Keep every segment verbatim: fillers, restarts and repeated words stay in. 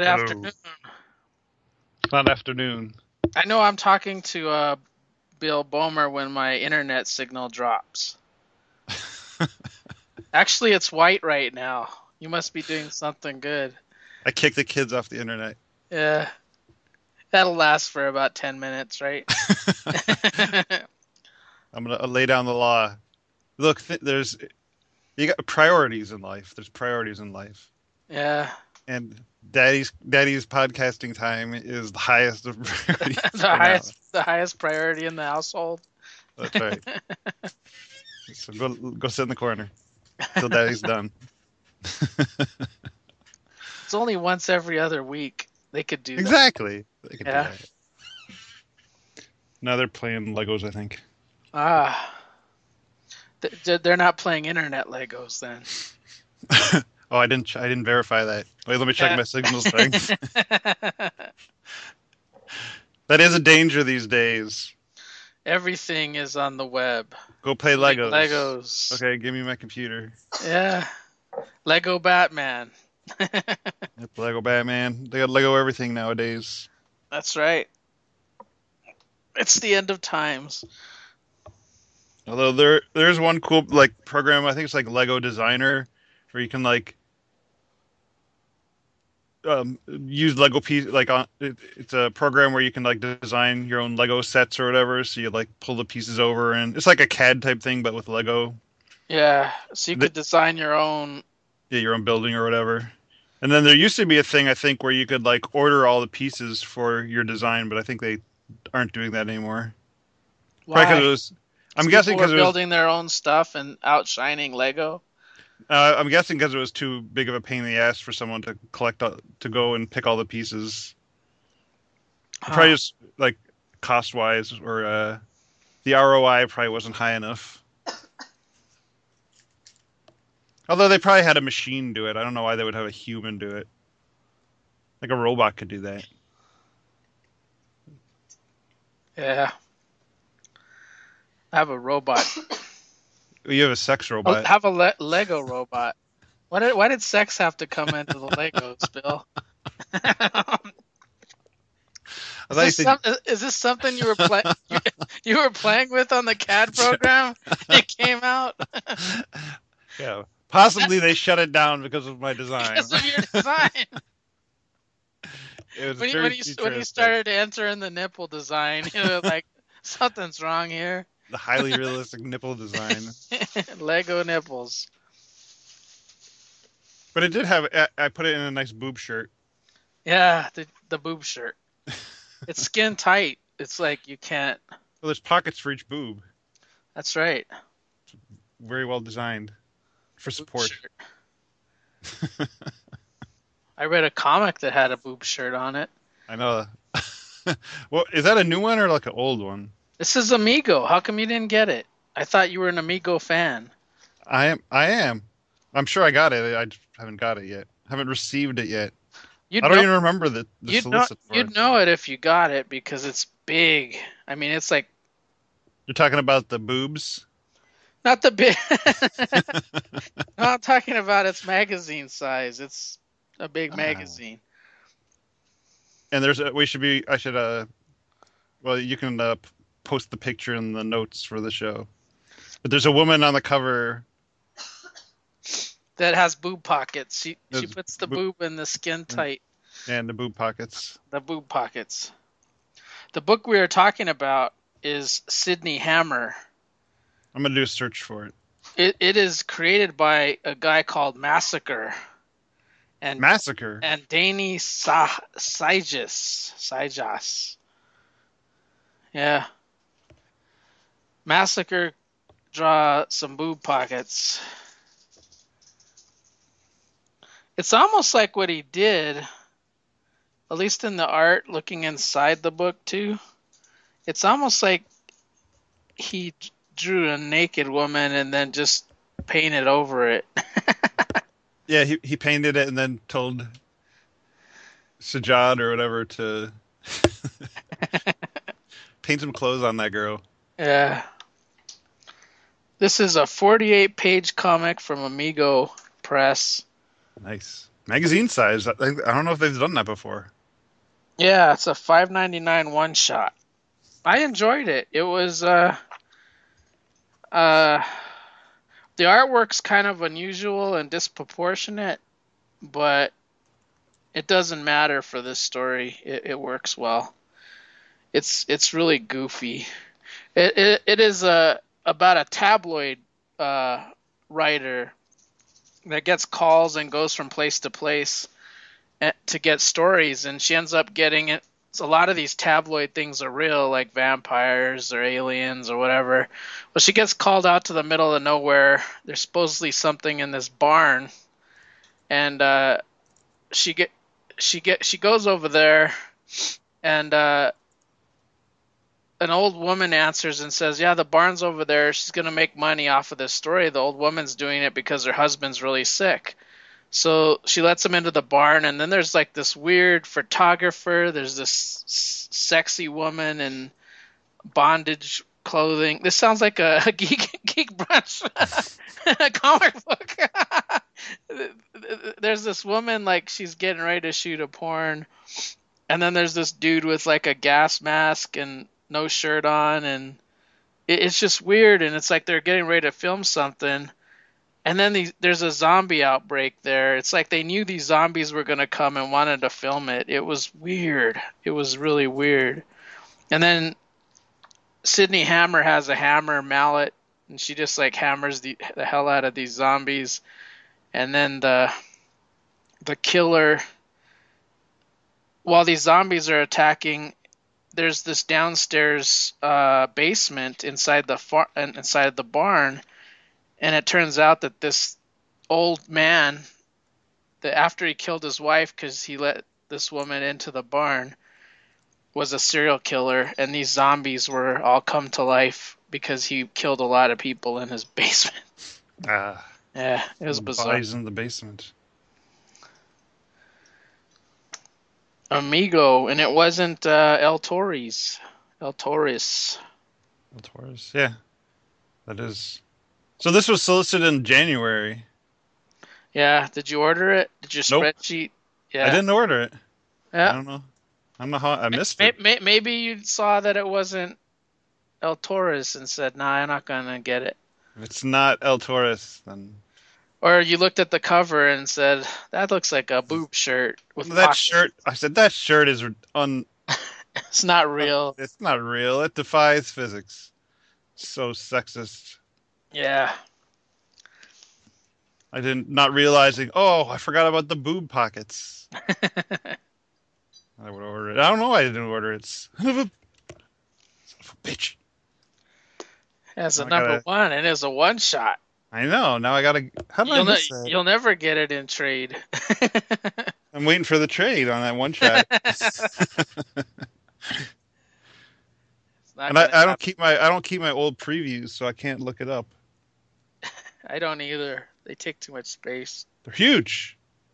Hello. afternoon. Not afternoon. I know I'm talking to uh, Bill Bomer when my internet signal drops. Actually, it's white right now. You must be doing something good. I kicked the kids off the internet. Yeah, that'll last for about ten minutes, right? I'm gonna lay down the law. Look, th there's you got priorities in life. There's priorities in life, Yeah, and Daddy's Daddy's podcasting time is the highest of priorities the right now. highest, the highest priority in the household. That's right. So go go sit in the corner till Daddy's done. It's only once every other week. They could do that. Exactly. They could Yeah. do that. Now they're playing Legos, I think. Ah, Th- they're not playing internet Legos then. Oh, I didn't. ch- I didn't verify that. Wait, let me check Yeah. my signal strength. That is a danger these days. Everything is on the web. Go play Including Legos. Legos. Okay, give me my computer. Yeah. Lego Batman. Yep, Lego Batman. They got Lego everything nowadays. That's right. It's the end of times. Although there, there's one cool like program. I think it's like Lego Designer, where you can like um, use Lego piece like on. It, it's a program where you can like design your own Lego sets or whatever. So you like pull the pieces over, and it's like a C A D type thing, but with Lego. Yeah. So you The- could design your own. Yeah, your own building or whatever. And then there used to be a thing I think where you could like order all the pieces for your design, but I think they aren't doing that anymore. Probably 'cause Why? it was. I'm So guessing people because are it was. building their own stuff and outshining Lego. Uh, I'm guessing because it was too big of a pain in the ass for someone to collect all, to go and pick all the pieces. Huh. Probably just like cost wise or uh, the R O I probably wasn't high enough. Although they probably had a machine do it. I don't know why they would have a human do it. Like a robot could do that. Yeah. I have a robot. You have a sex I robot. have a le- Lego robot. Why did, why did sex have to come into the Legos, Bill? I Is thought you this, said some, is this something you were play you, you were playing with on the C A D program? It came out yeah. Possibly they shut it down because of my design. because of your design. It was When you, very when you when you futuristic. started to enter in the nipple design, you were like, something's wrong here. The highly realistic nipple design. Lego nipples. But it did have. I- I put it in a nice boob shirt. Yeah, the the boob shirt. It's skin tight. It's like you can't. Well, there's pockets for each boob. That's right. Very well designed for Boob support. shirt. I read a comic that had a boob shirt on it. I know. Well, is that a new one or like an old one? This is Amigo. How come you didn't get it? I thought you were an Amigo fan. I am. I am. I'm sure I got it. I just haven't got it yet. Haven't received it yet. You'd I don't know, even remember the, the you'd know, solicit for you'd it. know it if you got it because it's big. I mean, it's like You're talking about the boobs? not the big. No, I'm talking about its magazine size. It's a big Ah. magazine. And there's a, we should be. I should. Uh, well, you can uh, p- post the picture in the notes for the show. But there's a woman on the cover. That has boob pockets. She she There's puts the boob- boob in the skin tight. And the boob pockets. The boob pockets. The book we are talking about is Sydney Hammer. I'm gonna do a search for it. It it is created by a guy called Massacre. And Massacre. and Danny Sa- Sajas. Sajas. Yeah. Massacre draw some boob pockets. It's almost like what he did, at least in the art, looking inside the book too. It's almost like he d- drew a naked woman and then just painted over it. Yeah, he he painted it and then told Sajad or whatever to paint some clothes on that girl. Yeah. This is a forty-eight page comic from Amigo Press. Nice. Magazine size. I, think- I don't know if they've done that before. Yeah, it's a five ninety-nine one shot. I enjoyed it. It was uh uh the artwork's kind of unusual and disproportionate, but it doesn't matter for this story. It, it works well. It's it's really goofy. It it, it is a about a tabloid uh, writer that gets calls and goes from place to place eh, to get stories, and she ends up getting it. So a lot of these tabloid things are real, like vampires or aliens or whatever. Well, she gets called out to the middle of nowhere. There's supposedly something in this barn, and uh, she get she get she goes over there, and uh, an old woman answers and says, "Yeah, the barn's over there. She's gonna make money off of this story. The old woman's doing it because her husband's really sick." So she lets him into the barn, and then there's like this weird photographer. There's this s- sexy woman in bondage clothing. This sounds like a, a geek geek brunch comic book. There's this woman like she's getting ready to shoot a porn, and then there's this dude with like a gas mask and no shirt on, and it, it's just weird. And it's like they're getting ready to film something, and then these, there's a zombie outbreak there. It's like they knew these zombies were going to come and wanted to film it. It was weird. It was really weird. And then Sydney Hammer has a hammer mallet, and she just like hammers the, the hell out of these zombies. And then the the killer, while these zombies are attacking, there's this downstairs uh, basement inside the far- inside the barn, and it turns out that this old man, that after he killed his wife because he let this woman into the barn, was a serial killer, and these zombies were all come to life because he killed a lot of people in his basement. Ah, Yeah, it was bizarre. bodies in the basement. Amigo, and it wasn't uh, El Torres. El Torres. El Taurus. Yeah, that is. So this was solicited in January. Yeah, did you order it? Did your Nope, spreadsheet? I Yeah, didn't order it. I yeah. don't know. I don't know how I missed it. May- may- Maybe you saw that it wasn't El Torres and said, "Nah, I'm not gonna get it." If it's not El Taurus, then Or you looked at the cover and said, "That looks like a boob shirt with that shirt. pockets." I said that shirt is un. It's not un real. it's not real. It defies physics. So sexist. Yeah. I didn't not realizing. Oh, I forgot about the boob pockets. I would order it. I don't know why I didn't order it. Son of a, son of a bitch. As a Now I number gotta. one, and it's a one shot. I know. Now I gotta. How did I You'll ne- miss that? you'll never get it in trade. I'm waiting for the trade on that one shot. It's not And I, gonna I don't happen. keep my I don't keep my old previews, so I can't look it up. I don't either. They take too much space. They're huge,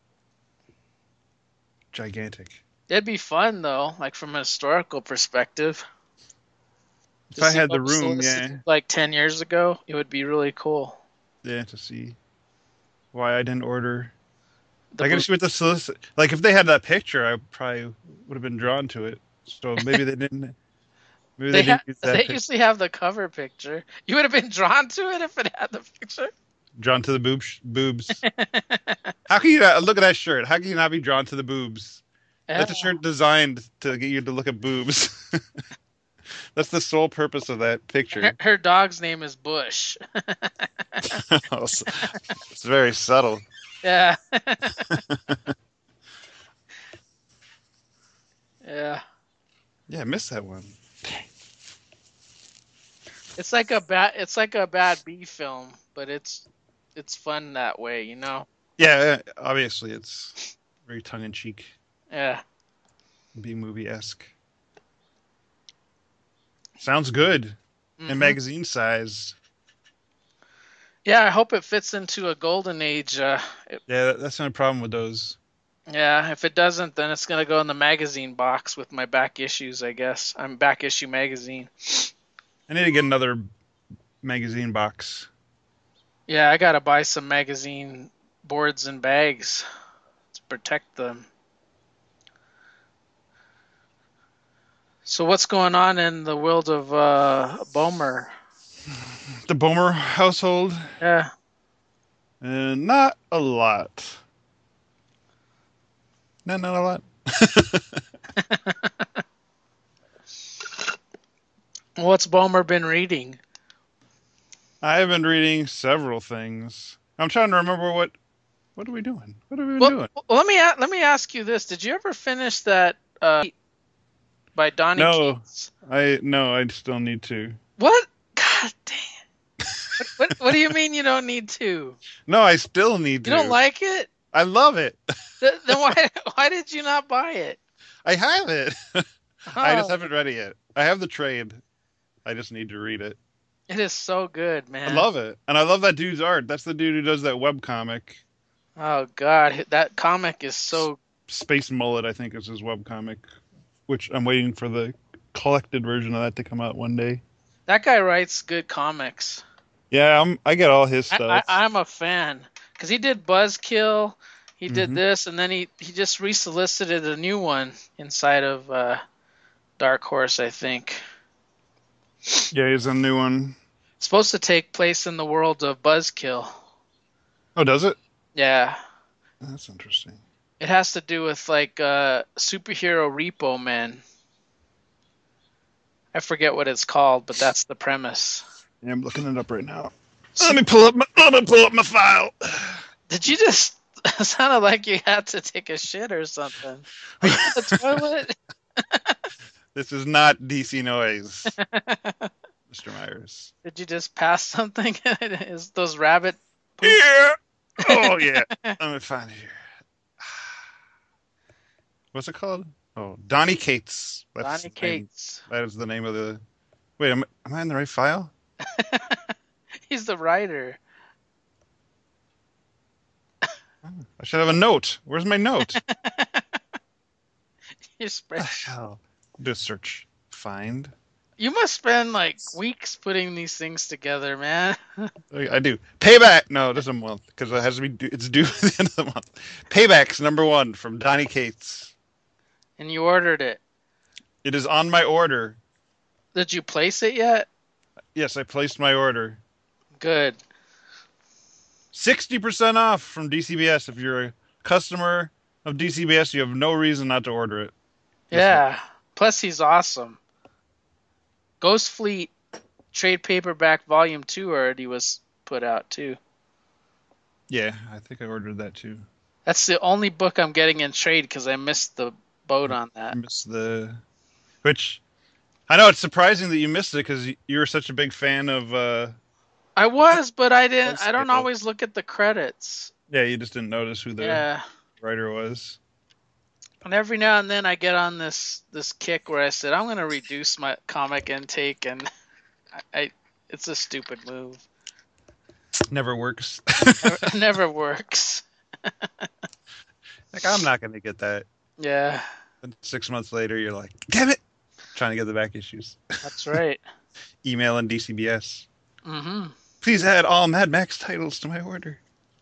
gigantic. It'd be fun though, like from a historical perspective, If to I see had the what was room, solicited yeah, like ten years ago. It would be really cool. yeah, to see why I didn't order. The I gotta boot. see what the solicit. Like if they had that picture, I probably would have been drawn to it. So maybe they didn't. Maybe They they ha- didn't use that they picture. usually have the cover picture. You would have been drawn to it if it had the picture. Drawn to the boobs. Boobs. How can you not look at that shirt? How can you not be drawn to the boobs? Yeah. That's a shirt designed to get you to look at boobs. That's the sole purpose of that Her, picture. her dog's name is Bush. It's very subtle. Yeah. Yeah. Yeah, I missed that one. It's like a bad it's like a bad B film, but it's it's fun that way, you know. Yeah, obviously it's very tongue in cheek, Yeah. B movie esque. Sounds good. And Mhm. magazine size. Yeah, I hope it fits into a golden age. Uh, it- Yeah, that, that's not a problem with those. yeah, if it doesn't, then it's gonna go in the magazine box with my back issues, I guess. I'm back issue magazine. I need to get another magazine box. Yeah, I gotta buy some magazine boards and bags. protect them. So what's going on in the world of uh, Bomer? The Bomer household, Yeah. and not a lot. Not not a lot. What's Bomer been reading? I have been reading several things. I'm trying to remember what what are we doing? What have we been Well, doing? let me a- let me ask you this: did you ever finish that uh, by Donny No, Cates? I no, I still need to. What? God dang! What, what What do you mean you don't need to? No, I still need You don't to. like it? I love it. Th- Then why why did you not buy it? I have it. I just Oh, haven't read it yet. I have the trade. I just need to read it. it is so good, I man. love it. And I love that dude's art. That's the dude who does that web comic. Oh God, that comic is S- so. Space Mullet, I think, is his web comic, which I'm waiting for the collected version of that to come out one day. That guy writes good comics. Yeah, I'm, I get all his I, stuff. I I'm a fan because he did Buzzkill, he did hmm this, and then he he just resolicited a new one inside of uh, Dark Horse, I think. Yeah, he's a new one. It's supposed to take place in the world of Buzzkill. Oh, does it? Yeah, That's interesting. it has to do with like uh, superhero Repo Man. I forget what it's called, but that's the premise. Yeah, I'm looking it up right now. Let Sup- me pull up my, let me pull up my file. Did you just? It sounded like you had to take a shit or something. Are you in the toilet? This is not D C noise, mister Myers. Did you just pass something? Is those rabbit poop? Yeah. Oh yeah. Let me find it here. What's it called? Oh, Donny Cates. That's Donny the name. Cates. That is the name of the. Wait, am, am I in the right file? He's the writer. I should have a note. Where's my note? You What the spread. hell? Do a search. Find. You must spend like weeks putting these things together, man. I do. Payback. No, this is a month because it has to be. Due, it's due at the end of the month. Payback's number one from Donny Cates. And you ordered it. It is on my order. Did you place it yet? Yes, I placed my order. Good. sixty percent off from D C B S. If you're a customer of D C B S, you have no reason not to order it. Yeah. Plus, he's awesome. Ghost Fleet trade paperback volume two already was put out too. Yeah, I think I ordered that too. That's the only book I'm getting in trade because I missed the boat on I that. missed the, which I know it's surprising that you missed it because you were such a big fan of. uh I was, but I didn't. I don't Buzzkill. always look at the credits. Yeah, you just didn't notice who the Yeah. writer was. And every now and then I get on this this kick where I said I'm gonna reduce my comic intake, and I, I it's a stupid move. Never works. It never works. Like I'm not gonna get that. Yeah, And six months later, you're like, damn it, trying to get the back issues. that's right. Email and D C B S. hmm Please add all Mad Max titles to my order.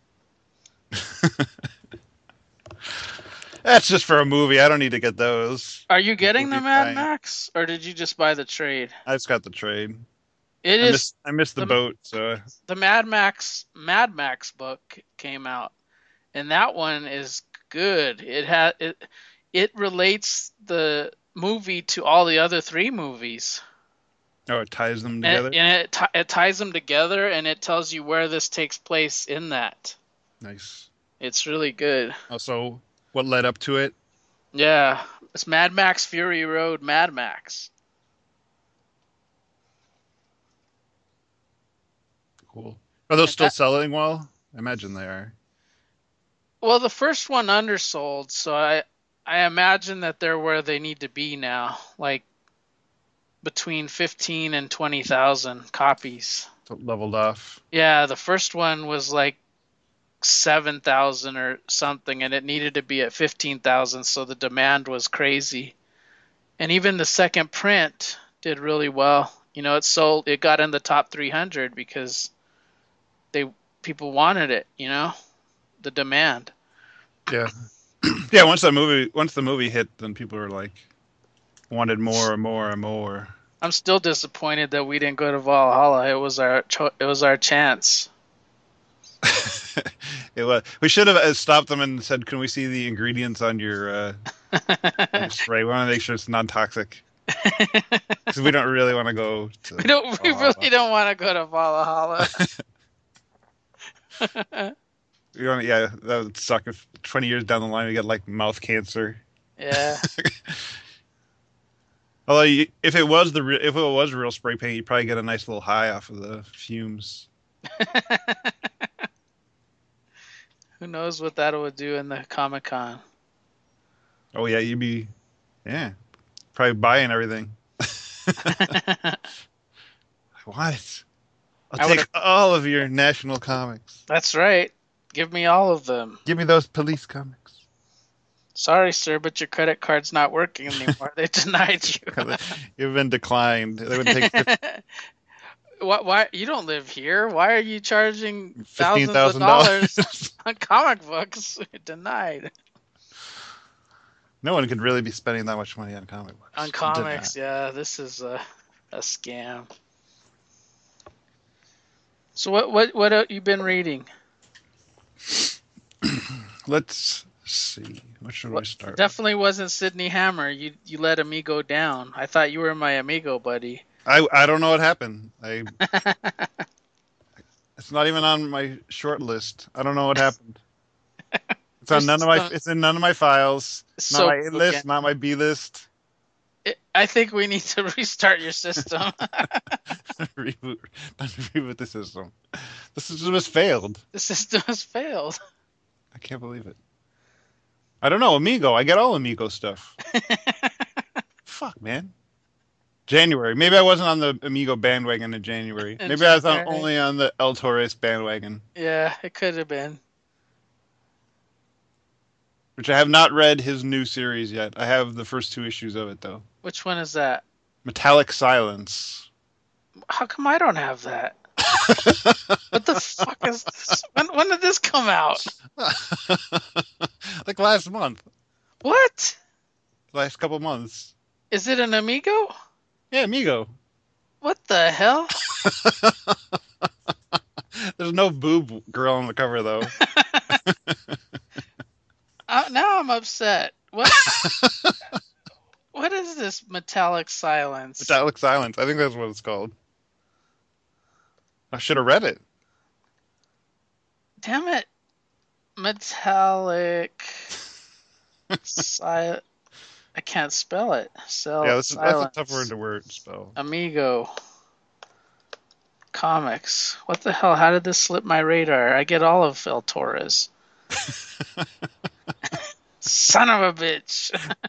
That's just for a movie. I don't need to get those. Are you getting the Movie Mad fine. Max, or did you just buy the trade? I just got the trade. It I is missed, I missed the, the boat, so the Mad Max Mad Max book came out, and that one is good. It had it it relates the movie to all the other three movies. oh, it ties them And, together. and it, ti- it ties them together, and it tells you where this takes place in that. Nice. It's really good. Also, what led up to it? Yeah, it's Mad Max Fury Road Mad Max. Cool. Are those And still that, selling well? I imagine they are. well, the first one undersold, so I I imagine that they're where they need to be now, like between fifteen and twenty thousand copies. So leveled off. Yeah, the first one was like seven thousand or something, and it needed to be at fifteen thousand, so the demand was crazy. And even the second print did really well. You know, it sold, it got in the top three hundred because they people wanted it, you know, the demand. Yeah. Yeah, once that movie once the movie hit, then people were like wanted more and more and more. I'm still disappointed that we didn't go to Valhalla. It was our cho- it was our chance. It was. We should have uh, stopped them and said, "Can we see the ingredients on your uh, on your spray? We want to make sure it's non-toxic because we don't really want to go to we don't. We Valhalla. really don't want to go to Valhalla. We want, yeah, that would suck if twenty years down the line we get like mouth cancer. Yeah. Although, you, if it was the re- if it was real spray paint, you'd probably get a nice little high off of the fumes. Who knows what that would do in the Comic Con? Oh yeah, you'd be, yeah, probably buying everything. What? I'll I take would've- all of your national comics. That's right. Give me all of them. Give me those police comics. Sorry, sir, but your credit card's not working anymore. They denied you. You've been declined. They would take why, why? You don't live here. Why are you charging fifteen thousands of thousand dollars dollars. on comic books? Denied. No one could really be spending that much money on comic books. On comics, yeah. This is a, a scam. So what what what have you been reading? Let's see. What should we start? Definitely wasn't Sydney Hammer. You you let Amigo down. I thought you were my Amigo buddy. I I don't know what happened. I It's not even on my short list. I don't know what happened. It's on none of my. It's in none of my files. Not So my A list, not my B list. It, I think we need to restart your system. reboot, not reboot the system. The system has failed. The system has failed. I can't believe it. I don't know, Amigo. I get all Amigo stuff. Fuck, man. January. Maybe I wasn't on the Amigo bandwagon in January. In Maybe I was on, January. only on the El Torres bandwagon, Yeah, it could have been. which I have not read his new series yet. I have the first two issues of it, though. Which one is that? Metallic Silence. How come I don't have that? What the fuck is this? When, when did this come out? Like last month. What? Last couple months. Is it an Amigo? Yeah, Amigo. What the hell? There's no boob girl on the cover, though. Uh, now I'm upset. What? What is this Metallic Silence? Metallic Silence. I think that's what it's called. I should have read it. Damn it. Metallic Sil- I can't spell it. Cell Yeah, this is, that's a Silence. tough word to word spell. Amigo Comics. What the hell? How did this slip my radar? I get all of El Torres. Son of a bitch.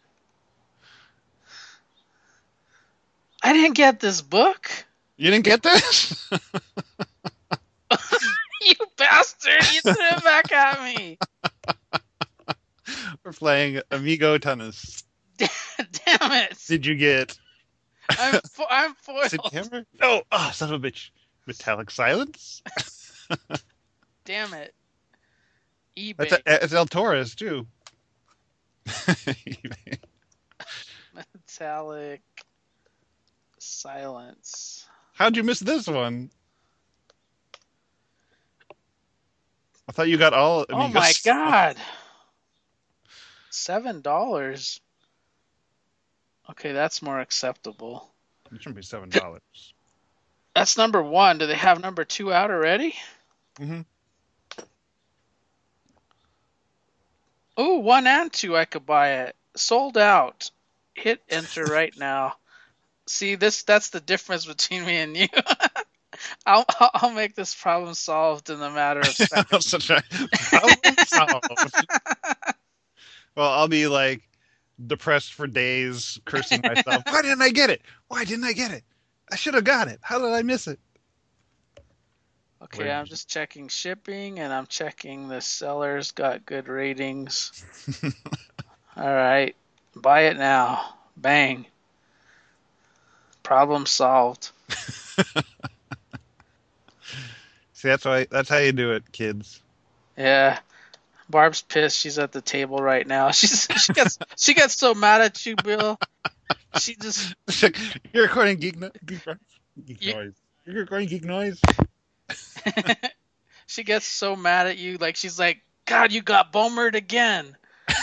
I didn't get this book. You didn't get this? You bastard. You threw it back at me. We're playing Amigo Tennis. Damn it. Did you get I'm, fo- I'm foiled. Sid Hammer? No. Oh, son of a bitch. Metallic Silence? Damn it. eBay. That's a, it's El Torres, too. Metallic Silence. How'd you miss this one? I thought you got all Oh Amigos. my god. Seven dollars. Okay, that's more acceptable. It shouldn't be seven dollars. That's number one. Do they have number two out already? Mm-hmm. Oh, one and two, I could buy it. Sold out. Hit enter right now. See, this that's the difference between me and you. I'll I'll make this problem solved in a matter of seconds. Such a problem solved. Well, I'll be like depressed for days, cursing myself. Why didn't I get it? Why didn't I get it? I should have got it. How did I miss it? Okay, Where I'm did just checking shipping and I'm checking the seller's got good ratings. All right, buy it now. Bang. Problem solved. See, that's why. That's how you do it, kids. Yeah. Barb's pissed. She's at the table right now. She's she gets she gets so mad at you, Bill. She just You're recording geek, no- geek, geek you, noise. You're recording geek noise. she gets so mad at you. Like she's like, God, you got Bomered again.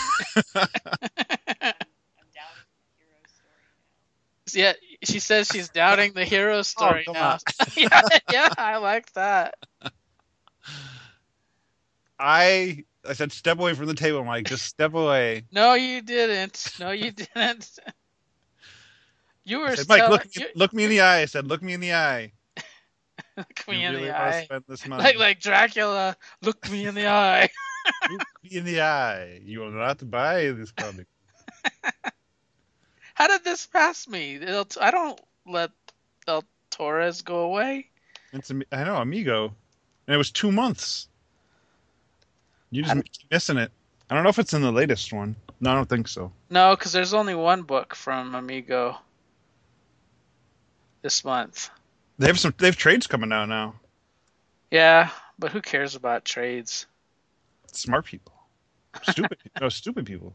Yeah, she says she's doubting the hero story oh, come now. on. yeah, yeah, I like that. I I said step away from the table, Mike. Just step away. No, you didn't. No, you didn't. You I were said, Mike, telling look you, look me in the eye. I said, look me in the eye. look You me in really the want to eye, spend this money? like like Dracula. Look me in the eye. Look me in the eye. You will not buy this comic. How did this pass me? El, I don't let El Torres go away. It's I know, Amigo, and it was two months. You just I- keep missing it. I don't know if it's in the latest one. No, I don't think so. No, because there's only one book from Amigo this month. They have some. They have trades coming out now. Yeah, but who cares about trades? Smart people. Stupid. no, stupid people.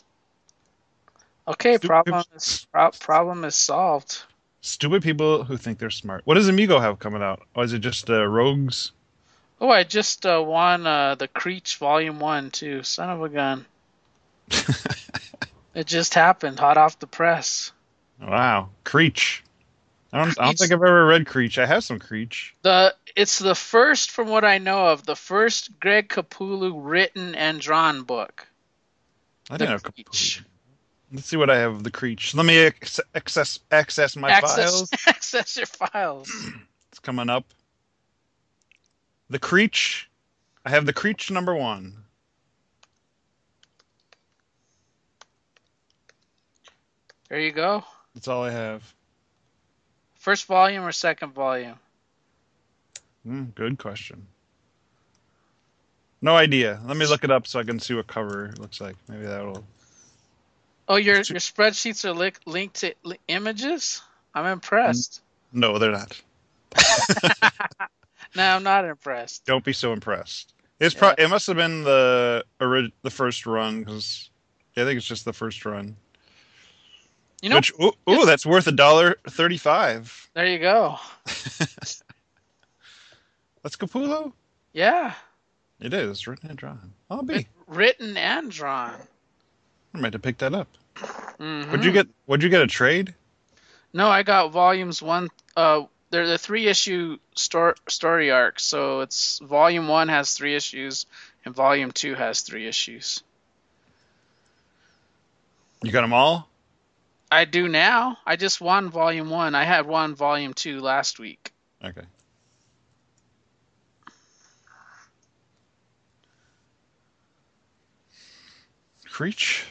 Okay, Stupid problem people. is pro- problem is solved. Stupid people who think they're smart. What does Amigo have coming out? Or is it just uh, Rogues? Oh, I just uh, won uh, the Creech Volume One too. Son of a gun! It just happened, hot off the press. Wow, Creech. I don't. I don't Creech. think I've ever read Creech. I have some Creech. The it's the first, from what I know of, the first Greg Capullo written and drawn book. I The didn't have Creech. Capullo. Let's see what I have of the Creech. Let me ac- access access my Access, files. access your files. It's coming up. The Creech. I have the Creech number one. There you go. That's all I have. First volume or second volume? Mm, good question. No idea. Let me look it up so I can see what cover looks like. Maybe that'll. Oh, your your spreadsheets are li- linked to li- images? I'm impressed. No, they're not. No, I'm not impressed. Don't be so impressed. It's pro- Yeah. It must have been the ori- the first run because yeah, I think it's just the first run. You know, Which ooh, ooh that's worth a dollar thirty-five. there you go. That's Capullo. Yeah, It is written and drawn. I'll be. it, written and drawn. I might have picked that up. Mhm. Would you get? Would you get a trade? No, I got volumes one. Uh, they're the three issue stor- story arcs. So it's volume one has three issues, and volume two has three issues. You got them all? I do now. I just won volume one. I had won volume two last week. Okay. Creech.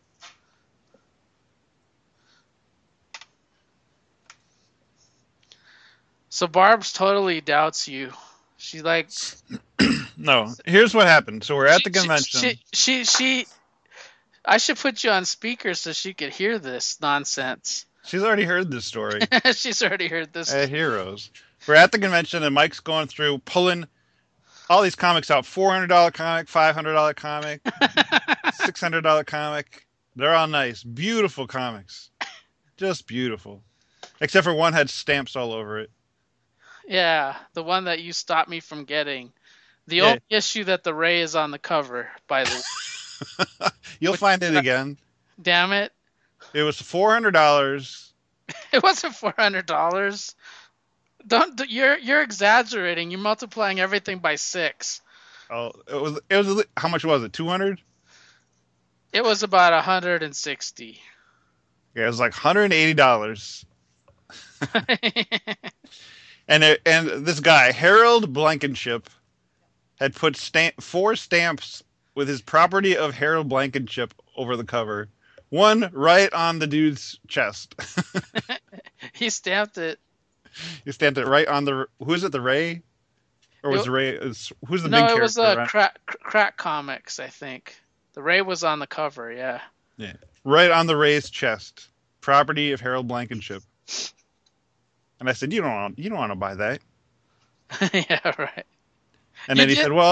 So Barb's totally doubts you. She's like, No. Here's what happened. So we're at she, the convention. She, she, she, she, I should put you on speaker so she could hear this nonsense. She's already heard this story. She's already heard this. At Heroes. We're at the convention and Mike's going through pulling all these comics out. four hundred dollars comic, five hundred dollars comic, six hundred dollars comic. They're all nice. Beautiful comics. Just beautiful. Except for one had stamps all over it. Yeah, the one that you stopped me from getting. The Yeah. only issue that the Ray is on the cover, by the way. You'll Which- find it again. Damn it. It was four hundred dollars. It wasn't four hundred dollars. Don't you're you're exaggerating. You're multiplying everything by six. Oh, it was. It was. How much was it? Two hundred. It was about one hundred sixty. Yeah, it was like one hundred eighty dollars. And it, and this guy Harold Blankenship had put stamp, four stamps with his property of Harold Blankenship over the cover. One right on the dude's chest. He stamped it. He stamped it right on the. Who is it? The Ray, or was It- the Ray? Is, who's the No, big it character? was uh, right? crack, crack Comics, I think. The Ray was on the cover, yeah. Right on the Ray's chest. Property of Harold Blankenship. And I said, "You don't want. You don't want to buy that." Yeah, right. And You then he did- said, "Well,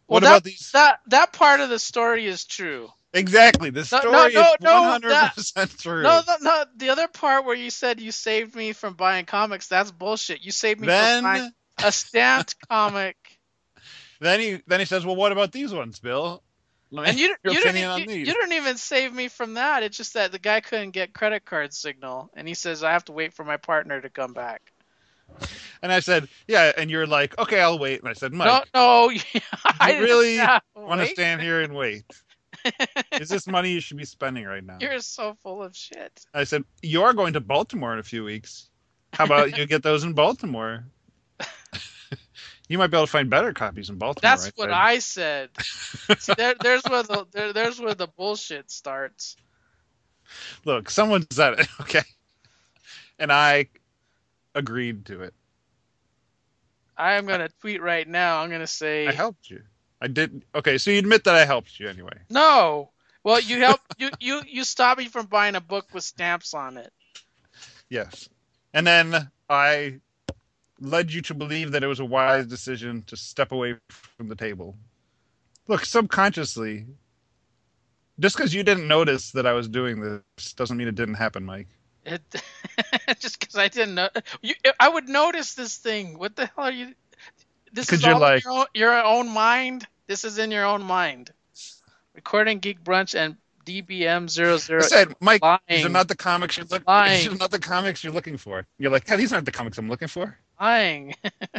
What that about these? that that part of the story is true. Exactly. The No, story no, no, is no. one hundred percent That true. no, no, no. The other part where you said you saved me from buying comics, that's bullshit. You saved me from buying Then, a stamped comic. then he then he says, "Well, what about these ones, Bill? Let And me you your you didn't opinion you, on these." you didn't even save me from that. It's just that the guy couldn't get credit card signal, and he says I have to wait for my partner to come back. And I said, "Yeah," and you're like, "Okay, I'll wait." And I said, No, "Mike, no, do I you didn't really have to want to wait. stand here and wait? Is this money you should be spending right now?" You're so full of shit. I said, "You are going to Baltimore in a few weeks. How about you get those in Baltimore? You might be able to find better copies in Baltimore." That's I what said. I said. See, there, there's where the there, there's where the bullshit starts. Look, someone said it, okay, and I agreed to it. I am gonna tweet right now. I'm gonna say I helped you. I did. Okay, so you admit that I helped you anyway. no. Well, you help you you you stopped me from buying a book with stamps on it. Yes, and then I led you to believe that it was a wise decision to step away from the table. Look, subconsciously, just because you didn't notice that I was doing this doesn't mean it didn't happen, Mike. It just because I didn't know. You, I would notice this thing. What the hell are you? This is Because you're all like, in your own, your own mind. This is in your own mind. Recording Geek Brunch and D B M zero zero. I said, Mike, lying. these are not the comics you're looking. Lying. These are not the comics you're looking for. You're like, yeah, these aren't the comics I'm looking for. Lying.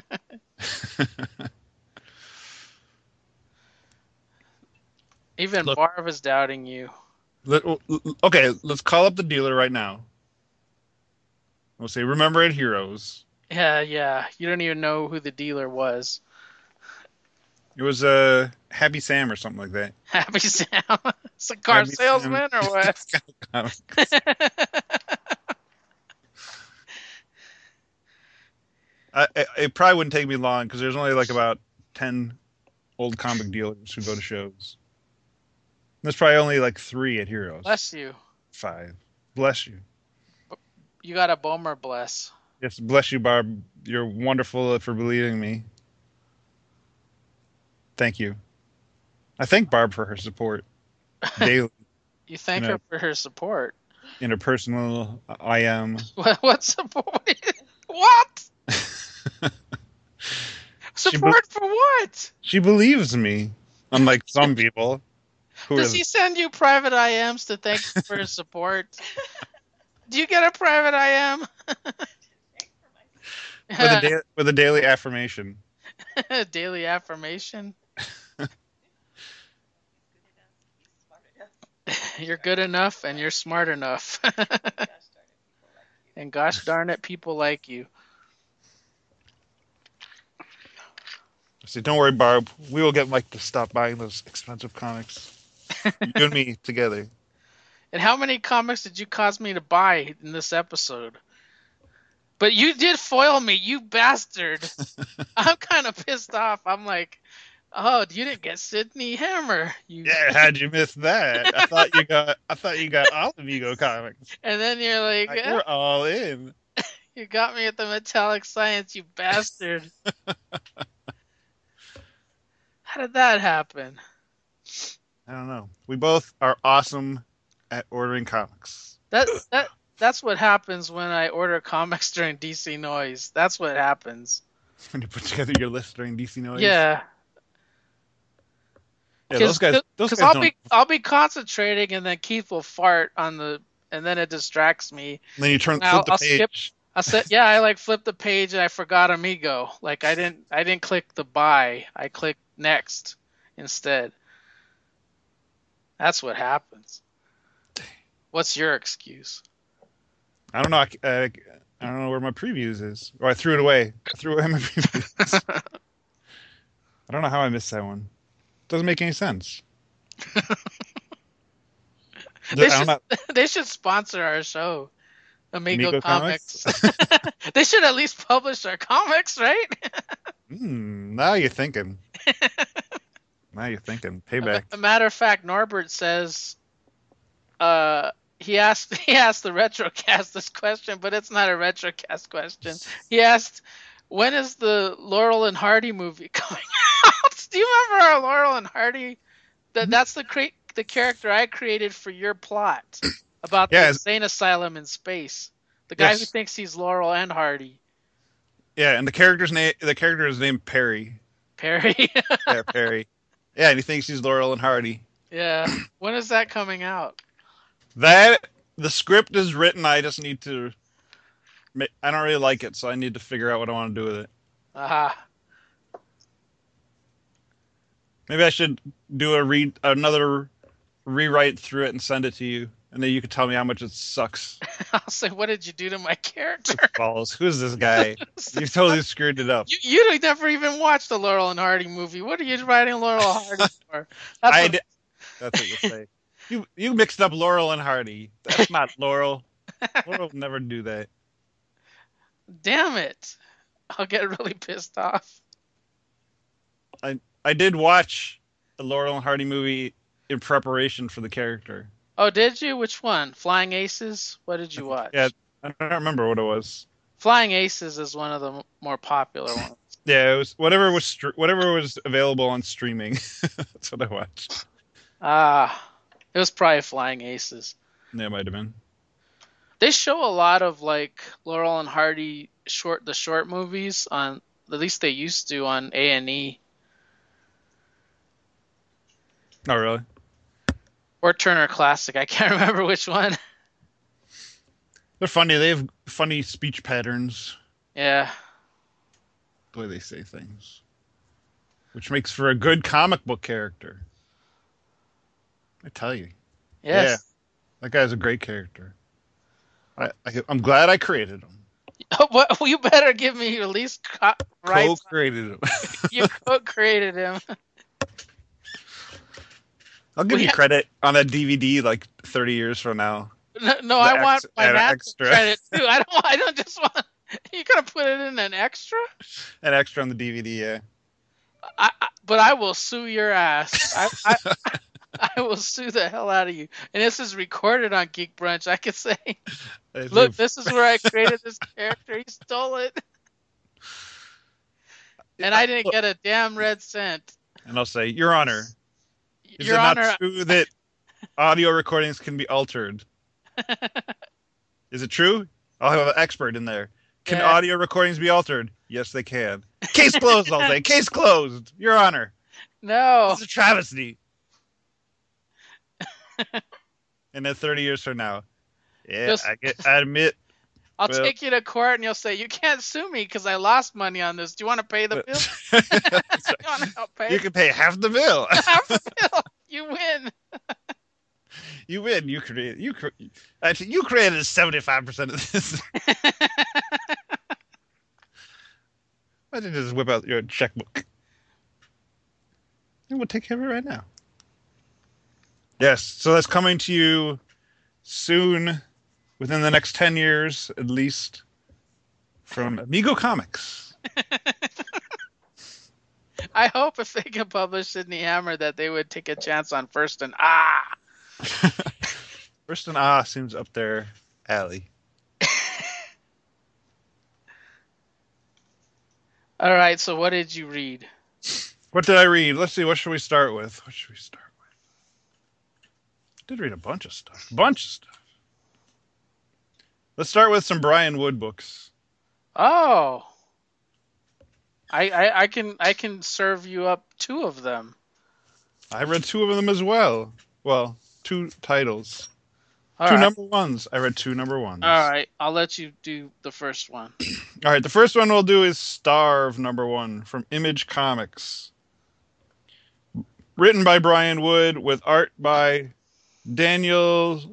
Even Look. Barb is doubting you. Let, okay, let's call up the dealer right now. We'll say, remember at Heroes. Yeah, yeah. You don't even know who the dealer was. It was uh, Happy Sam or something like that. Happy Sam. It's a car Happy salesman Sam. or what? I, I, it probably wouldn't take me long because there's only like about ten old comic dealers who go to shows. There's probably only like three at Heroes. Bless you. Five. Bless you. You got a Bomer bless. Yes, bless you, Barb. You're wonderful for believing me. Thank you. I thank Barb for her support daily. You thank You know, her for her support. Interpersonal, I am. What, what support? What? Support be- for what? She believes me, unlike some people. Who Does he send you private I Ms to thank you for his support? Do you get a private I M? with, a da- with a daily affirmation. Daily affirmation? You're good enough and you're smart enough. And gosh darn it, people like you. I said, don't worry, Barb. We will get Mike to stop buying those expensive comics. You and me together. And how many comics did you cause me to buy in this episode? But you did foil me, you bastard. I'm kind of pissed off. I'm like, oh, you didn't get Sidney Hammer. You... Yeah, how'd you miss that? I thought you got. I thought you got all of Ego Comics. And then you're like, like you're all in. You got me at the Metallic Science, you bastard. How did that happen? I don't know. We both are awesome at ordering comics. That that that's what happens when I order comics during D C Noise. That's what happens. When you put together your list during D C Noise. Yeah. Yeah, those guys. Those guys I'll don't... be I'll be concentrating and then Keith will fart on the and then it distracts me. And then you turn flip I'll, the I'll page. skip. I said, yeah, I like flipped the page and I forgot Amigo. Like I didn't I didn't click the buy. I clicked next instead. That's what happens. What's your excuse? I don't know. I, I, I don't know where my previews is. Or I threw it away. I threw away my previews. I don't know how I missed that one. Doesn't make any sense. they, should, not... they should sponsor our show. Amigo, Amigo Comics. Comics? They should at least publish our comics, right? mm, now you're thinking. Now you're thinking. Payback. A, a matter of fact, Norbert says uh, he asked he asked the Retrocast this question, but it's not a Retrocast question. He asked, when is the Laurel and Hardy movie coming out? Do you remember our Laurel and Hardy? That that's the cre- the character I created for your plot about the Yeah, insane asylum in space. The guy who yes, thinks he's Laurel and Hardy. yeah, and the character's name the character is named Perry. Perry. Yeah, Perry. Yeah, and he thinks he's Laurel and Hardy. Yeah. When is that coming out? That the script is written. I just need to. I don't really like it, so I need to figure out what I want to do with it. Aha. Maybe I should do a read another rewrite through it and send it to you, and then you could tell me how much it sucks. I'll say, what did you do to my character? Balls. Who's this guy? You totally screwed it up. You, you never even watched the Laurel and Hardy movie. What are you writing Laurel and Hardy for? That's I what... did, That's what you say. You you mixed up Laurel and Hardy. That's not Laurel. Laurel would never do that. Damn it. I'll get really pissed off. I I did watch the Laurel and Hardy movie in preparation for the character. Oh, did you? Which one? Flying Aces? What did you watch? Yeah, I don't remember what it was. Flying Aces is one of the more popular ones. Yeah, it was whatever was whatever was available on streaming. That's what I watched. Ah, it was probably Flying Aces. Yeah, it might have been. They show a lot of like Laurel and Hardy short the short movies on, at least they used to, on A and E. Oh, really? Or Turner Classic. I can't remember which one. They're funny. They have funny speech patterns. Yeah. The way they say things. Which makes for a good comic book character. I tell you. Yes. Yeah. That guy's a great character. I, I, I'm glad I created him. Well, you better give me at least co- rights. Co-created him. You co-created him. I'll give We you ha- credit on that D V D like thirty years from now. No, no I ex- want an financial extra. credit too. I don't. I don't just want. You gotta put it in an extra. An extra on the D V D, yeah. I, I, but I will sue your ass. I, I, I will sue the hell out of you. And this is recorded on Geek Brunch. I could say, look, this is where I created this character. He stole it, and I didn't get a damn red cent. And I'll say, Your Honor, is Your it Honor, not true that audio recordings can be altered? Is it true? I'll have an expert in there. Can Yeah. audio recordings be altered? Yes, they can. Case closed, I'll say. Case closed. Your Honor. No. It's a travesty. And then thirty years from now, yeah, Just- I, get, I admit. I'll well, take you to court and you'll say, you can't sue me because I lost money on this. Do you want to pay the bill? That's You right. want to help pay? You can pay half the bill. Half the bill. You win. You win. You create. You cre- actually you created seventy-five percent of this. Why don't you just whip out your checkbook? And we'll take care of it right now. Yes, so that's coming to you soon, within the next ten years at least, from Amigo Comics. I hope if they can publish Sydney Hammer that they would take a chance on First and Ah. First and Ah seems up their alley. All right, so what did you read? What did I read? Let's see, what should we start with? What should we start with? I did read a bunch of stuff. Bunch of stuff. Let's start with some Brian Wood books. Oh. I, I, I can I can serve you up two of them. I read two of them as well. Well, two titles. All two right. number ones. I read two number ones. All right, I'll let you do the first one. All right, the first one we'll do is Starve number one from Image Comics. Written by Brian Wood with art by Daniel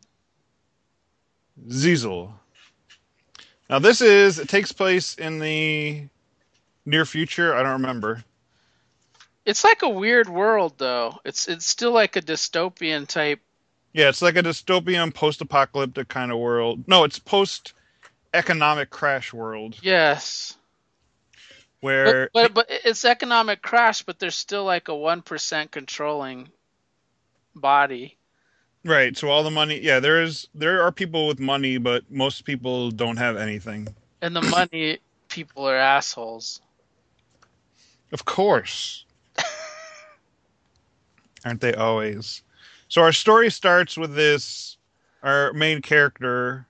Ziesel. Now this is, it takes place in the near future. I don't remember. It's like a weird world, though. It's it's still like a dystopian type. Yeah, it's like a dystopian post-apocalyptic kind of world. No, it's post-economic crash world. Yes. Where But, but but it's economic crash, but there's still like a one percent controlling body. right, so all the money, yeah, there is there are people with money, but most people don't have anything. And the money people are assholes. Of course. Aren't they always? So our story starts with this, our main character,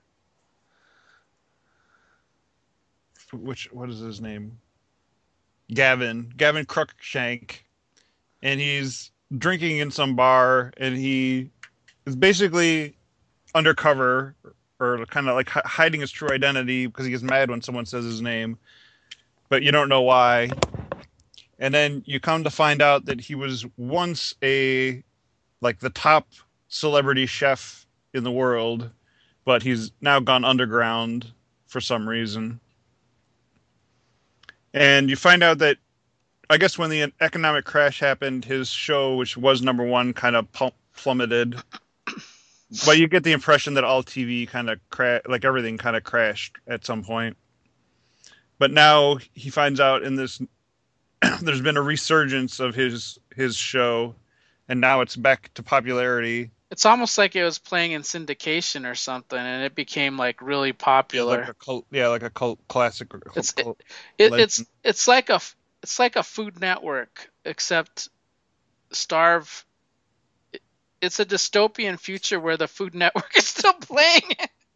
which what is his name? Gavin, Gavin Cruikshank, and he's drinking in some bar, and he is basically undercover or kind of like hi- hiding his true identity because he gets mad when someone says his name, but you don't know why. And then you come to find out that he was once a like the top celebrity chef in the world, but he's now gone underground for some reason. And you find out that I guess when the economic crash happened, his show, which was number one, kind of plummeted. But you get the impression that all T V kind of cra- like everything kind of crashed at some point. But now he finds out in this there's been a resurgence of his his show, and now it's back to popularity. It's almost like it was playing in syndication or something, and it became like really Yeah, like popular. a cult. Yeah, like a cult classic. Cult, It's it, cult it, it's legend. it's like a it's like a Food Network, except Starve. It's a dystopian future where the Food Network is still playing.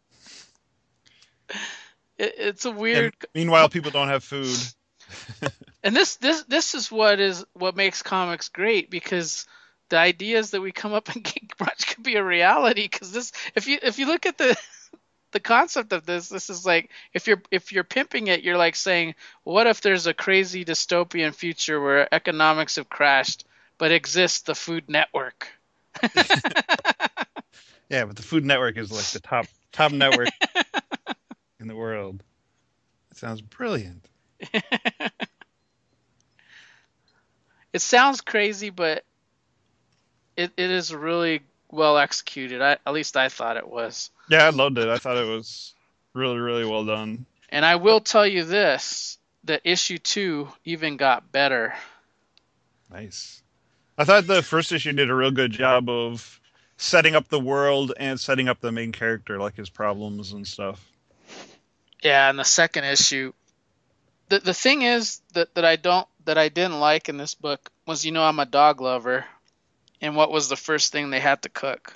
It, it's a And weird. meanwhile, people don't have food. And this this this is what is what makes comics great, because the ideas that we come up and Geek Brunch could be a reality. Because this, if you if you look at the the concept of this, this is like, if you're if you're pimping it, you're like saying, what if there's a crazy dystopian future where economics have crashed, but exists the Food Network? Yeah, but the Food Network is like the top top network in the world. It sounds brilliant. It sounds crazy, but it, it is really well executed. I, at least I thought it was. Yeah, I loved it. I thought it was really, really well done. And I will tell you this, that issue two even got better. Nice. I thought the first issue did a real good job of setting up the world and setting up the main character, like his problems and stuff. Yeah, and the second issue, the the thing is that, that I don't that I didn't like in this book was, you know, I'm a dog lover, and what was the first thing they had to cook?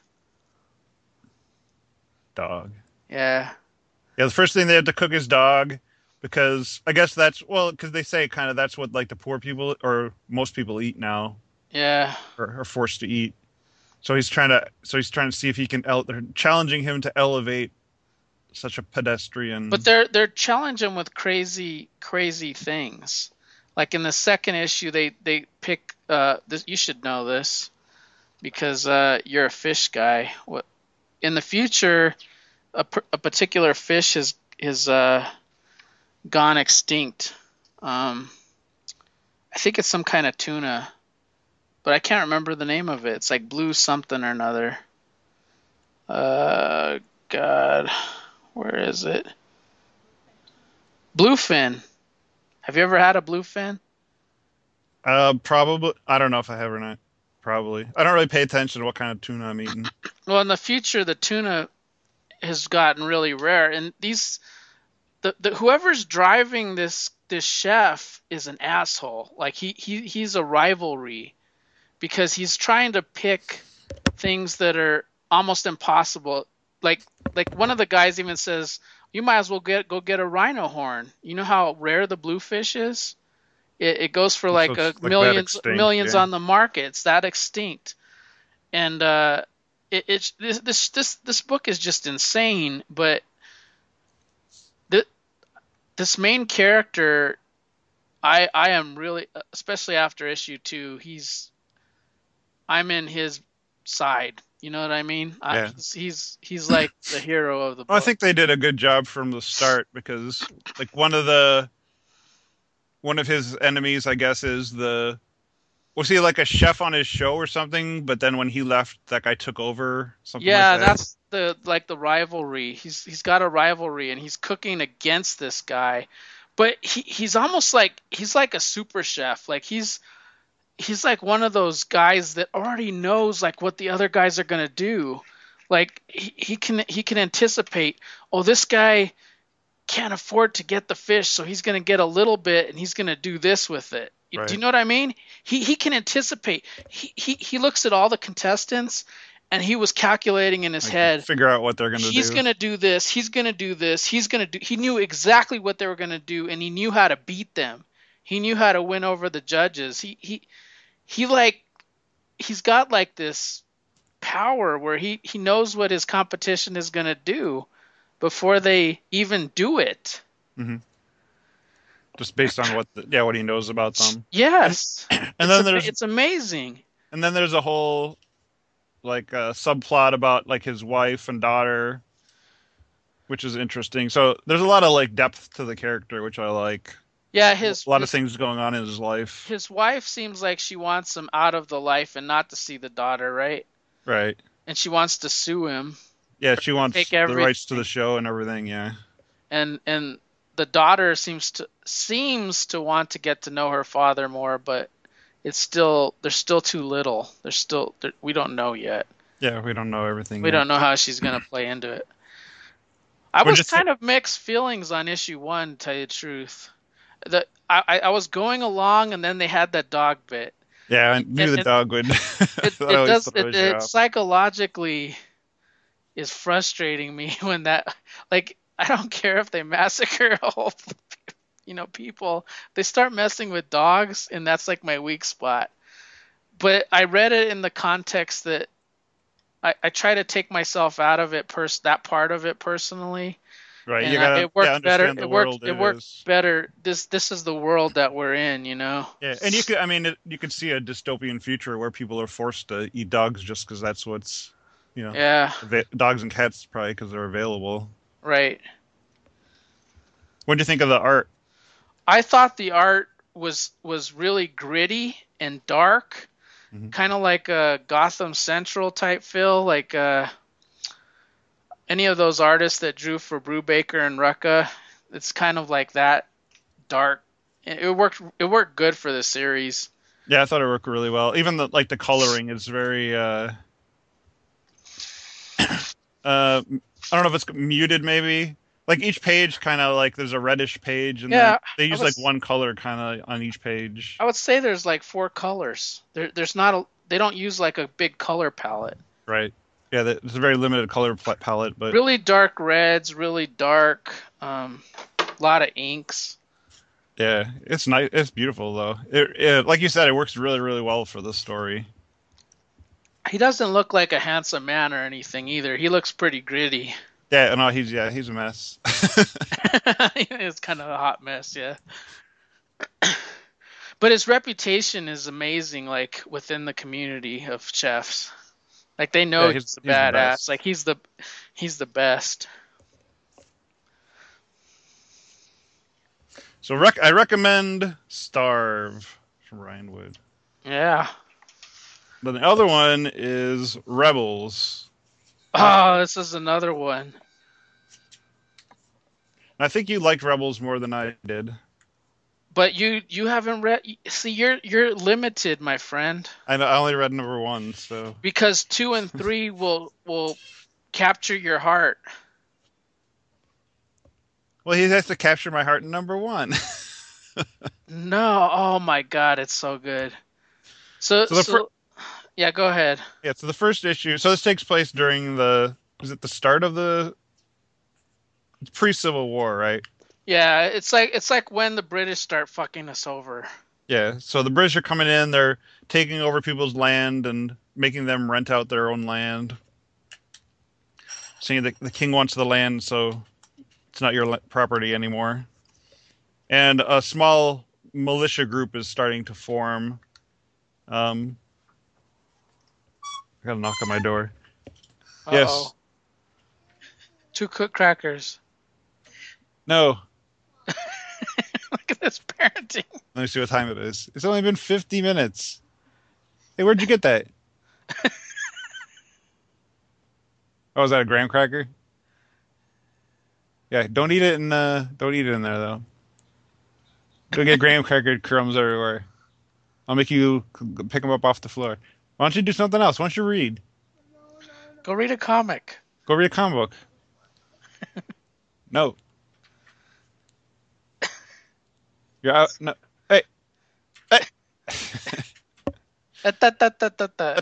Dog. Yeah. Yeah, the first thing they had to cook is dog because I guess that's well, because they say kind of that's what like the poor people or most people eat now Yeah. or are forced to eat. So he's trying to so he's trying to see if he can el- they're challenging him to elevate such a But pedestrian. they're they're challenging him with crazy crazy things. Like in the second issue, they they pick. Uh, this, you should know this because uh, you're a fish guy. What in the future, a, a particular fish has is uh, gone extinct. Um, I think it's some kind of tuna, but I can't remember the name of it. It's like blue something or another. Uh, God, where is it? Bluefin. Have you ever had a bluefin? Uh, probably I don't know if I have or not. Probably I don't really pay attention to what kind of tuna I'm eating. Well, in the future, the tuna has gotten really rare, and these the, the whoever's driving this this chef is an asshole. Like he he he's a rivalry because he's trying to pick things that are almost impossible. Like like one of the guys even says, "You might as well get go get a rhino horn." You know how rare the bluefish is? It, it goes for So like a it's like that millions extinct. millions Yeah. on the market. It's that extinct, and uh, it, it's this this this this book is just insane. But th- this main character, I I am really, especially after issue two, he's I'm in his side. You know what I mean? I, Yeah. he's he's he's like the hero of the Well, I book. think they did a good job from the start because like one of the one of his enemies, I guess, is the was he like a chef on his show or something? But then when he left, that guy took over, something like Yeah, that. that's the like the rivalry. He's he's got a rivalry and he's cooking against this guy. But he, he's almost like he's like a super chef. Like he's he's like one of those guys that already knows like what the other guys are gonna do. Like he, he can he can anticipate, oh, this guy can't afford to get the fish, so he's gonna get a little bit and he's gonna do this with it. Do you Right. know what I mean? He he can anticipate. He he he looks at all the contestants, and he was calculating in his Like to head. figure out what they're gonna He's do. gonna do this. He's gonna do this. He's gonna do. He knew exactly what they were gonna do, and he knew how to beat them. He knew how to win over the judges. He he he like he's got like this power where he he knows what his competition is gonna do before they even do it. Hmm. Just based on what the, yeah what he knows about them. And Yes, and it's then a, there's it's amazing. and then there's a whole like uh, subplot about like his wife and daughter, which is interesting. So there's a lot of like depth to the character, which I like. Yeah, A his lot of his things going on in his life. his wife seems like she wants him out of the life and not to see the daughter, right? Right. And she wants to sue him Yeah, or she take wants the rights to the everything. show and everything. Yeah. And and the daughter seems to seems to want to get to know her father more, but it's still there's still too little. There's still there, we don't know yet. Yeah, we don't know everything We yet. don't know how she's gonna play into it. I What'd was you think? kind of mixed feelings on issue one, to tell you the truth. The I, I I was going along, and then they had that dog bit, Yeah, I and, and, knew the and dog would. it that it always does it, throws you it off. psychologically is frustrating me when that like I don't care if they massacre a whole you know people, they start messing with dogs, and that's like my weak spot. But I read it in the context that I, I try to take myself out of it, pers- that part of it personally, Right. and You I, gotta it yeah worked better. understand the It worked. world It it worked is. better. This this is the world that we're in, you know. Yeah, and you could I mean it, you could see a dystopian future where people are forced to eat dogs just because that's what's you know Yeah, ava- dogs and cats probably because they're available. right. What do you think of the art? I thought the art was was really gritty and dark, Hmm. kind of like a Gotham Central type feel, like uh, any of those artists that drew for Brubaker and Rucka. It's kind of like that dark. It it worked. It worked good for the series. Yeah, I thought it worked really well. Even the like the coloring is very uh uh I don't know if it's muted maybe. Like each page kind of like there's a reddish page and then Yeah, they I use like was. one color kind of on each page. I would say there's like four colors. There, there's not a. They don't use like a big color palette. Right. Yeah, that- it's a very limited color pl- palette, but Really dark reds, really dark. Um, a lot of inks. yeah, it's nice. It's beautiful though. It, it like you said, it works really really well for the story. He doesn't look like a handsome man or anything either. He looks pretty gritty. Yeah, no, he's yeah, he's a mess. It's kind of a hot mess, yeah. But his reputation is amazing, like within the community of chefs. Like they know Yeah, he's he's a he's the badass. Like best. he's the he's the best. So rec- I recommend Starve from Ryan Wood. Yeah. But the other one is Rebels. I, Oh, this is another one. I think you liked Rebels more than I did. But you you haven't read. See, you're you're limited, my friend, I, I only read number one, so because two and three will will capture your heart. well, he has to capture my heart in number one. No, oh my God, it's so good. So So the first, so yeah, go ahead. yeah, so the first issue. So this takes place during the is it the start of the pre-Civil War, right? Yeah, it's like it's like when the British start fucking us over. Yeah. So the British are coming in. They're taking over people's land and making them rent out their own land. Saying that the king wants the land, so it's not your la- property anymore. And a small militia group is starting to form. Um, I got a knock on my door. Uh Yes. oh. Two cooked crackers. No. Look at this parenting. Let me see what time it is. It's only been fifty minutes. Hey, where'd you get that? Oh, is that a graham cracker? Yeah, don't eat it in uh don't eat it in there though. Don't get graham cracker crumbs everywhere. I'll make you c- pick them up off the floor. Why don't you do something else? Why don't you read? Go read a comic. Go read a comic book. No. You're out. No. Hey. Hey. Uh, ta- ta- ta- ta- ta.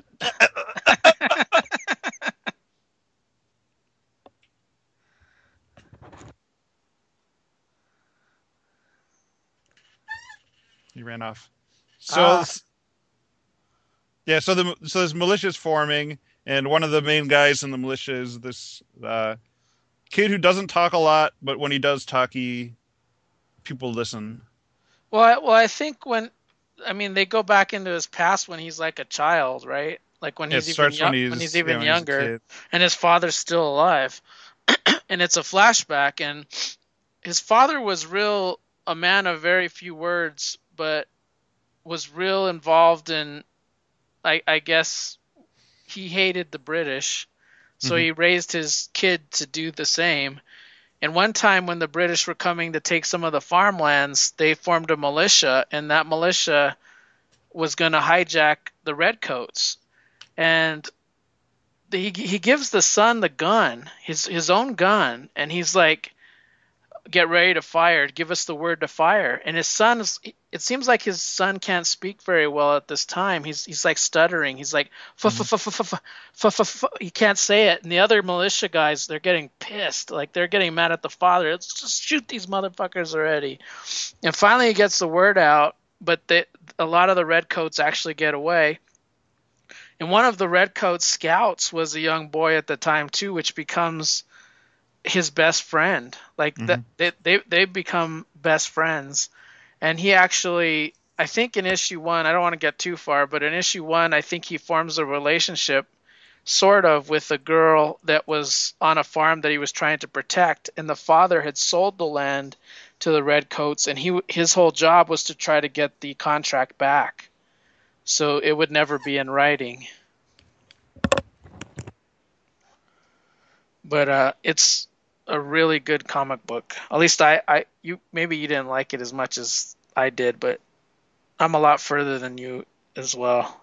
He ran off. So Ah, s- yeah, so the so this militia is forming, and one of the main guys in the militia is this uh, kid who doesn't talk a lot, but when he does talk, he people listen. well, I, well, I think when, I mean, they go back into his past when he's like a child, right? Like when It he's even starts when young, when he's he's yeah even when he's a younger, kid. and his father's still alive, and it's a flashback, and his father was real, a man of very few words, but was real involved in, I, I guess, he hated the British, so Hmm. he raised his kid to do the same. And one time when the British were coming to take some of the farmlands, they formed a militia, and that militia was going to hijack the redcoats. And he he gives the son the gun, his his own gun, and he's like, "Get ready to fire. Give us the word to fire." And his son is, it seems like his son can't speak very well at this time. He's he's like stuttering. He's like, Hmm. he can't say it. And the other militia guys, they're getting pissed. Like they're getting mad at the father. Let's just shoot these motherfuckers already. And finally he gets the word out, but they, a lot of the redcoats actually get away. And one of the redcoat scouts was a young boy at the time too, which becomes his best friend. Like that, Hmm. they they they become best friends. And he actually, I think in issue one, I don't want to get too far, but in issue one, I think he forms a relationship, sort of, with a girl that was on a farm that he was trying to protect, and the father had sold the land to the redcoats, and he his whole job was to try to get the contract back, so it would never be in writing. But uh, it's a really good comic book. At least I, I, you maybe you didn't like it as much as I did, but I'm a lot further than you as well.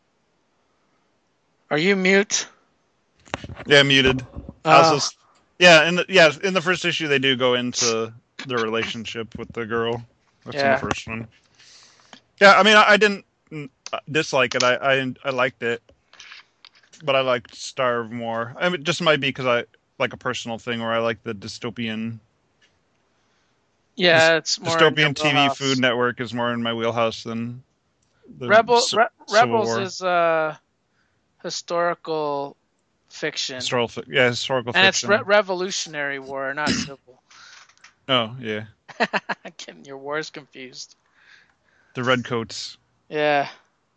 Are you mute? Yeah, muted. I was Oh, just yeah, in the, yeah in the first issue they do go into the relationship with the girl. That's in the yeah, first one. Yeah, I mean I, I didn't mm, dislike it. I, I I liked it, but I liked Starve more. I mean, it just might be because I like a personal thing where I like the dystopian. This yeah. It's more in your dystopian T V Food wheelhouse. Network is more in my wheelhouse than the Rebel C- Re- Civil Rebels War is uh historical fiction, historical. Yeah, historical and it's re- fiction. Revolutionary War, not civil. Oh yeah, Getting your wars confused. the Redcoats. Yeah,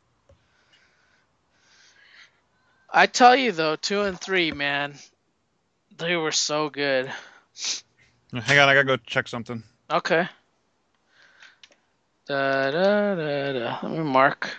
I tell you though, two and three, man, they were so good. Hang on, I gotta go check something. Okay. Da, da, da, da. Let me mark.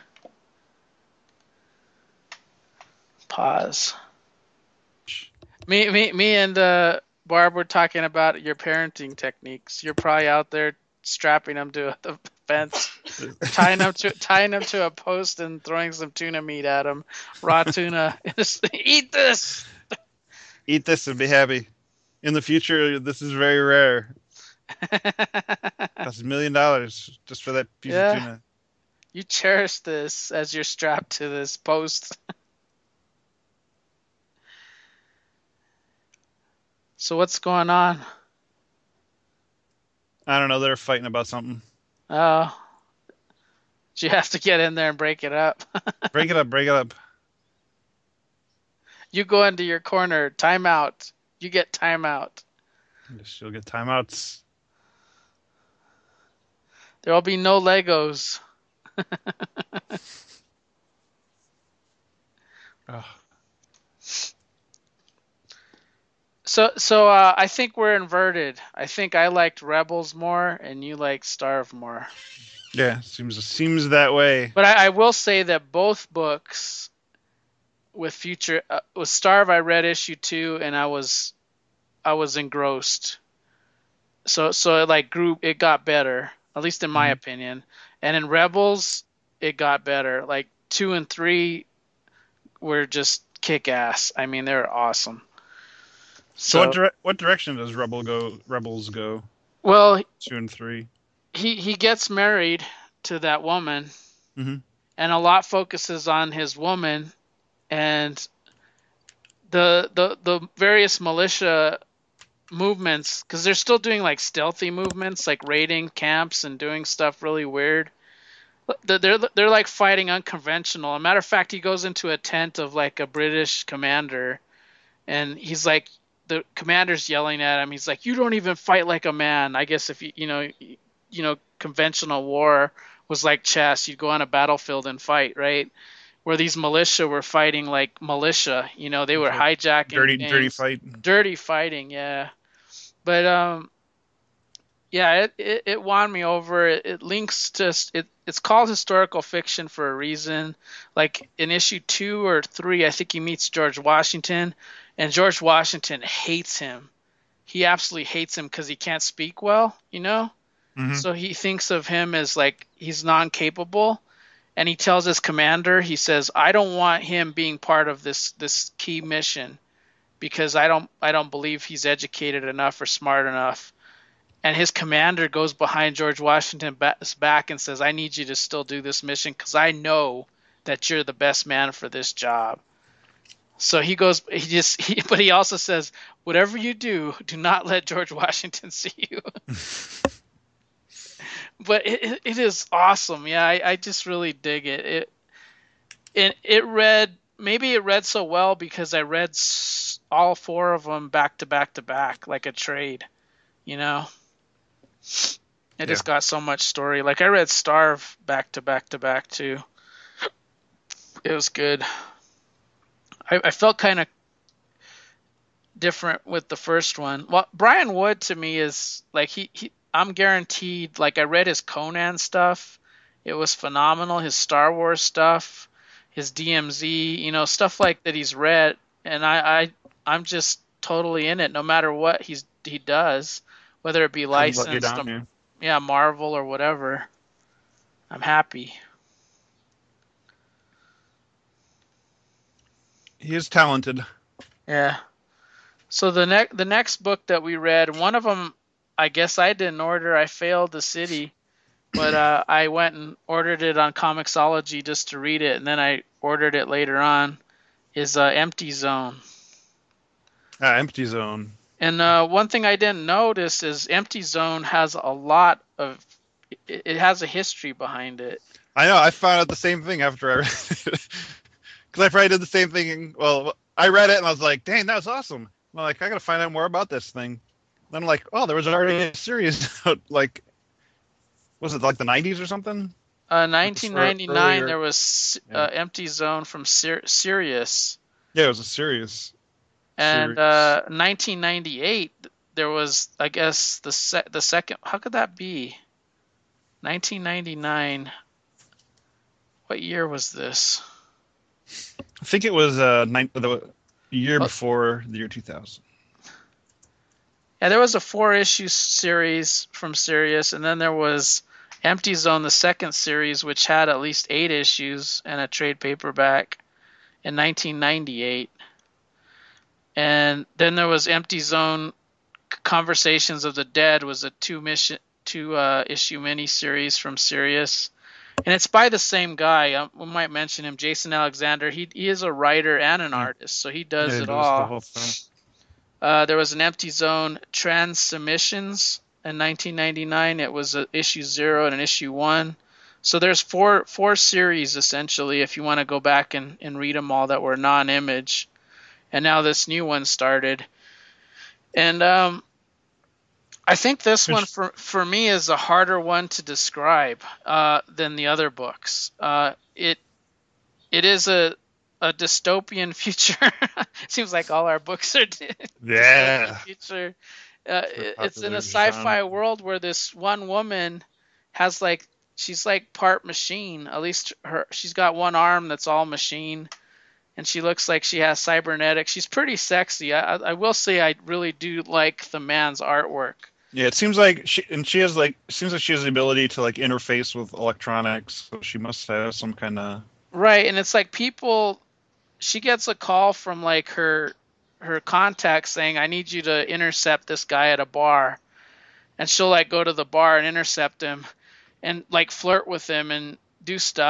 Pause. Me, me, me, and uh, Barb were talking about your parenting techniques. You're probably out there strapping them to the fence, or tying them to tying them to a post and throwing some tuna meat at them, raw tuna. Eat this. Eat this and be happy. In the future, this is very rare. Costs a million dollars just for that piece of Yeah, tuna. you cherish this as you're strapped to this post. So what's going on? I don't know. They're fighting about something. Oh, you have to get in there and break it up. Break it up. Break it up. You go into your corner. Timeout. You get timeout. You'll get timeouts. There will be no Legos. Oh. So, so uh, I think we're inverted. I think I liked Rebels more, and you like Starve more. Yeah, seems seems that way. But I, I will say that both books, with future, uh, with Starve, I read issue two, and I was, I was engrossed. So, so it like grew, it got better, at least in my Hmm. opinion. And in Rebels, it got better. Like two and three were just kick ass. I mean, they're awesome. So what So, dire- what direction does Rebel go? Rebels go? well, Two and three. he he gets married to that woman, Hmm. and a lot focuses on his woman and the the the various militia movements, because they're still doing like stealthy movements, like raiding camps and doing stuff really weird. They're they're, they're like fighting unconventional. As a matter of fact, he goes into a tent of like a British commander, and he's like, the commander's yelling at him. He's like, "You don't even fight like a man." I guess if you you know you know conventional war was like chess. You'd go on a battlefield and fight, right? Where these militia were fighting like militia. You know, they It's were like hijacking dirty, dirty things, fight. dirty fighting. Yeah, but um, yeah, it, it, it won me over. It, it links to it. It's called historical fiction for a reason. Like in issue two or three, I think he meets George Washington, and George Washington hates him. He absolutely hates him because he can't speak well, you know. Mm-hmm. So he thinks of him as like he's non-capable, and he tells his commander, he says, "I don't want him being part of this this key mission because I don't I don't believe he's educated enough or smart enough." And his commander goes behind George Washington's back and says, "I need you to still do this mission because I know that you're the best man for this job." So he goes, he just, he, but he also says, "Whatever you do, do not let George Washington see you." But it, it is awesome. Yeah, I, I just really dig it. It, it. it read, maybe it read so well because I read all four of them back to back to back, like a trade, you know? It Yeah. just got so much story. Like I read Starve back to back to back too. It was good. I, I felt kind of different with the first one. Well, Brian Wood to me is like he, he I'm guaranteed. Like I read his Conan stuff. It was phenomenal. His Star Wars stuff, his D M Z, you know, stuff like that he's read, and I, I I'm just totally in it no matter what he's he does, whether it be licensed, Down, yeah. yeah, Marvel or whatever. I'm happy. He is talented. Yeah. So the next the next book that we read, one of them, I guess I didn't order. I failed the city, but uh, I went and ordered it on Comixology just to read it, and then I ordered it later on. Is uh, Empty Zone. Ah, Empty Zone. And uh, one thing I didn't notice is Empty Zone has a lot of. It, it has a history behind it. I know. I found out the same thing after I read it. Because I probably did the same thing. Well, I read it and I was like, dang, that was awesome. I'm like, I got to find out more about this thing. Then I'm like, oh, there was already a series. Like, was it like the nineties or something? Uh, nineteen ninety-nine, earlier. there was uh, Yeah. Empty Zone from Sir- Sirius. Yeah, it was a series. And Series. uh, nineteen ninety-eight, there was, I guess, the se- the second. How could that be? nineteen ninety-nine. What year was this? I think it was uh, nine, the year Oh. before the year two thousand. Yeah, there was a four-issue series from Sirius, and then there was Empty Zone, the second series, which had at least eight issues and a trade paperback in nineteen ninety-eight. And then there was Empty Zone Conversations of the Dead, was a two mission two uh, issue miniseries from Sirius, and it's by the same guy. Um, we might mention him, Jason Alexander. He he is a writer and an artist, so he does Yeah, it it was the all. whole thing. Uh, there was an Empty Zone Transmissions in nineteen ninety-nine. It was a issue zero and an issue one. So there's four four series essentially if you want to go back and, and read them all that were non-image. And now this new one started. And um, I think this one for, for me is a harder one to describe uh, than the other books. Uh, it it is a a dystopian future. Seems like all our books are Yeah. dystopian future. Uh, it, it's in a sci-fi world where this one woman has like she's like part machine. At least her she's got one arm that's all machine, and she looks like she has cybernetics. She's pretty sexy. I, I will say I really do like the man's artwork. Yeah, it seems like she and she has like it seems like she has the ability to like interface with electronics. So she must have some kind of right. And it's like people. She gets a call from like her her contact saying, "I need you to intercept this guy at a bar," and she'll like go to the bar and intercept him, and like flirt with him and do stuff.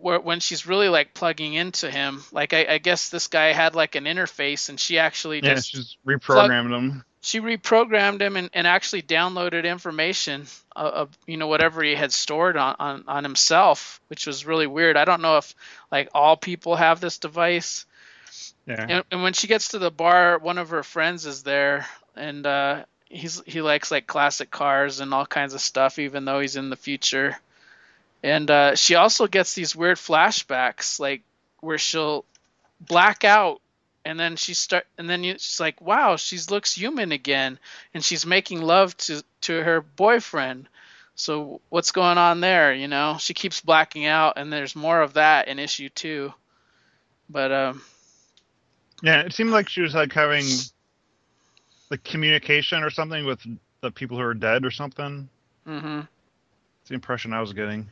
where when she's really like plugging into him, like I, I guess this guy had like an interface, and she actually Yeah, just she's plug reprogrammed him. she reprogrammed him and, and actually downloaded information of, of you know whatever he had stored on, on on himself, which was really weird. I don't know if like all people have this device. Yeah. And, and when she gets to the bar, one of her friends is there, and uh, he's he likes like classic cars and all kinds of stuff, even though he's in the future. And uh, she also gets these weird flashbacks, like where she'll black out, and then she start, and then you, she's like, "Wow, she looks human again," and she's making love to to her boyfriend. So what's going on there? You know, she keeps blacking out, and there's more of that in issue two. But um, Yeah, it seemed like she was like having like communication or something with the people who are dead or something. mm-hmm. It's the impression I was getting.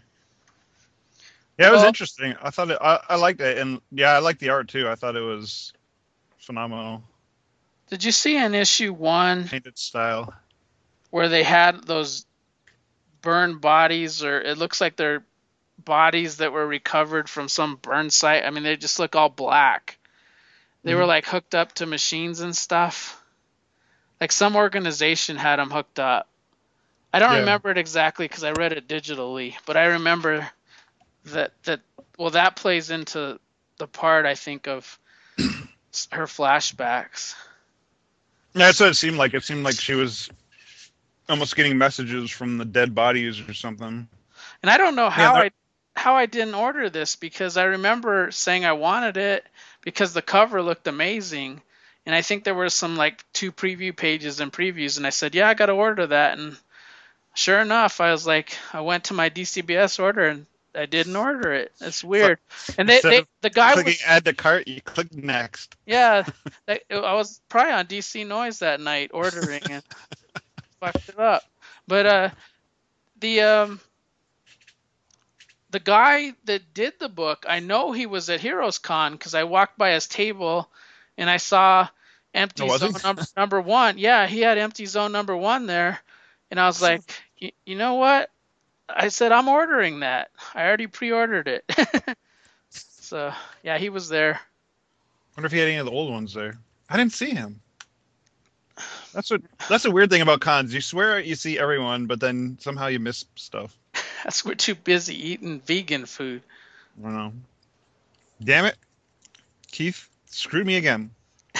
Yeah, it was Well, interesting. I thought it, I, I liked it, and yeah, I liked the art too. I thought it was phenomenal. did you see in issue one Painted style. where they had those burned bodies, or it looks like they're bodies that were recovered from some burn site? I mean, they just look all black. They were Mhm. like hooked up to machines and stuff. Like some organization had them hooked up. I don't Yeah. remember it exactly because I read it digitally, but I remember that that well that plays into the part I think of her flashbacks. Yeah, that's what it seemed like. It seemed like she was almost getting messages from the dead bodies or something. And I don't know Yeah, how that- I how I didn't order this, because I remember saying I wanted it because the cover looked amazing, and I think there were some like two preview pages and previews, and I said, yeah, I got to order that, and sure enough, I was like, I went to my D C B S order and I didn't order it. It's weird. And they, instead they of the guy clicking was add to cart, you click next. yeah. I I was probably on D C Noise that night ordering and fucked it up. But uh, the um the guy that did the book, I know he was at Heroes Con because I walked by his table and I saw Oh, Empty was he? Zone num- number one. Yeah, he had Empty Zone number one there, and I was like, y- you know what? I said I'm ordering that. I already pre-ordered it. So yeah, he was there. Wonder if he had any of the old ones there. I didn't see him. That's what. That's a weird thing about cons. You swear you see everyone, but then somehow you miss stuff. That's we're too busy eating vegan food. I don't know. Damn it, Keith, screwed me again.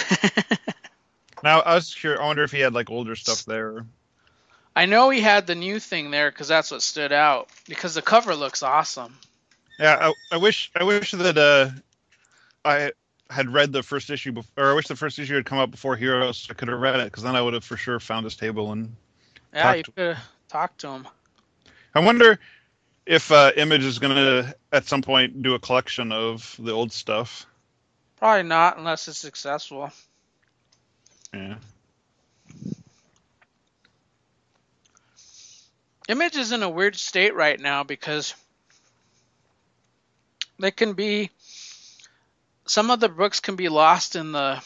Now I was curious. I wonder if he had like older stuff there. I know he had the new thing there because that's what stood out. Because the cover looks awesome. Yeah, I, I wish. I wish that uh, I had read the first issue before, or I wish the first issue had come out before Heroes. So I could have read it, because then I would have for sure found his table and Yeah, talked you to- could have talked to him. I wonder if uh, Image is going to at some point do a collection of the old stuff. Probably not unless it's successful. Yeah. Image is in a weird state right now because they can be some of the books can be lost in the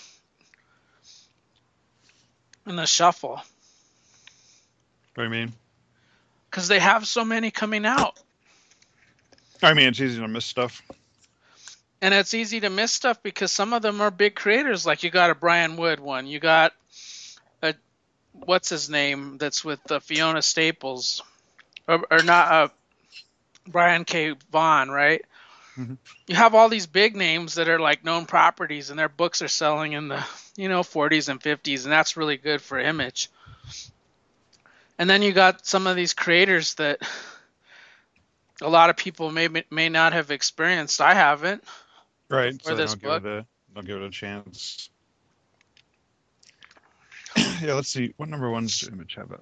in the shuffle What do you mean? because they have so many coming out, I mean, it's easy to miss stuff. and it's easy to miss stuff because some of them are big creators. Like you got a Brian Wood one, you got a what's his name that's with the Fiona Staples, or, or not uh, Brian K. Vaughan, right? Mhm. You have all these big names that are like known properties, and their books are selling in the you know forties and fifties, and that's really good for Image. And then you got some of these creators that a lot of people may may not have experienced. I haven't. Right. For So this don't book. give it a don't give it a chance. Yeah. Let's see. What number ones do Image have out?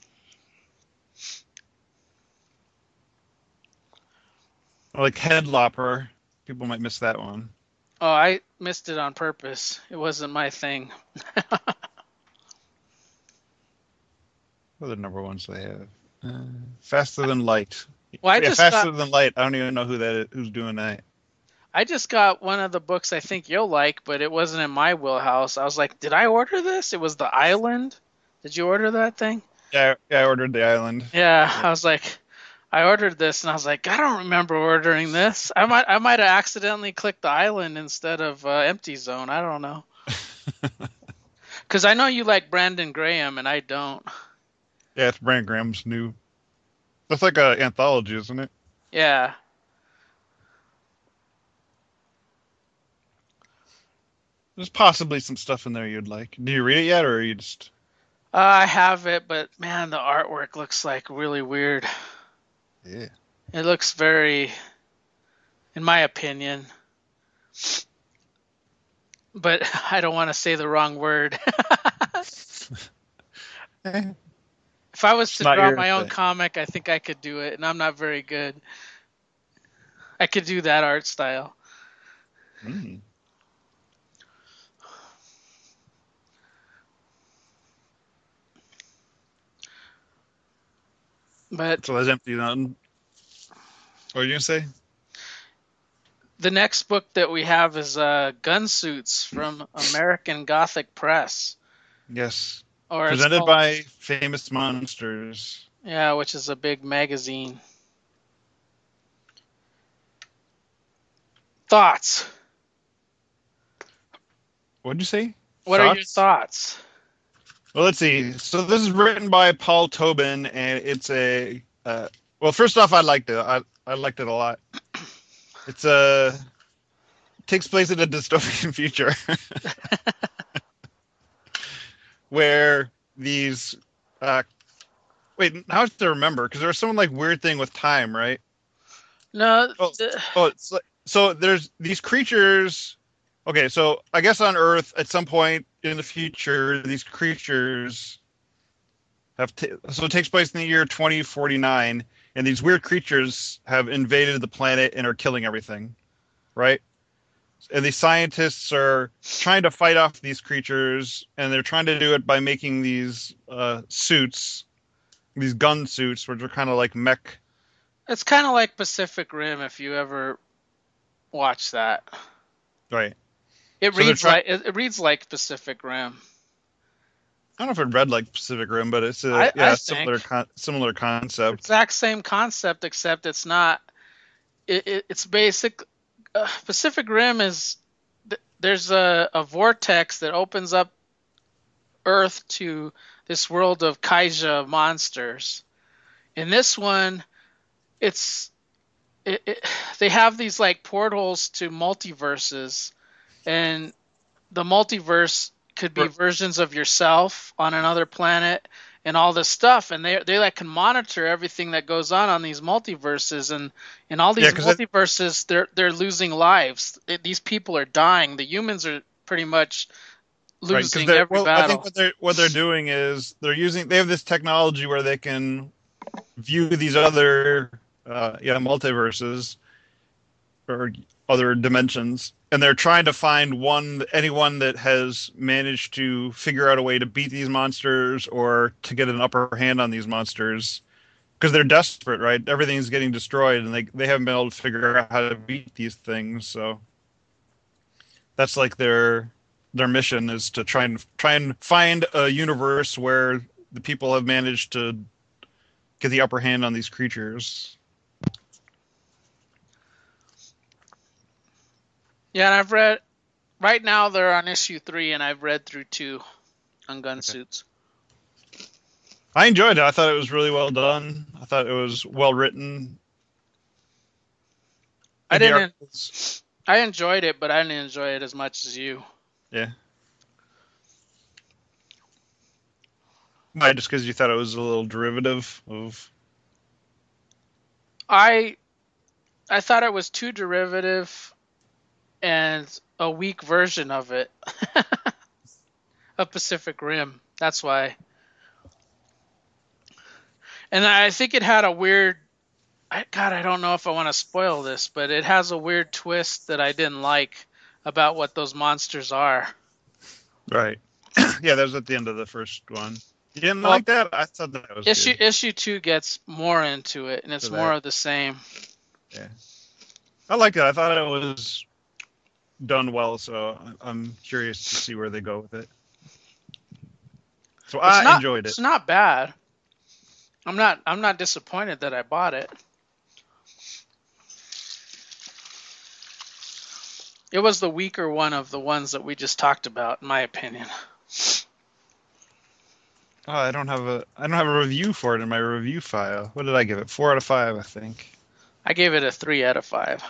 Like Headlopper. People might miss that one. Oh, I missed it on purpose. It wasn't my thing. What are the number ones they have? Uh, Faster Than Light. Well, I yeah, just Faster got Than Light. I don't even know who that is, who's doing that. I just got one of the books I think you'll like, but it wasn't in my wheelhouse. I was like, did I order this? It was The Island. Did you order that thing? Yeah, yeah, I ordered The Island. Yeah, I was like, I ordered this and I was like, I don't remember ordering this. I might I might have accidentally clicked the island instead of uh, Empty Zone. I don't know. Because I know you like Brandon Graham and I don't. Yeah, it's Brand Graham's new. That's like a anthology, isn't it? Yeah. There's possibly some stuff in there you'd like. Do you read it yet, or are you just? Uh, I have it, but man, the artwork looks like really weird. Yeah. It looks very, in my opinion, but I don't want to say the wrong word. Eh, If I was it's to not draw your my own thing. comic, I think I could do it, and I'm not very good. I could do that art style. Mm. But So that's empty. Nothing. What were you gonna say? the next book that we have is uh, Gunsuits from American Gothic Press, Yes. or it's Presented called, by Famous Monsters. yeah, which is a big magazine. Thoughts? What'd you say? What are your Thoughts? thoughts? Well, let's see. So this is written by Paul Tobin, and it's a. Uh, well, first off, I liked it. I I liked it a lot. It's a takes place in a dystopian future where these. Uh, wait, how to remember? Because there was some like weird thing with time, right? No, Oh, the, oh, it's like, so there's these creatures. Okay, so I guess on Earth at some point in the future, these creatures have t- so it takes place in the year twenty forty-nine, and these weird creatures have invaded the planet and are killing everything, right? And these scientists are trying to fight off these creatures, and they're trying to do it by making these uh, suits, these gun suits, which are kind of like mech. it's kind of like Pacific Rim if you ever watch that. Right. It So they're reads trying. like it, it reads like Pacific Rim. I don't know if it read like Pacific Rim, but it's a I I yeah similar think con- similar concept. exact same concept except it's not. It, it it's basic. Uh, Pacific Rim is th- there's a, a vortex that opens up Earth to this world of kaija monsters. In this one, it's it, it, they have these like portals to multiverses, and the multiverse could be Right. versions of yourself on another planet and all this stuff, and they they like can monitor everything that goes on on these multiverses, and in all Yeah, these because multiverses they're they're losing lives. These people are dying. The humans are pretty much right, because losing they're every well, I think battle. what they're what they're doing is they're using they have this technology where they can view these other uh, yeah multiverses or other dimensions, and they're trying to find one anyone that has managed to figure out a way to beat these monsters or to get an upper hand on these monsters because they're desperate, right? Everything's getting destroyed, and they they haven't been able to figure out how to beat these things. So that's like their their mission is to try and try and find a universe where the people have managed to get the upper hand on these creatures. Yeah, and I've read right now they're on issue three, and I've read through two on gun Okay. suits. I enjoyed it. I thought it was really well done. I thought it was well written. I And the art didn't. was, I enjoyed it, but I didn't enjoy it as much as you. yeah. Why, just because you thought it was a little derivative of. I I thought it was too derivative and a weak version of it. Of Pacific Rim. That's why. And I think it had a weird I, God, I don't know if I want to spoil this, but it has a weird twist that I didn't like about what those monsters are. Right. Yeah, that was at the end of the first one. You didn't Well, like that? I thought that was issue good issue two gets more into it, and for it's more that. of the same. Yeah. I liked it. I thought it was done well, so I'm curious to see where they go with it. So It's I not enjoyed it. it's not bad. I'm not I'm not disappointed that I bought it. It was the weaker one of the ones that we just talked about, in my opinion. Oh, I don't have a I don't have a review for it in my review file. What did I give it? Four out of five, I think. I gave it a three out of five.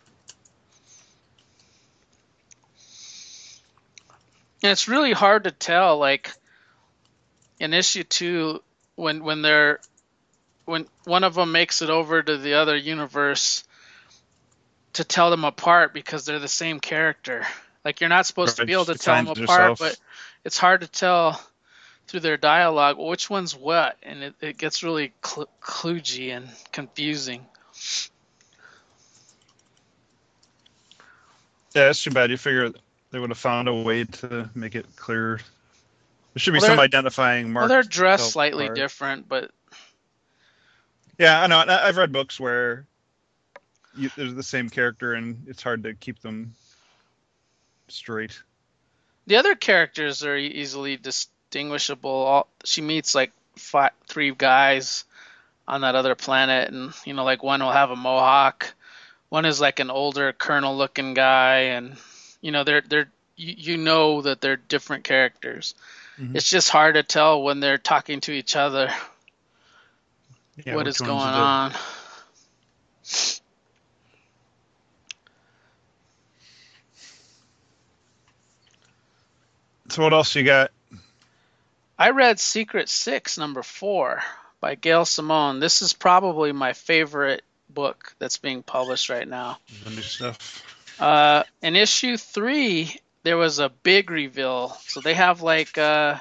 And it's really hard to tell, like in issue two, when when they're when one of them makes it over to the other universe, to tell them apart because they're the same character. Like you're not supposed to Right, be able to it tell them finds apart, yourself. but it's hard to tell through their dialogue which one's what, and it, it gets really cl- kludgy and confusing. Yeah, it's too bad. You figure they would have found a way to make it clear. There should be Well, some they're identifying well, they're marks to dressed tell them slightly apart. different, but Yeah, I know. and I- I've read books where you, there's the same character and it's hard to keep them straight. the other characters are e- easily distinguishable. All, she meets like five, three guys on that other planet, and you know, like one will have a mohawk, one is like an older colonel-looking guy, and you know, they're they're you, you know that they're different characters. Mm-hmm. It's just hard to tell when they're talking to each other Yeah, what which is one's going the? on. So what else you got? I read Secret Six, number four, by Gail Simone. This is probably my favorite book that's being published right now. The new stuff. Uh, in issue three, there was a big reveal. So they have like uh,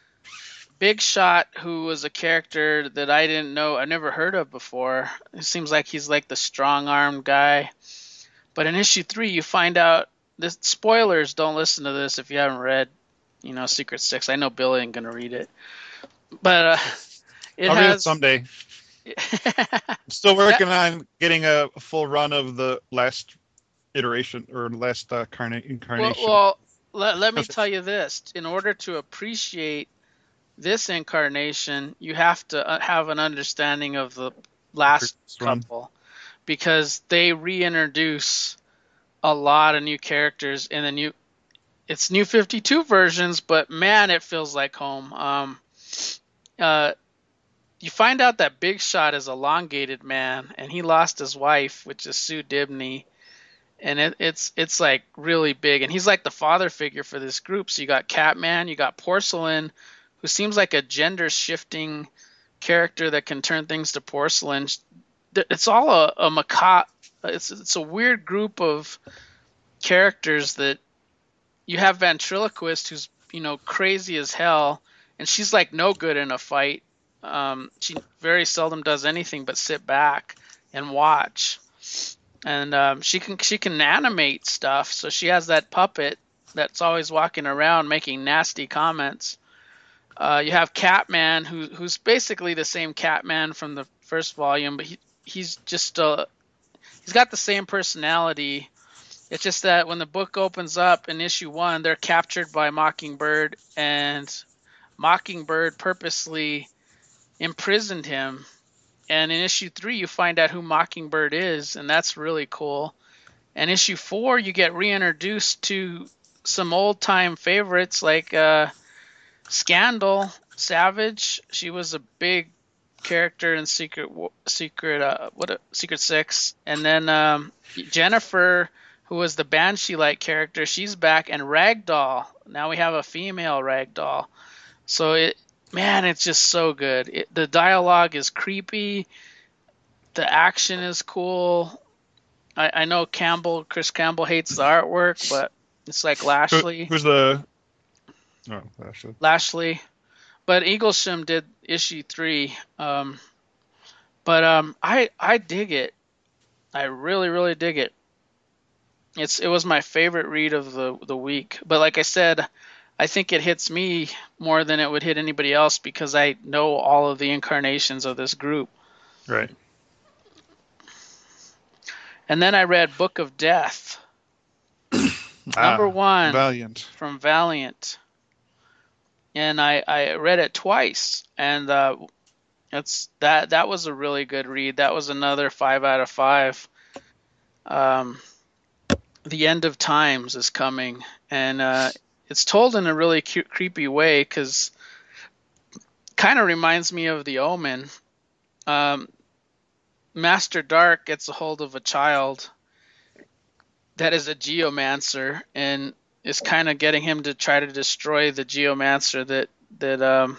Big Shot, who was a character that I didn't know, I never heard of before. It seems like he's like the strong-armed guy. But in issue three, you find out this. Spoilers, don't listen to this if you haven't read, you know, Secret Six. I know Billy ain't gonna read it, but uh, it I'll read it has. someday. I'm still working on getting a full run of the last iteration or last uh, carna- well, incarnation. well, let, let me tell you this. In order to appreciate this incarnation, you have to uh, have an understanding of the last couple, because they reintroduce a lot of new characters in the new. It's new fifty-two versions, but man, it feels like home. Um, uh, you find out that Big Shot is elongated man, and he lost his wife, which is Sue Dibney, and it, it's it's like really big, and he's like the father figure for this group. So you got Catman, you got Porcelain, who seems like a gender shifting character that can turn things to porcelain. It's all a, a macabre. It's it's a weird group of characters that you have Ventriloquist, who's you know crazy as hell, and she's like no good in a fight. Um, she very seldom does anything but sit back and watch, and um, she can she can animate stuff. So she has that puppet that's always walking around making nasty comments. Uh, you have Catman, who who's basically the same Catman from the first volume, but he he's just uh he's got the same personality. It's just that when the book opens up in issue one, they're captured by Mockingbird, and Mockingbird purposely imprisoned him. And in issue three, you find out who Mockingbird is, and that's really cool. And issue four, you get reintroduced to some old time favorites like uh, Scandal Savage. She was a big character in Secret Secret uh, what a, Secret Six, and then um, Jennifer, who was the Banshee-like character, she's back, and Ragdoll. Now we have a female Ragdoll. So it, man, it's just so good. It, the dialogue is creepy. The action is cool. I, I know Campbell, Chris Campbell hates the artwork, but it's like Lashley. Who, who's the? Oh, Lashley. Lashley. But Eaglesham did issue three. Um, but um, I I dig it. I really really dig it. It's it was my favorite read of the the week. But like I said, I think it hits me more than it would hit anybody else because I know all of the incarnations of this group. Right. And then I read Book of Death, number Ah, one, Valiant. from Valiant, and I I read it twice. And uh, It's that that was a really good read. That was another five out of five. Um, the end of times is coming, and uh, it's told in a really cute, creepy way because kind of reminds me of The Omen. Um, Master Dark gets a hold of a child that is a geomancer and is kind of getting him to try to destroy the geomancer that that um,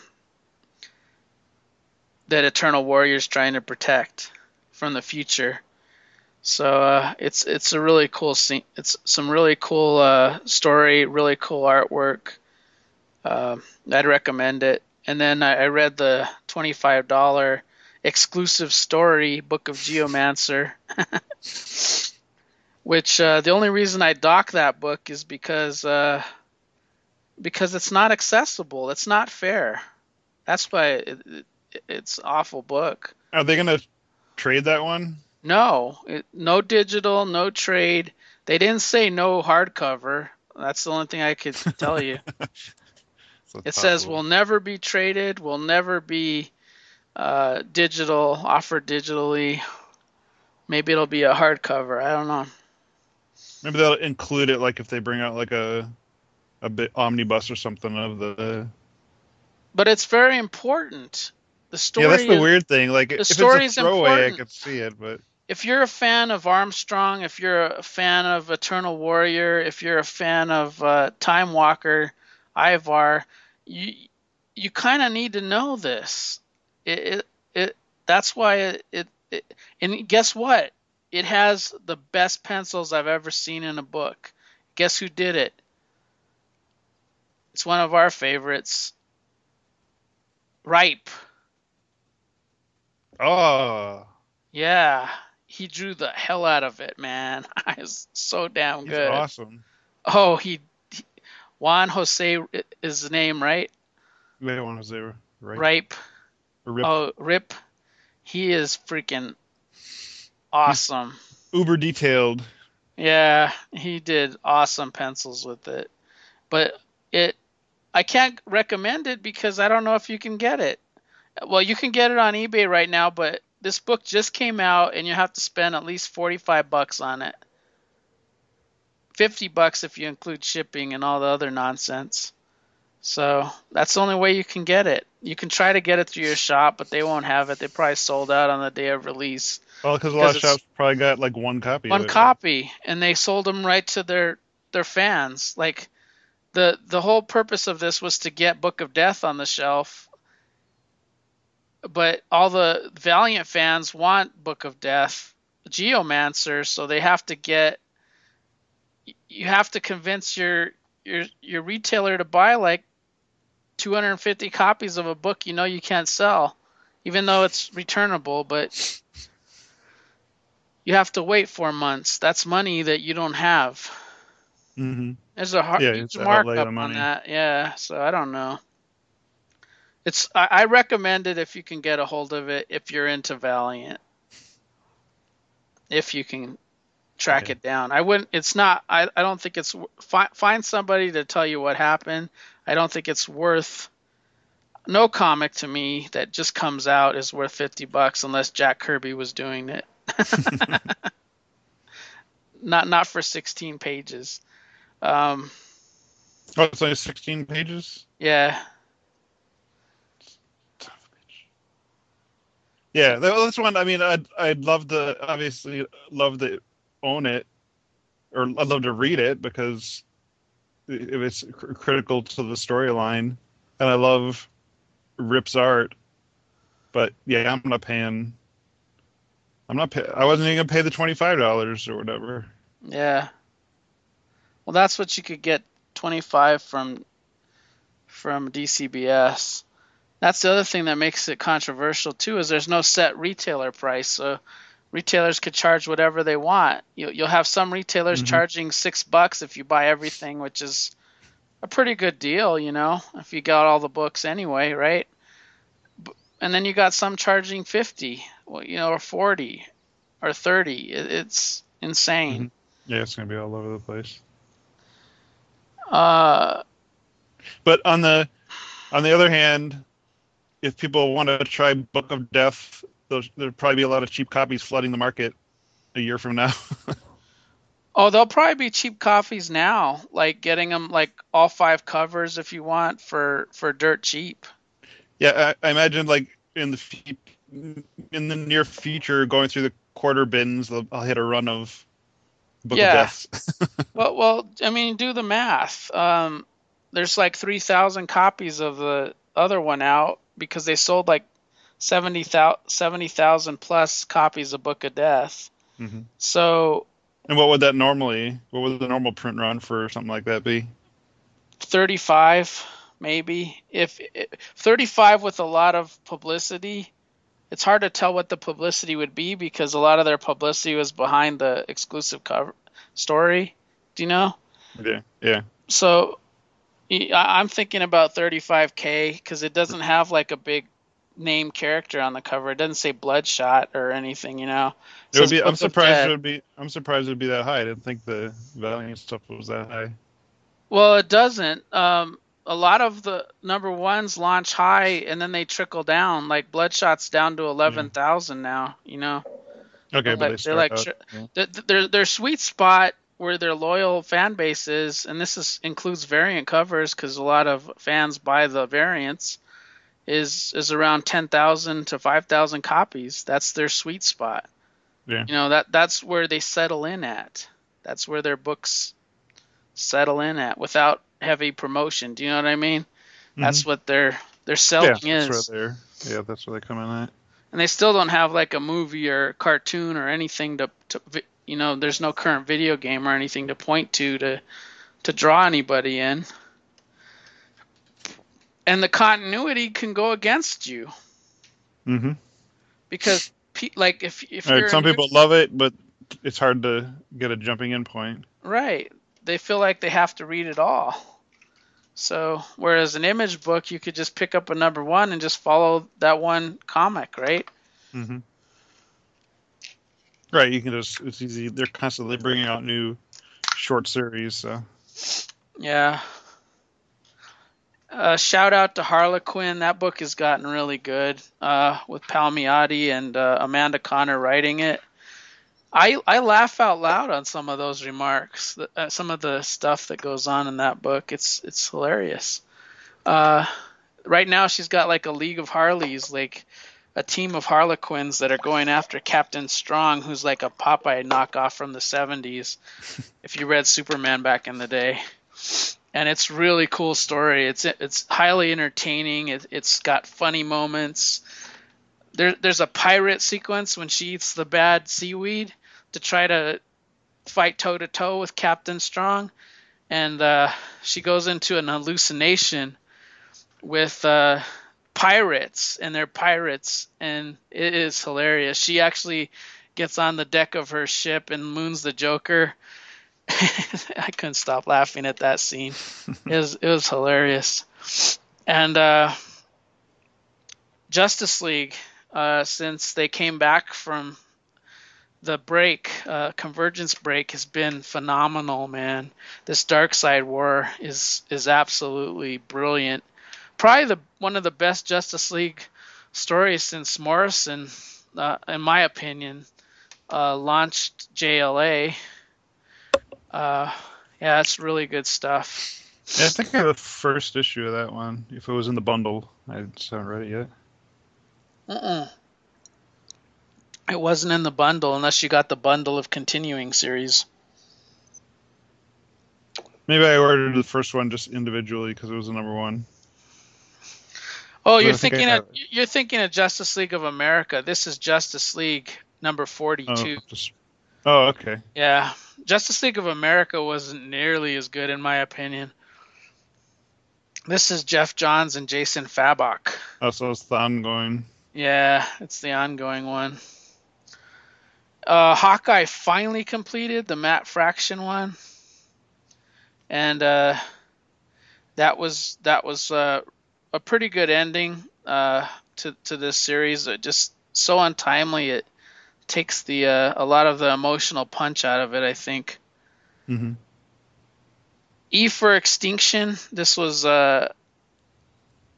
that Eternal Warrior's trying to protect from the future. So uh, it's it's a really cool scene. It's some really cool uh, story, really cool artwork. Uh, I'd recommend it. And then I, I read the twenty-five dollars exclusive story, Book of Geomancer, which uh, the only reason I dock that book is because uh, because it's not accessible. It's not fair. That's why it, it, it's an awful book. Are they gonna trade that one? No, it, no digital, no trade. They didn't say no hardcover. That's the only thing I could tell you. So It possible. says will never be traded, will never be uh, digital, offered digitally. Maybe it'll be a hardcover. I don't know. Maybe they'll include it, like if they bring out like a a bit omnibus or something of the. But it's very important. The story. Yeah, that's the is, weird thing. Like if it's a story is throwaway, I important. could see it, but If you're a fan of Armstrong, if you're a fan of Eternal Warrior, if you're a fan of uh, Time Walker, Ivar, you you kind of need to know this. It, it it that's why it, it it and guess what? It has the best pencils I've ever seen in a book. Guess who did it? It's one of our favorites. Ripe. oh, Yeah, he drew the hell out of it, man. It's so damn he's good. awesome. Oh, he, he Juan Jose is the name, right? They want to say right. Ripe. Rip. Oh, Rip. He is freaking awesome. He's uber detailed. Yeah, he did awesome pencils with it. But it I can't recommend it because I don't know if you can get it. Well, you can get it on eBay right now, but this book just came out and you have to spend at least forty-five bucks on it. fifty bucks if you include shipping and all the other nonsense. So that's the only way you can get it. You can try to get it through your shop, but they won't have it. They probably sold out on the day of release. Well, because a lot of shops probably got like one copy. One of it, copy, right? And they sold them right to their their fans. Like the the whole purpose of this was to get Book of Death on the shelf, but all the Valiant fans want Book of Death, Geomancer, so they have to get. You have to convince your your your retailer to buy like two hundred fifty copies of a book you know you can't sell, even though it's returnable, but you have to wait four months. That's money that you don't have. Mm-hmm. There's a hard, yeah, huge it's markup on that. Yeah, so I don't know. It's I, I recommend it if you can get a hold of it if you're into Valiant. If you can track okay. it down. I wouldn't it's not I, I don't think it's fi, find somebody to tell you what happened. I don't think it's worth no comic to me that just comes out is worth fifty bucks unless Jack Kirby was doing it. not not for sixteen pages. Um, oh, it's only sixteen pages? Yeah. Yeah, that's one. I mean, I'd I'd love to obviously love to own it, or I'd love to read it because if it's cr- critical to the storyline, and I love Rip's art. But yeah, I'm not paying. I'm not. Pay, I wasn't even gonna pay the twenty five dollars or whatever. Yeah. Well, that's what you could get twenty-five from from D C B S. That's the other thing that makes it controversial too, is there's no set retailer price. So retailers could charge whatever they want. You, you'll have some retailers Mm-hmm. charging six bucks if you buy everything, which is a pretty good deal, you know, if you got all the books anyway, right? And then you got some charging fifty, well, you know, or forty, or thirty. It, it's insane. Mm-hmm. Yeah, it's gonna be all over the place. Uh, but on the on the other hand, if people want to try Book of Death, there'll, there'll probably be a lot of cheap copies flooding the market a year from now. Oh, there'll probably be cheap copies now, like getting them like all five covers if you want for for dirt cheap. Yeah, I, I imagine like in the fe- in the near future, going through the quarter bins, I'll, I'll hit a run of Book of Yeah. Deaths. Well, well, I mean, do the math. Um, there's like three thousand copies of the other one out because they sold like seventy thousand plus copies of Book of Death. hmm So And what would that normally? What would the normal print run for something like that be? thirty-five maybe. If thirty-five with a lot of publicity, it's hard to tell what the publicity would be because a lot of their publicity was behind the exclusive cover story. Do you know? Yeah, yeah. So I- am thinking about thirty-five K because it doesn't have like a big name character on the cover. It doesn't say Bloodshot or anything, you know. It It would says be. I'm Book of surprised it Death. would be. I'm surprised it would be that high. I didn't think the Valiant stuff was that high. Well, it doesn't. Um, a lot of the number ones launch high and then they trickle down. Like Bloodshot's down to Yeah. eleven thousand now, you know. Okay, They're but like they they're start like out. Yeah. their their their sweet spot where their loyal fan base is, and this is includes variant covers because a lot of fans buy the variants. Is is around ten thousand to five thousand copies. That's their sweet spot. Yeah. You know that that's where they settle in at. That's where their books settle in at without heavy promotion. Do you know what I mean? hmm That's what their their Yeah, selling that's where is. they're. Yeah, that's where they come in at. And they still don't have like a movie or cartoon or anything to, to you know, there's no current video game or anything to point to to to draw anybody in. And the continuity can go against you hmm because like if if All right, you're a some new people love it, but it's hard to get a jumping in point. right, they feel like they have to read it all. So whereas an image book, you could just pick up a number one and just follow that one comic, right? hmm Right, you can just. It's easy. They're constantly bringing out new short series. So. Yeah. Uh, shout out to Harlequin. That book has gotten really good uh, with Palmiotti and uh, Amanda Connor writing it. I I laugh out loud on some of those remarks, uh, some of the stuff that goes on in that book. It's it's hilarious. Uh, right now she's got like a League of Harleys, like a team of Harlequins that are going after Captain Strong, who's like a Popeye knockoff from the seventies. If you read Superman back in the day. And it's really cool story. It's it's highly entertaining. It, it's got funny moments. There there's a pirate sequence when she eats the bad seaweed to try to fight toe to toe with Captain Strong, and uh, she goes into an hallucination with uh, pirates, and they're pirates, and it is hilarious. She actually gets on the deck of her ship and moons the Joker. I couldn't stop laughing at that scene. It was it was hilarious. And uh, Justice League, uh, since they came back from the break, uh, Convergence break, has been phenomenal, man. This Dark Side War is is absolutely brilliant. Probably the one of the best Justice League stories since Morrison, uh, in my opinion, uh, launched J L A. Uh, yeah, it's really good stuff. Yeah, I think I have the first issue of that one. If it was in the bundle, I just haven't read it yet. Uh-uh. It wasn't in the bundle unless you got the bundle of continuing series. Maybe I ordered the first one just individually because it was the number one. Oh, But you're I think I thinking of have it. you're thinking of Justice League of America. This is Justice League number Oh, forty-two. just, oh, okay. Yeah, Justice League of America wasn't nearly as good in my opinion. This is Jeff Johns and Jason Fabok. Oh, so it's the ongoing. Yeah, it's the ongoing one. Uh, Hawkeye finally completed the Matt Fraction one, and uh, that was that was uh, a pretty good ending uh, to to this series. It just so untimely. It takes the uh, a lot of the emotional punch out of it, I think. Mm-hmm. E for Extinction. This was uh,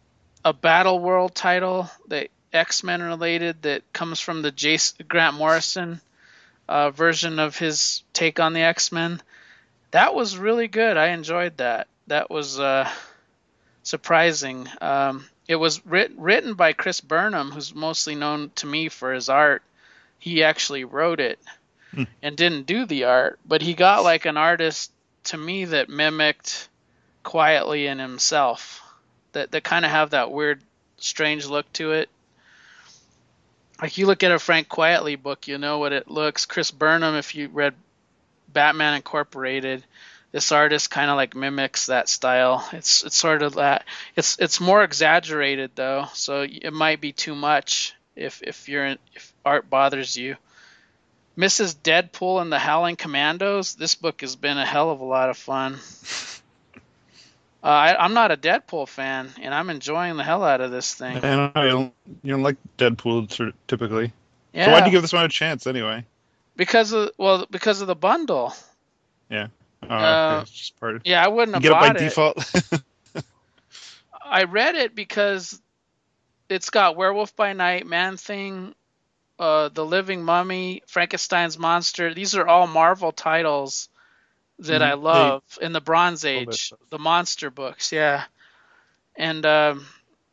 a Battle World title that X-Men related that comes from the Jason, Grant Morrison uh, version of his take on the X-Men. That was really good. I enjoyed that. That was uh, surprising. Um, it was writ- written by Chris Burnham, who's mostly known to me for his art. He actually wrote it Hmm. and didn't do the art, but he got like an artist to me that mimicked Quietly in himself. That that kind of have that weird, strange look to it. Like you look at a Frank Quietly book, you know what it looks. Chris Burnham, if you read Batman Incorporated, this artist kind of like mimics that style. It's it's sort of that. It's it's more exaggerated though, so it might be too much if if you're in, if art bothers you. Missus Deadpool and the Howling Commandos. This book has been a hell of a lot of fun. Uh, I, I'm not a Deadpool fan, and I'm enjoying the hell out of this thing. And I don't, you don't like Deadpool sort of typically. Yeah. So why'd you give this one a chance anyway? Because of well, because of the bundle. Yeah. Oh, Uh, okay. It's just part of, Yeah, I wouldn't you have get it by bought it. default. I read it because it's got Werewolf by Night, Man Thing, uh, The Living Mummy, Frankenstein's Monster. These are all Marvel titles that I Mhm. love in the Bronze that Age, stuff. the monster books, yeah. And um,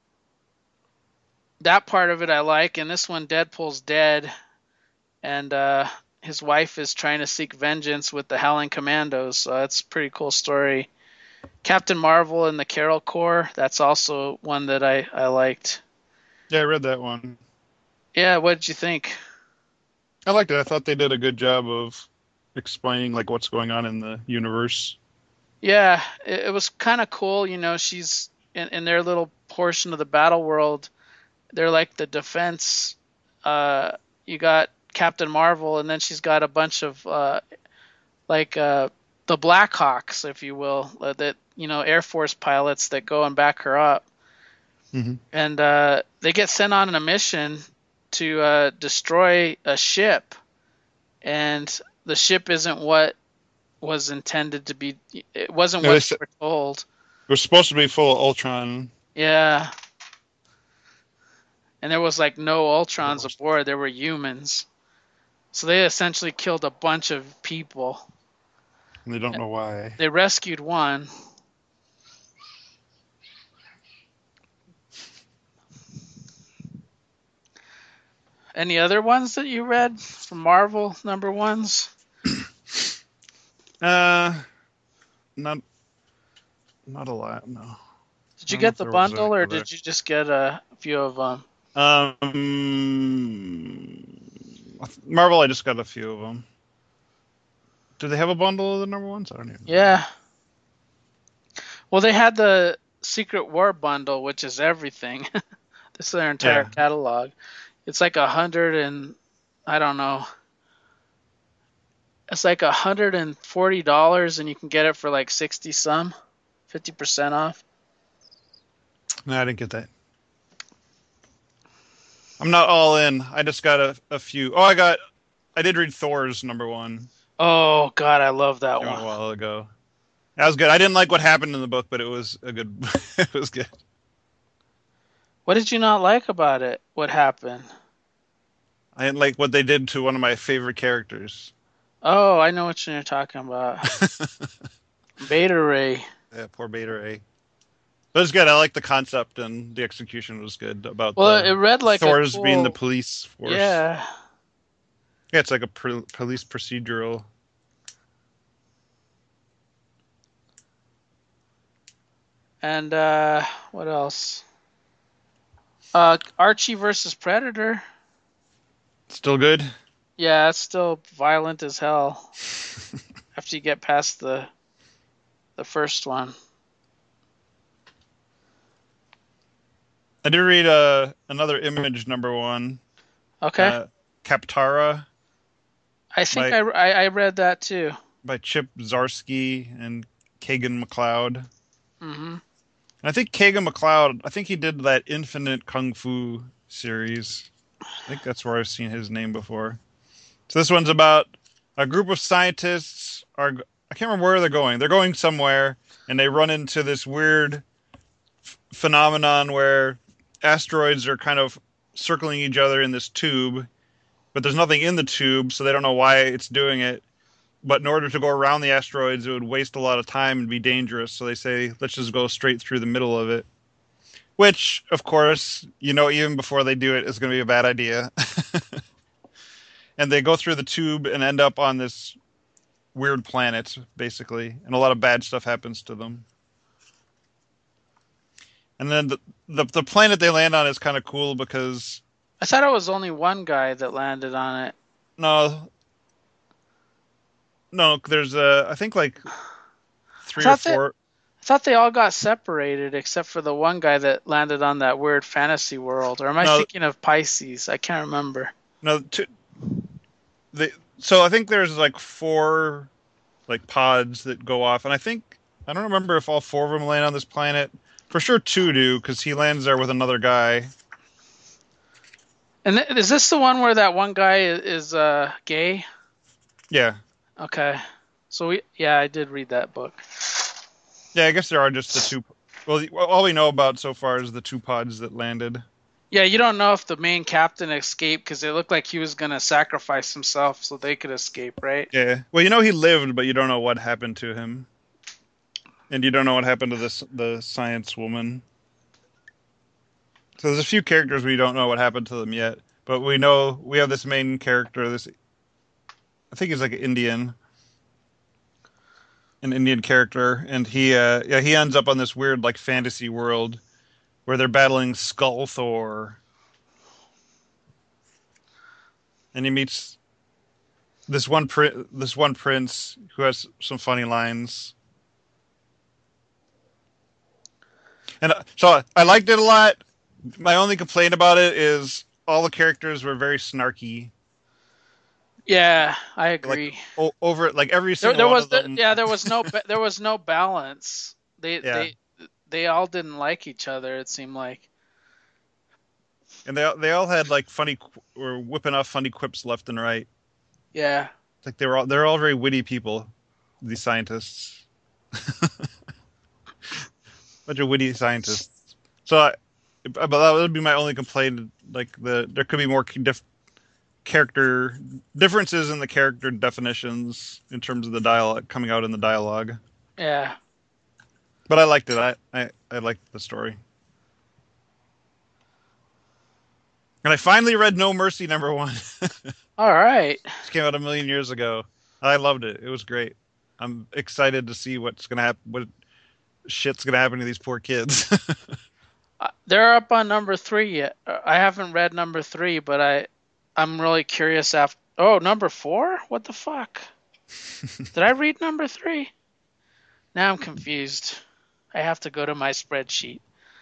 that part of it I like. And this one, Deadpool's dead, and uh, his wife is trying to seek vengeance with the Howling Commandos. So that's a pretty cool story. Captain Marvel and the Carol Corps. That's also one that I, I liked. Yeah, I read that one. Yeah, what did you think? I liked it. I thought they did a good job of explaining like what's going on in the universe. Yeah, it, it was kind of cool. You know, she's in, in their little portion of the battle world. They're like the defense. Uh, you got Captain Marvel, and then she's got a bunch of uh, like uh, the Blackhawks, if you will, uh, that you know, Air Force pilots that go and back her up. Mm-hmm. And uh, they get sent on a mission to uh, destroy a ship, and the ship isn't what was intended to be. It wasn't Yeah, what they they said were told. it was supposed to be full of Ultron. Yeah, and there was like no Ultrons aboard. There were humans, so they essentially killed a bunch of people. And they don't know why. They rescued one. Any other ones that you read from Marvel number ones? Uh, not not a lot. No. Did you I don't know get if the there was bundle, or other. did you just get a few of them? Um, Marvel. I just got a few of them. Do they have a bundle of the number ones? I don't even know. Yeah. Well, they had the Secret War bundle, which is everything. This is their entire Yeah. catalog. It's like a hundred and I don't know. It's like a hundred and forty dollars, and you can get it for like sixty some, fifty percent off. No, I didn't get that. I'm not all in. I just got a, a few. Oh, I got. I did read Thor's number one. Oh God, I love that Came out one. a while ago. That was good. I didn't like what happened in the book, but it was a good. It was good. What did you not like about it? What happened? I didn't like what they did to one of my favorite characters. Oh, I know what you're talking about. Beta Ray. Yeah, poor Beta Ray. But it was good. I like the concept, and the execution was good about Well, the it read like Thor's a cool... being the police force. Yeah. Yeah, it's like a pr- police procedural. And uh, what else? Uh, Archie versus Predator. Still good? Yeah, it's still violent as hell after you get past the the first one. I did read uh, another Image number one. Okay. Uh, Kaptara. I think by, I, I, I read that too. By Chip Zdarsky and Kagan McLeod. Mm-hmm. And I think Kagan McLeod, I think he did that Infinite Kung Fu series. I think that's where I've seen his name before. So this one's about a group of scientists. Are I can't remember where they're going. They're going somewhere, and they run into this weird f- phenomenon where asteroids are kind of circling each other in this tube, but there's nothing in the tube, so they don't know why it's doing it. But in order to go around the asteroids, it would waste a lot of time and be dangerous. So they say, let's just go straight through the middle of it. Which, of course, you know, even before they do it, is going to be a bad idea. And they go through the tube and end up on this weird planet, basically. And a lot of bad stuff happens to them. And then the, the, the planet they land on is kind of cool because... I thought it was only one guy that landed on it. No. No, there's, uh, I think, like, three or four... They, I thought they all got separated except for the one guy that landed on that weird fantasy world. Or am I no, thinking of Pisces? I can't remember. No, two, they, so I think there's like four like pods that go off. And I think, I don't remember if all four of them land on this planet. For sure two do, because he lands there with another guy. And th- is this the one where that one guy is, is uh, gay? Yeah. Okay. So, we yeah, I did read that book. Yeah, I guess there are just the two. Well, all we know about so far is the two pods that landed. Yeah, you don't know if the main captain escaped because it looked like he was going to sacrifice himself so they could escape, right? Yeah. Well, you know he lived, but you don't know what happened to him. And you don't know what happened to this the science woman. So there's a few characters we don't know what happened to them yet. But we know we have this main character, this I think he's like an Indian. An Indian character, and he uh yeah he ends up on this weird like fantasy world where they're battling Skull Thor, and he meets this one pri- this one prince who has some funny lines, and uh, so I liked it a lot. My only complaint about it is all the characters were very snarky. Yeah, I agree. Like, o- over like every single there, there one was of them. The, yeah, there was no there was no balance. They yeah. they they all didn't like each other. It seemed like. And they they all had like funny were whipping off funny quips left and right. Yeah. Like they were all they're all very witty people, these scientists. Bunch of witty scientists. So, I, but that would be my only complaint. Like the there could be more diff- character differences in the character definitions in terms of the dialogue coming out in the dialogue. Yeah. But I liked it. I I, I liked the story. And I finally read No Mercy number one. All right. It came out a million years ago. I loved it. It was great. I'm excited to see what's gonna happen. What shit's gonna happen to these poor kids. uh, they're up on number three yet. I haven't read number three, but I, I'm really curious. After oh, number four? What the fuck? Did I read number three? Now I'm confused. I have to go to my spreadsheet.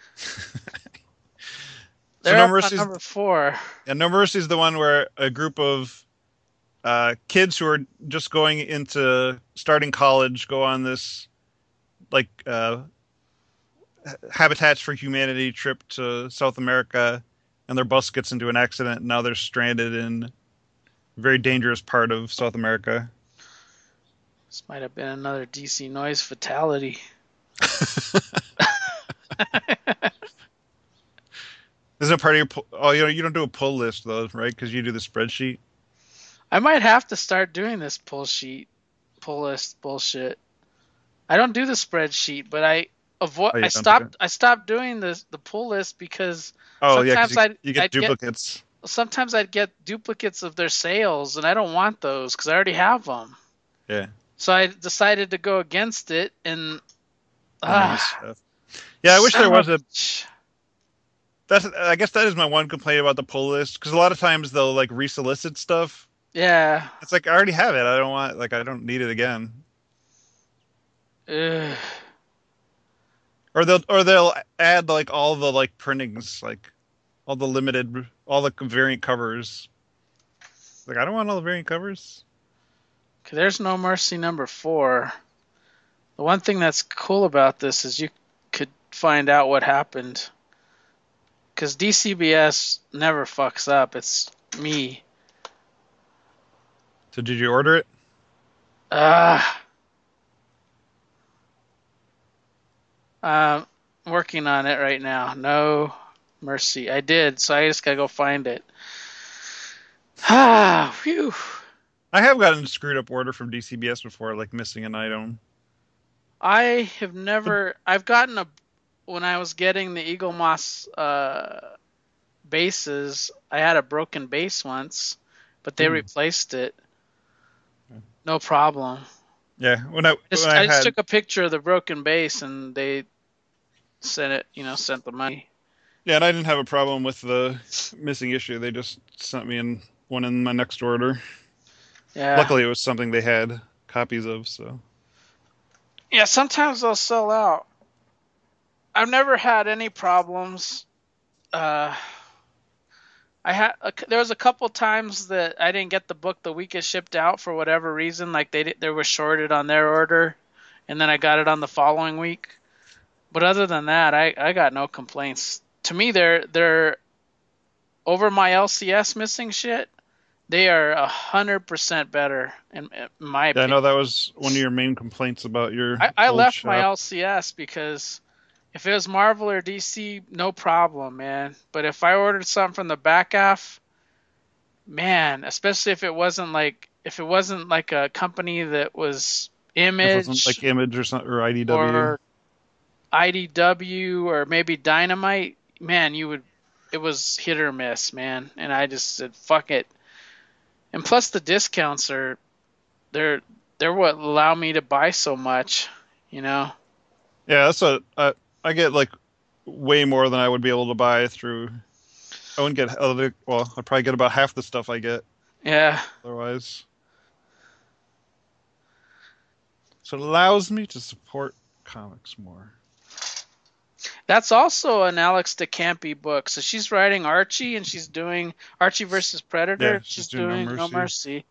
They're so no up on number four. And No Mercy is the one where a group of uh, kids who are just going into starting college go on this like uh, Habitats for Humanity trip to South America, and their bus gets into an accident, and now they're stranded in a very dangerous part of South America. This might have been another D C Noise fatality. Isn't it part of your pull? Oh, you know, you don't do a pull list though, right? Because you do the spreadsheet. I might have to start doing this pull sheet, pull list bullshit. I don't do the spreadsheet, but I avoid. Oh, I stopped. I stopped doing this the pull list because oh sometimes yeah, I you get I'd duplicates. Get, sometimes I'd get duplicates of their sales, and I don't want those because I already have them. Yeah. So I decided to go against it, and ah, yeah, I wish there was a. That's, I guess that is my one complaint about the pull list, because a lot of times they'll like resolicit stuff. Yeah. It's like I already have it. I don't want like I don't need it again. Ugh. Or they'll or they'll add like all the like printings, like all the limited, all the variant covers. Like I don't want all the variant covers. Okay, there's No Mercy number four. The one thing that's cool about this is you could find out what happened. Because D C B S never fucks up. It's me. So did you order it? Ah. Uh, I'm working on it right now. No. Mercy. I did, so I just gotta go find it. Ah, phew. I have gotten screwed up order from D C B S before, like missing an item. I have But never. I've gotten a. When I was getting the Eagle Moss uh, bases, I had a broken base once, but they ooh, replaced it. No problem. yeah, when I when Just I I just had took a picture of the broken base and they sent it. You know, sent the money. yeah, and I didn't have a problem with the missing issue. They just sent me in one in my next order. Yeah. Luckily, it was something they had copies of. So Yeah. Sometimes they'll sell out. I've never had any problems. Uh, I had a, there was a couple times that I didn't get the book the week it shipped out for whatever reason, like they did, they were shorted on their order, and then I got it on the following week. But other than that, I, I got no complaints. To me, they're they're over my L C S missing shit. They are a hundred percent better in, in my yeah, I opinion. know that was one of your main complaints about your I, I old left my shop. L C S because if it was Marvel or D C, no problem, man. But if I ordered something from the back half, man, especially if it wasn't like if it wasn't like a company that was If it wasn't Image like Image or something or I D W. or I D W or maybe Dynamite, man, you would it was hit or miss, man. And I just said fuck it. And plus the discounts are they're they're what allow me to buy so much, you know. Yeah, that's what I I get like way more than I would be able to buy through. I wouldn't get other. Well, I'd probably get about half the stuff I get Yeah. otherwise. So it allows me to support comics more. That's also an Alex DeCampi book. So she's writing Archie and she's doing Archie versus Yeah, Predator. she's She's doing No doing No Mercy. Mercy.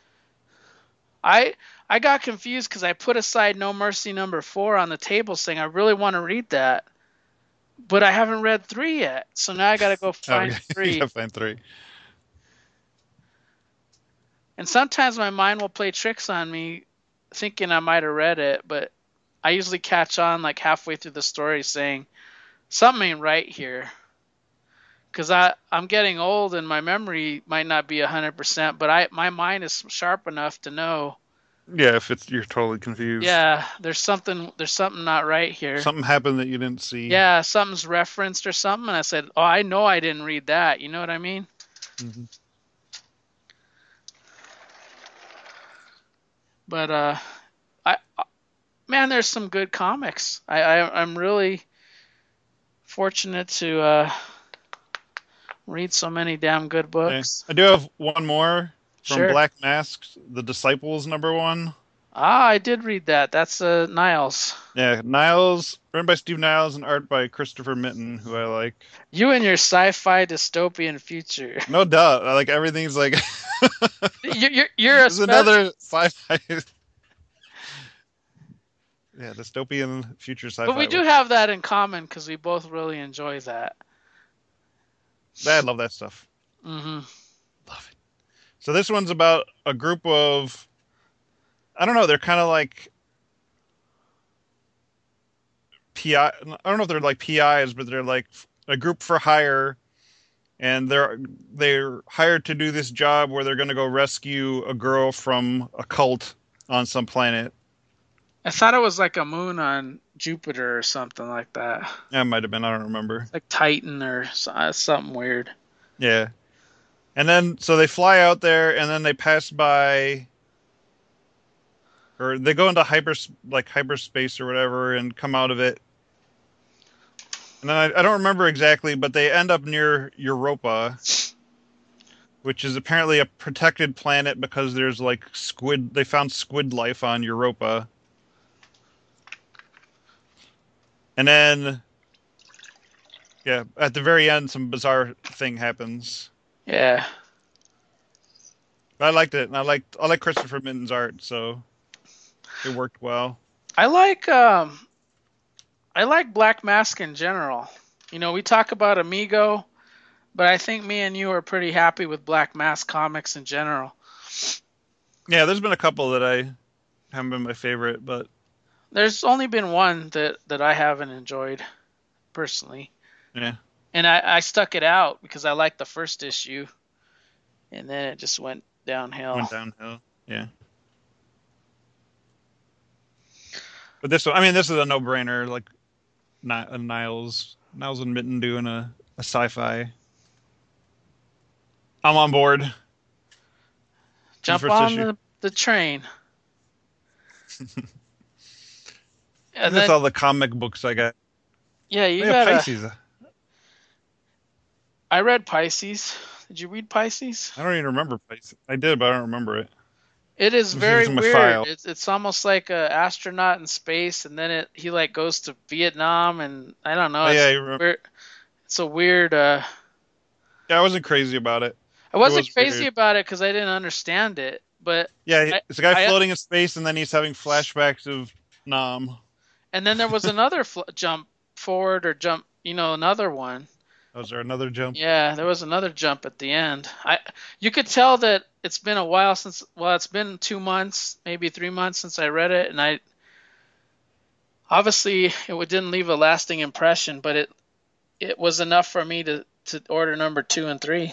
I I got confused because I put aside No Mercy number four on the table, saying I really want to read that, but I haven't read three yet. So now I got to go Oh, find okay. You three. gotta find three. And sometimes my mind will play tricks on me, thinking I might have read it, but I usually catch on like halfway through the story, saying something ain't right here. Because I I'm getting old and my memory might not be a hundred percent, but I my mind is sharp enough to know. Yeah, if it's you're totally confused. Yeah, there's something there's something not right here. Something happened that you didn't see. Yeah, something's referenced or something. And I said, oh, I know I didn't read that. You know what I mean? Hmm. But uh, I man, there's some good comics. I, I I'm really fortunate to uh, read so many damn good Yeah. books. I do have one more from Sure. Black Mask, The Disciples number one. Ah, I did read that. That's uh, Niles. Yeah, Niles, written by Steve Niles and art by Christopher Mitten, who I like. You and your sci-fi dystopian future. No doubt. I like everything's like you're you're, you're a there's spe- another sci-fi. Yeah, dystopian future but we sci-fi. do With have that in common because we both really enjoy that. I love that stuff. Hmm. Love it. So this one's about a group of I don't know. They're kind of like P I. I don't know if they're like P Is, but they're like a group for hire, and they're they're hired to do this job where they're going to go rescue a girl from a cult on some planet. I thought it was like a moon on Jupiter or something like that. That might have been. I don't remember. Like Titan or so- something weird. Yeah. And then so they fly out there, and then they pass by, or they go into hyper like hyperspace or whatever, and come out of it. And then I, I don't remember exactly, but they end up near Europa, which is apparently a protected planet because there's like squid. They found squid life on Europa. And then, yeah, at the very end, some bizarre thing happens. Yeah. But I liked it, and I liked I like Christopher Mitten's art, so it worked well. I like um I like Black Mask in general. You know, we talk about Amigo, but I think me and you are pretty happy with Black Mask comics in general. Yeah, there's been a couple that I haven't been my favorite, but There's only been one that that I haven't enjoyed personally. yeah, And I, I stuck it out because I liked the first issue, and then it just went downhill. Went downhill. Yeah. But this one, I mean, this is a no-brainer. Like Ni- Niles, Niles and Mitten doing a, a sci-fi. I'm on board. Jump first on issue. the, the train. And And that's then, all the comic books I got. yeah, you Oh, yeah, got Pisces. I read Pisces. Did you read Pisces? I don't even remember Pisces. I did, but I don't remember it. It is Let me see if very it's in my weird. file. It's it's almost like a astronaut in space, and then it he like goes to Vietnam, and I don't know. Oh, It's yeah, you remember. weird. It's a weird. Uh, Yeah, I wasn't crazy about it. I wasn't was crazy weird. about it because I didn't understand it, but Yeah, I, it's a guy I- floating in space, and then he's having flashbacks of Nam. and then there was another fl- jump forward or jump, you know, another one. Was there another jump? Yeah, there was another jump at the end. I you could tell that it's been a while since. Well, it's been two months, maybe three months since I read it, and I obviously it didn't leave a lasting impression, but it it was enough for me to to order number two and three.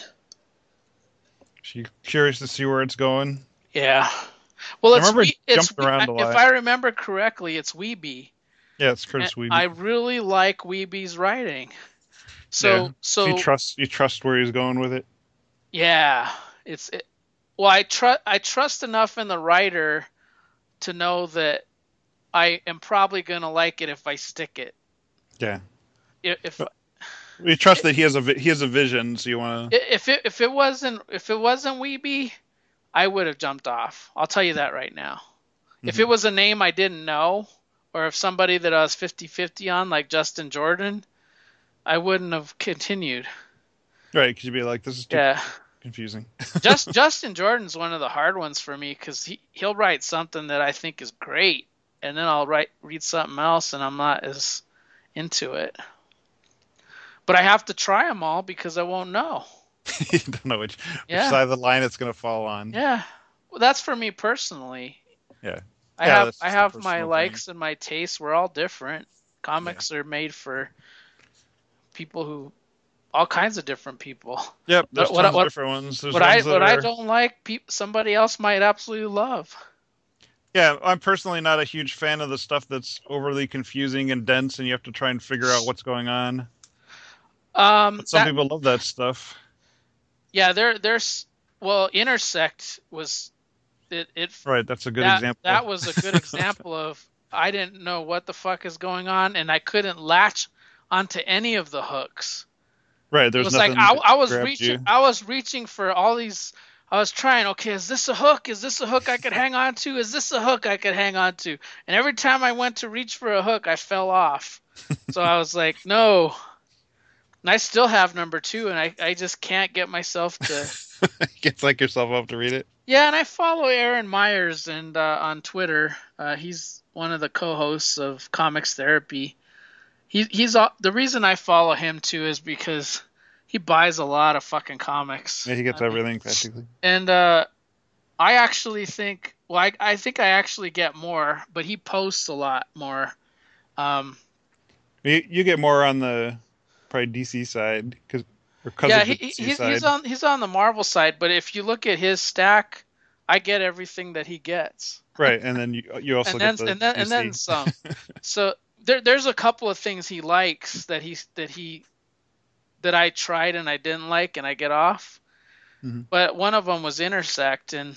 She curious to see where it's going. Yeah. Well, I it's remember we, it's jumped around a if lot. I remember correctly, it's Weeby. Yeah, it's Curtis And Weeby. I really like Weeby's writing. So yeah. so you trust you trust where he's going with it. yeah, it's it, well I trust I trust enough in the writer to know that I am probably gonna like it if I stick it. Yeah. If if, You trust that he has a vi- he has a vision, so you want to. if it if it wasn't if it wasn't Weeby, I would have jumped off. I'll tell you that right now. Mm-hmm. If it was a name I didn't know, or if somebody that I was fifty-fifty on, like Justin Jordan, I wouldn't have continued. Right, because you'd be like, this is too yeah. confusing. Just Justin Jordan's one of the hard ones for me because he he'll write something that I think is great, and then I'll write read something else, and I'm not as into it. But I have to try them all because I won't know. You don't know which, yeah. which side of the line it's going to fall on. Yeah, well, that's for me personally. Yeah, I yeah, have I have my thing. likes and my tastes. We're all different. Comics yeah. are made for people who, all kinds of different people. Yep, there's what, tons what, of different ones. There's what ones I what are... I don't like, pe- somebody else might absolutely love. Yeah, I'm personally not a huge fan of the stuff that's overly confusing and dense, and you have to try and figure out what's going on. Um, but some that, people love that stuff. Yeah, there, there's well, Intersect was it. it right, that's a good that, example. That was a good example of I didn't know what the fuck is going on, and I couldn't latch onto any of the hooks. Right, there's it was nothing. like I, I was reaching. You. I was reaching for all these. I was trying. Okay, is this a hook? Is this a hook I could hang on to? Is this a hook I could hang on to? And every time I went to reach for a hook, I fell off. So I was like, no. And I still have number two, and I, I just can't get myself to. Get like yourself up to read it. Yeah, and I follow Aaron Myers and uh, on Twitter. Uh, he's one of the co-hosts of Comics Therapy. He he's the reason I follow him too is because he buys a lot of fucking comics. Yeah, he gets I everything mean, practically. And uh, I actually think, well, I I think I actually get more, but he posts a lot more. Um, you you get more on the probably D C side because yeah, he, he's side. he's on he's on the Marvel side, but if you look at his stack, I get everything that he gets. Right, and then you you also and then, get the and then D C. and then some. So there there's a couple of things he likes that he that he that I tried and I didn't like and I get off. Mm-hmm. But one of them was Intersect, and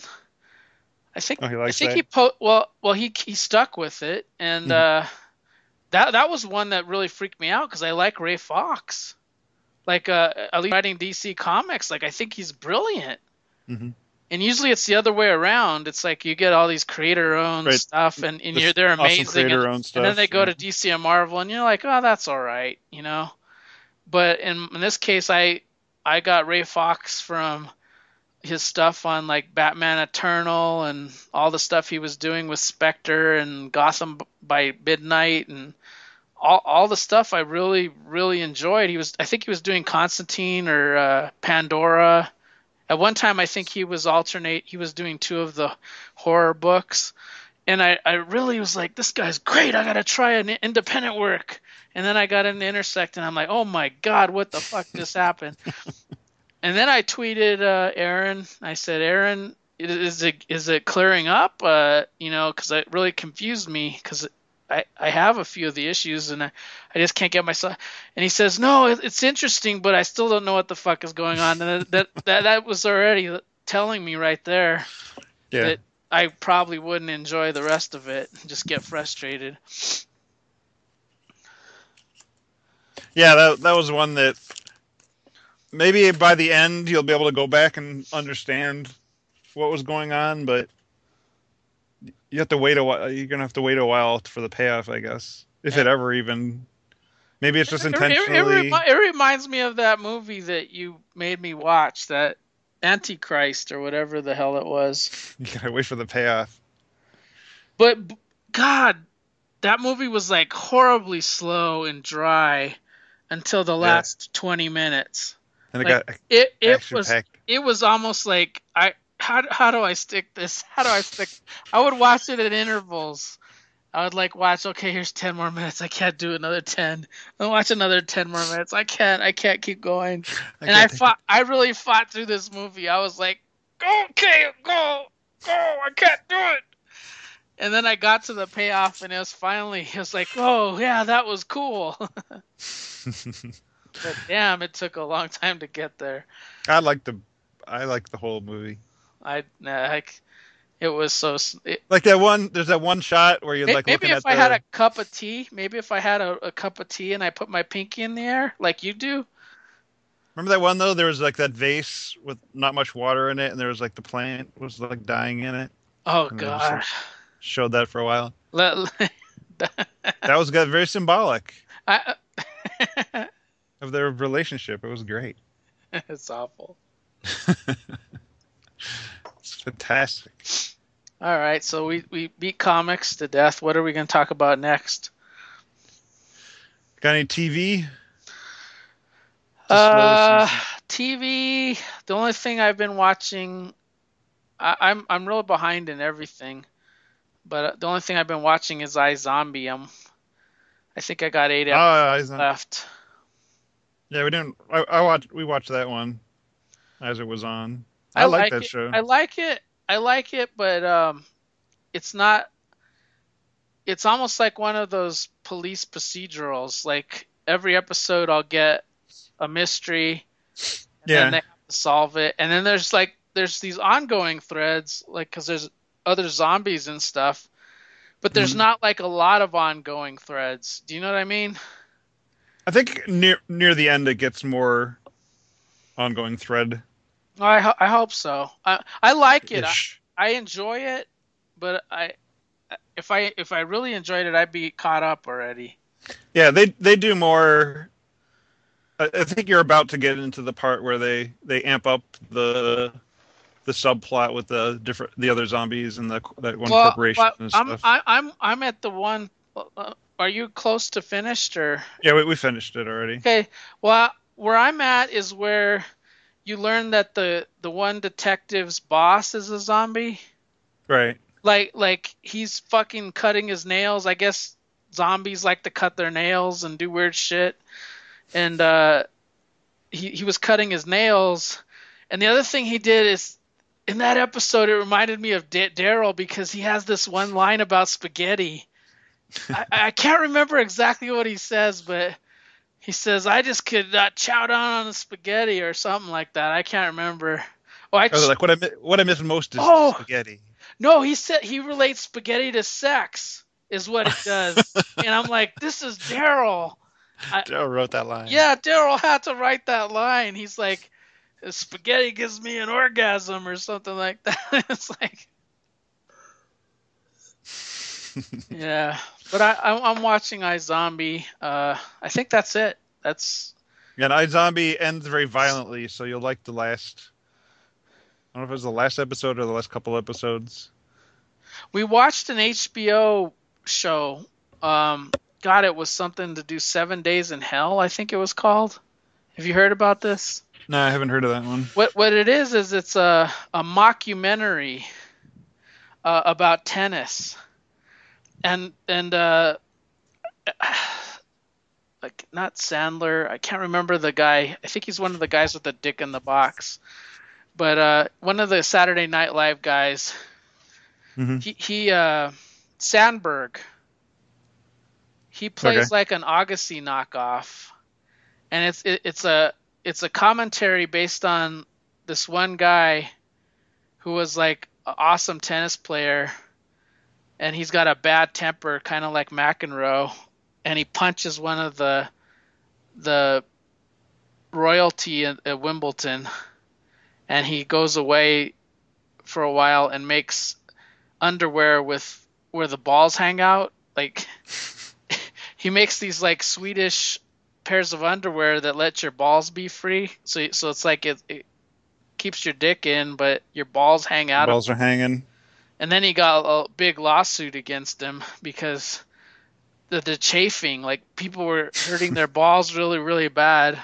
I think oh, I think that? he po- well well he he stuck with it, and mm-hmm. uh, that that was one that really freaked me out because I like Ray Fox, like uh, at least writing D C comics. Like I think he's brilliant. Mm-hmm. And usually it's the other way around. It's like you get all these creator-owned right. stuff, and, and you're they're amazing, awesome and, stuff, and then they go yeah. to D C and Marvel, and you're like, oh, that's all right, you know. But in, in this case, I I got Ray Fox from his stuff on like Batman Eternal and all the stuff he was doing with Spectre and Gotham by Midnight and all all the stuff I really really enjoyed. He was I think he was doing Constantine or uh, Pandora. At one time, I think he was alternate. He was doing two of the horror books, and I, I really was like, this guy's great. I gotta try an independent work. And then I got into Intersect, and I'm like, oh my god, what the fuck just happened? And then I tweeted uh, Aaron. I said, Aaron, is it is it clearing up? Uh, you know, because it really confused me because I, I have a few of the issues and I, I just can't get myself. And he says, no, it, it's interesting, but I still don't know what the fuck is going on. And that that that was already telling me right there Yeah. that I probably wouldn't enjoy the rest of it and just get frustrated. Yeah, that that was one that maybe by the end you'll be able to go back and understand what was going on, but you have to wait a while. You're gonna have to wait a while for the payoff, I guess, if it ever even. Maybe it's just It, it, it, intentionally. remi- it reminds me of that movie that you made me watch, that Antichrist or whatever the hell it was. You gotta wait for the payoff. But God, that movie was like horribly slow and dry until the last yeah. twenty minutes. And it like, got it it was packed. It was almost like I how how do I stick this? How do I stick? I would watch it at intervals. I would like watch. Okay, here's ten more minutes. I can't do another ten. I'll watch another ten more minutes. I can't. I can't keep going. I and I fought. It. I really fought through this movie. I was like, okay, go, go. I can't do it. And then I got to the payoff, and it was finally. It was like, oh yeah, that was cool. But damn, it took a long time to get there. I like the. I like the whole movie. I like. It was so it, like that one. There's that one shot where you're maybe, like maybe looking if at I the... had a cup of tea, maybe if I had a, a cup of tea and I put my pinky in the air like you do. Remember that one though? There was like that vase with not much water in it, and there was like the plant was like dying in it. Oh god! Like, showed that for a while. Let, that was good, very symbolic I, of their relationship. It was great. It's awful. It's fantastic. All right, so we, we beat comics to death. What are we going to talk about next? Got any T V? Uh, T V. The only thing I've been watching, I, I'm I'm real behind in everything, but the only thing I've been watching is iZombie. I'm, I think I got eight episodes oh, left. Yeah, we didn't. I, I watched. We watched that one as it was on. I, I like, like that it. show. I like it. I like it, but um, it's not. It's almost like one of those police procedurals. Like every episode, I'll get a mystery, and yeah. then they have to solve it. And then there's like there's these ongoing threads, like because there's other zombies and stuff, but there's mm-hmm. not like a lot of ongoing threads. Do you know what I mean? I think near near the end it gets more ongoing thread. I ho- I hope so. I I like it. I, I enjoy it, but I if I if I really enjoyed it, I'd be caught up already. Yeah, they they do more. I, I think you're about to get into the part where they, they amp up the the subplot with the different the other zombies and the that one well, corporation well, and I'm, stuff. I, I'm I'm at the one. Uh, are you close to finished or? Yeah, we we finished it already. Okay. Well, where I'm at is where you learn that the the one detective's boss is a zombie. Right. Like like he's fucking cutting his nails. I guess zombies like to cut their nails and do weird shit. And uh, he he was cutting his nails. And the other thing he did is in that episode, it reminded me of D- Daryl because he has this one line about spaghetti. I, I can't remember exactly what he says, but he says, I just could uh, chow down on the spaghetti or something like that. I can't remember. Oh, I ch- oh, like what I what I miss most is oh, spaghetti. No, he said he relates spaghetti to sex is what it does. And I'm like, this is Daryl. Daryl wrote that line. Yeah, Daryl had to write that line. He's like, spaghetti gives me an orgasm or something like that. It's like, yeah. But I, I'm watching iZombie. Uh, I think that's it. That's. Yeah, and iZombie ends very violently, so you'll like the last. I don't know if it was the last episode or the last couple episodes. We watched an H B O show. Um, God, it was something to do Seven Days in Hell, I think it was called. Have you heard about this? No, I haven't heard of that one. What what it is is it's a a mockumentary uh, about tennis. and and uh, like not Sandler. I can't remember the guy. I think he's one of the guys with the dick in the box. But uh, one of the Saturday Night Live guys, Mm-hmm. he he uh, Sandberg. He Okay. plays like an Agassi knockoff, and it's it, it's a it's a commentary based on this one guy who was like an awesome tennis player, and he's got a bad temper, kind of like McEnroe, and he punches one of the the royalty at, at Wimbledon, and he goes away for a while and makes underwear with where the balls hang out. Like he makes these like Swedish pairs of underwear that let your balls be free. So so it's like it, it keeps your dick in, but your balls hang The out of. balls are hanging. And then he got a big lawsuit against him because the, the chafing, like people were hurting their balls really, really bad.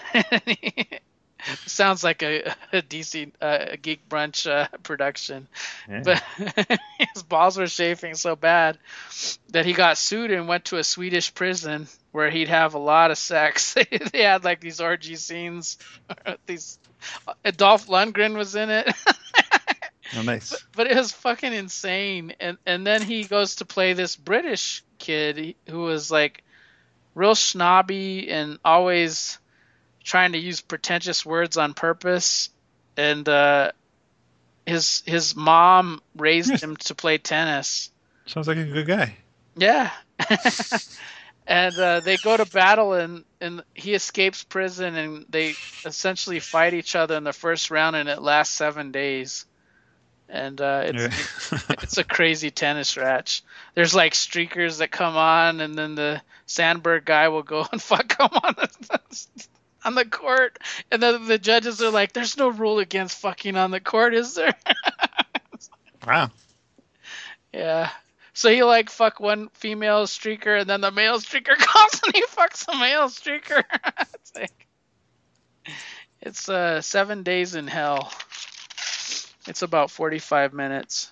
Sounds like a, a D C uh, a Geek Brunch uh, production, Yeah. but his balls were chafing so bad that he got sued and went to a Swedish prison where he'd have a lot of sex. They had like these orgy scenes. These Dolph Lundgren was in it. Oh, nice. But, but it was fucking insane. And and then he goes to play this British kid who was like real snobby and always trying to use pretentious words on purpose. And uh, his his mom raised Yes. him to play tennis. Sounds like a good guy. Yeah. And uh, they go to battle, and, and he escapes prison, and they essentially fight each other in the first round, and it lasts seven days. And uh, it's Yeah. it's a crazy tennis match. There's like streakers that come on, and then the Sandberg guy will go and fuck him on the, on the court, and then the judges are like, "There's no rule against fucking on the court, is there?" Wow. Yeah. So he like fuck one female streaker, and then the male streaker comes and he fucks the male streaker. It's like it's uh seven days in hell. It's about forty-five minutes.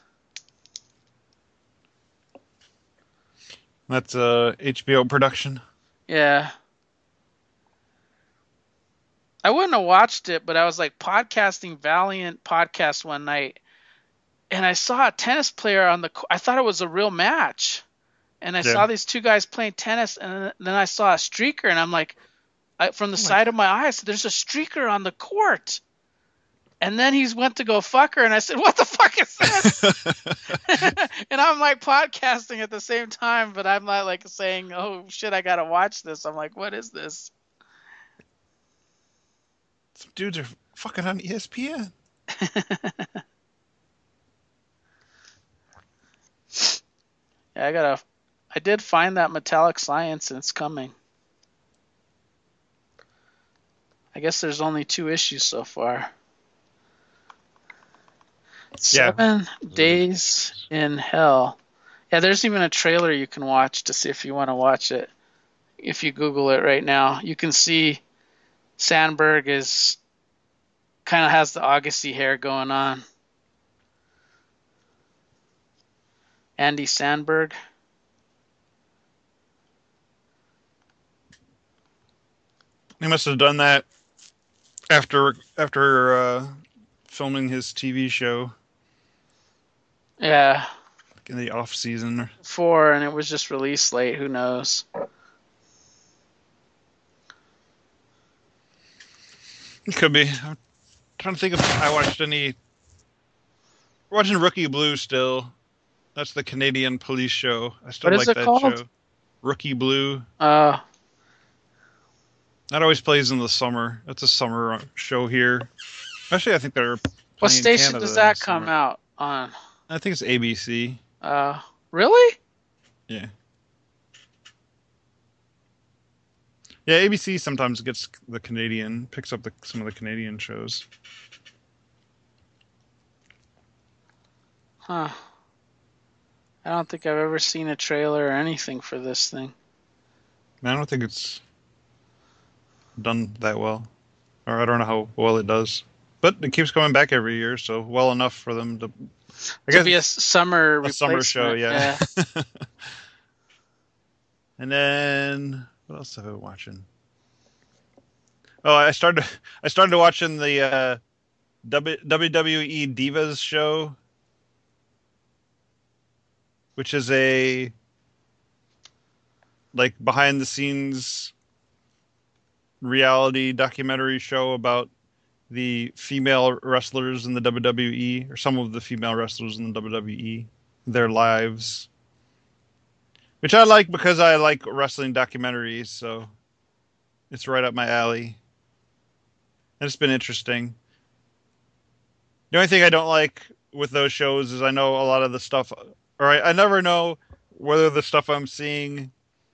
That's a H B O production. Yeah. I wouldn't have watched it, but I was like podcasting Valiant podcast one night, and I saw a tennis player on the. I thought it was a real match, and I Yeah. saw these two guys playing tennis, and then I saw a streaker, and I'm like, I, from the Oh my side of my eyes, there's a streaker on the court. And then he went to go fuck her, and I said, "What the fuck is this?" And I'm like podcasting at the same time, but I'm not like saying, "Oh shit, I gotta watch this." I'm like, "What is this?" Some dudes are fucking on E S P N. Yeah, I gotta. I did find that Metallic Science, and it's coming. I guess there's only two issues so far. Yeah. Seven Days in Hell. Yeah, there's even a trailer you can watch to see if you want to watch it. If you Google it right now, you can see Sandberg is kind of has the Agassi hair going on. Andy Sandberg. He must have done that after after uh, filming his T V show. Yeah. Like in the off season. Four, and it was just released late. Who knows? It could be. I'm trying to think if I watched any. We're watching Rookie Blue still. That's the Canadian police show. I still What is like it that called? show. Rookie Blue. Uh, That always plays in the summer. That's a summer show here. Actually, I think they're playing what station Canada does in that the come summer. out on? I think it's A B C. Uh, really? Yeah. Yeah, A B C sometimes gets the Canadian, picks up the, some of the Canadian shows. Huh. I don't think I've ever seen a trailer or anything for this thing. I don't think it's done that well. Or I don't know how well it does. But it keeps coming back every year, so well enough for them to... I To guess be a s- summer a summer show, replacement, yeah. And then what else have I been watching? Oh, I started I started watching the uh, W WWE Divas show, which is a like behind the scenes reality documentary show about the female wrestlers in the W W E, or some of the female wrestlers in the W W E, their lives, which I like because I like wrestling documentaries, so it's right up my alley. And it's been interesting. The only thing I don't like with those shows is I know a lot of the stuff, or I, I never know whether the stuff I'm seeing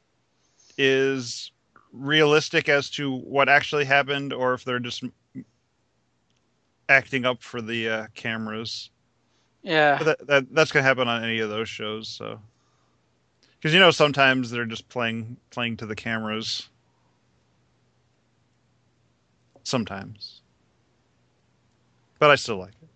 is realistic as to what actually happened or if they're just acting up for the uh, cameras. Yeah. But that, that that's gonna happen on any of those shows, so because you know sometimes they're just playing playing to the cameras. Sometimes, but I still like it.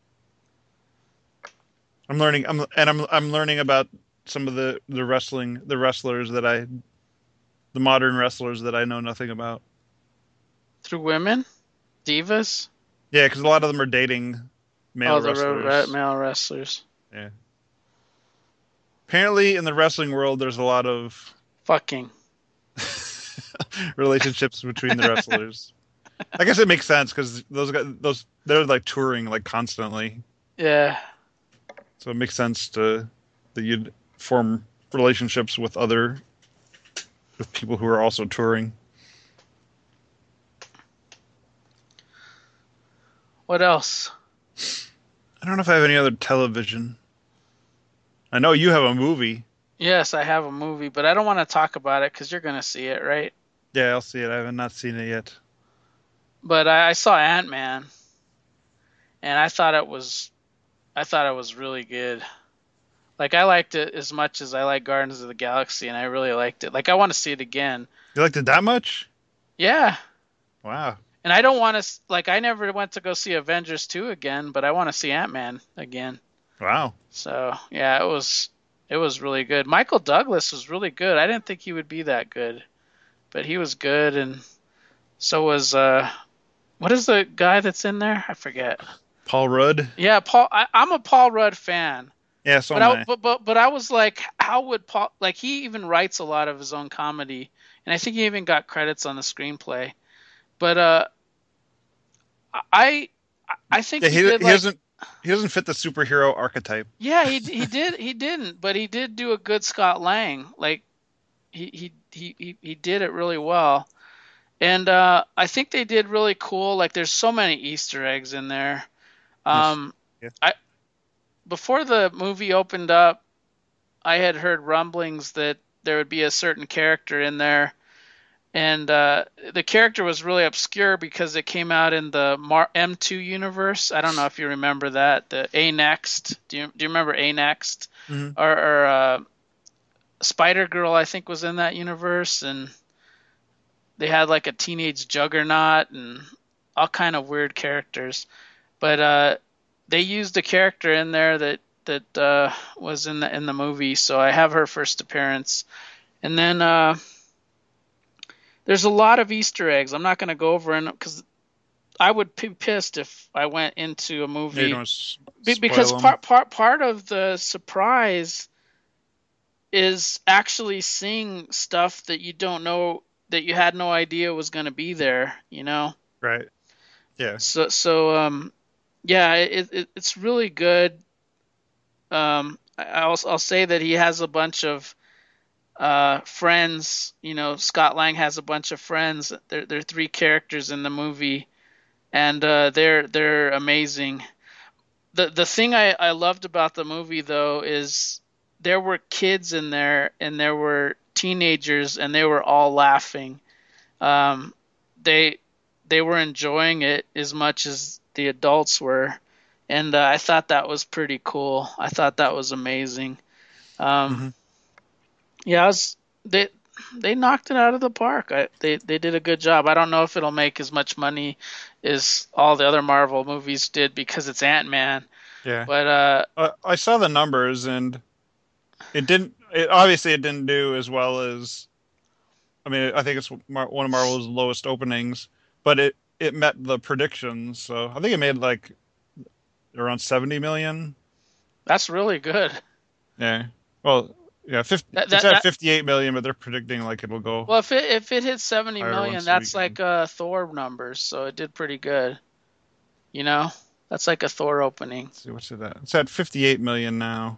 I'm learning. I'm and I'm I'm learning about some of the the wrestling the wrestlers that I the modern wrestlers that I know nothing about. Through women? Divas? Yeah, because a lot of them are dating male Oh, the re- re- wrestlers. male wrestlers. Yeah. Apparently, in the wrestling world, there's a lot of Fucking. relationships between the wrestlers. I guess it makes sense because those guys, those they're like touring like constantly, Yeah. so it makes sense to that you'd form relationships with other with people who are also touring. What else? I don't know if I have any other television. I know you have a movie. Yes, I have a movie, but I don't want to talk about it because you're going to see it, right? Yeah, I'll see it. I have not seen it yet. But I, I saw Ant-Man, and I thought it was, I thought it was really good. Like I liked it as much as I like Guardians of the Galaxy, and I really liked it. Like I want to see it again. You liked it that much? Yeah, Wow. and I don't want to like I never went to go see Avengers two again, but I want to see Ant-Man again. Wow. So yeah, it was it was really good. Michael Douglas was really good. I didn't think he would be that good, but he was good, and so was uh, what is the guy that's in there? I forget. Paul Rudd? Yeah, Paul. I, I'm a Paul Rudd fan, Yeah, so but am I I. but, but but I was like, how would Paul like he even writes a lot of his own comedy, and I think he even got credits on the screenplay. But uh, I I think Yeah, he he did he like doesn't he doesn't fit the superhero archetype. yeah he he did he didn't, but he did do a good Scott Lang. Like he he he he, he did it really well. And uh, I think they did really cool. Like there's so many Easter eggs in there. Yes. Um, Yeah. I before the movie opened up, I had heard rumblings that there would be a certain character in there, and uh, the character was really obscure because it came out in the Mar- M two universe. I don't know if you remember that. The A Next. Do you do you remember A Next? Hmm. Or, or uh, Spider Girl, I think, was in that universe, and they had like a teenage Juggernaut and all kind of weird characters. But uh, they used a character in there that that uh, was in the in the movie, so I have her first appearance. And then uh, there's a lot of Easter eggs. I'm not going to go over it because I would be pissed if I went into a Yeah, you movie don't s- be- because spoil them. part part part of the surprise is actually seeing stuff that you don't know that you had no idea was going to be there. You know. Right. Yeah. So so um yeah, it, it it's really good. Um, I'll I'll say that he has a bunch of uh friends. You know, Scott Lang has a bunch of friends. There there are three characters in the movie, and uh, they're they're amazing. The the thing I I loved about the movie though is there were kids in there and there were teenagers and they were all laughing. Um, they they were enjoying it as much as the adults were, and uh, I thought that was pretty cool. I thought that was amazing. Um, Hmm. yeah, I was, they they knocked it out of the park. I, they they did a good job. I don't know if it'll make as much money as all the other Marvel movies did because it's Ant Man, Yeah. but uh, Uh, I saw the numbers and it didn't. it, obviously it didn't do as well as. I mean, I think it's Mar- one of Marvel's lowest openings, but it it met the predictions. So I think it made like around seventy million. That's really good. Yeah. Well, yeah, fifty, That it's that, at that fifty-eight million, but they're predicting like it'll go well, if it if it hits seventy higher million, once a that's weekend. like uh Thor numbers, so it did pretty good. You know, that's like a Thor opening. Let's see, what's it at? It's at fifty-eight million now.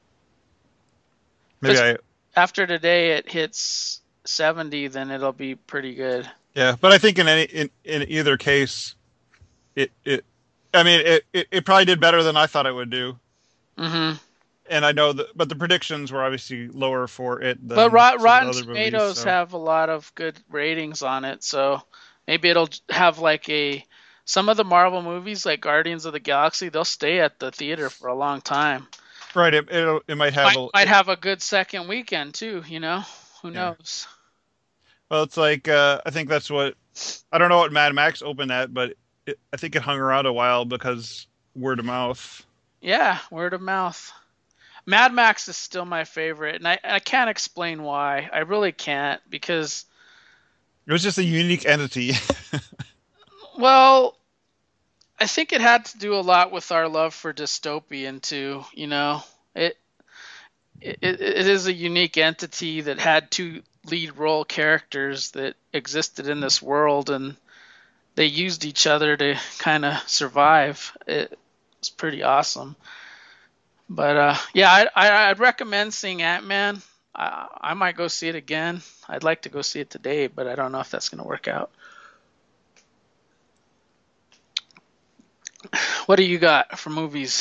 If Maybe it's I, after today it hits seventy, then it'll be pretty good. yeah, but I think in any in, in either case, it it, I mean, it, it it probably did better than I thought it would do. Hmm. And I know that, but the predictions were obviously lower for it But than Rot- some of the Rotten other movies. Tomatoes So have a lot of good ratings on it, so maybe it'll have like a some of the Marvel movies like Guardians of the Galaxy, they'll stay at the theater for a long time. right, it it, it might have Might a might it, have a good second weekend too, you know? Who yeah. knows? Well, it's like uh, I think that's what I don't know what Mad Max opened at, but it, I think it hung around a while because word of mouth. Yeah, word of mouth. Mad Max is still my favorite, and I, I can't explain why. I really can't because, It was just a unique entity. well, I think it had to do a lot with our love for dystopian too. You know, it it, it is a unique entity that had two lead role characters that existed in this world, and they used each other to kind of survive. It was pretty awesome. But uh, yeah, I, I, I'd recommend seeing Ant Man. I, I might go see it again. I'd like to go see it today, but I don't know if that's going to work out. What do you got for movies?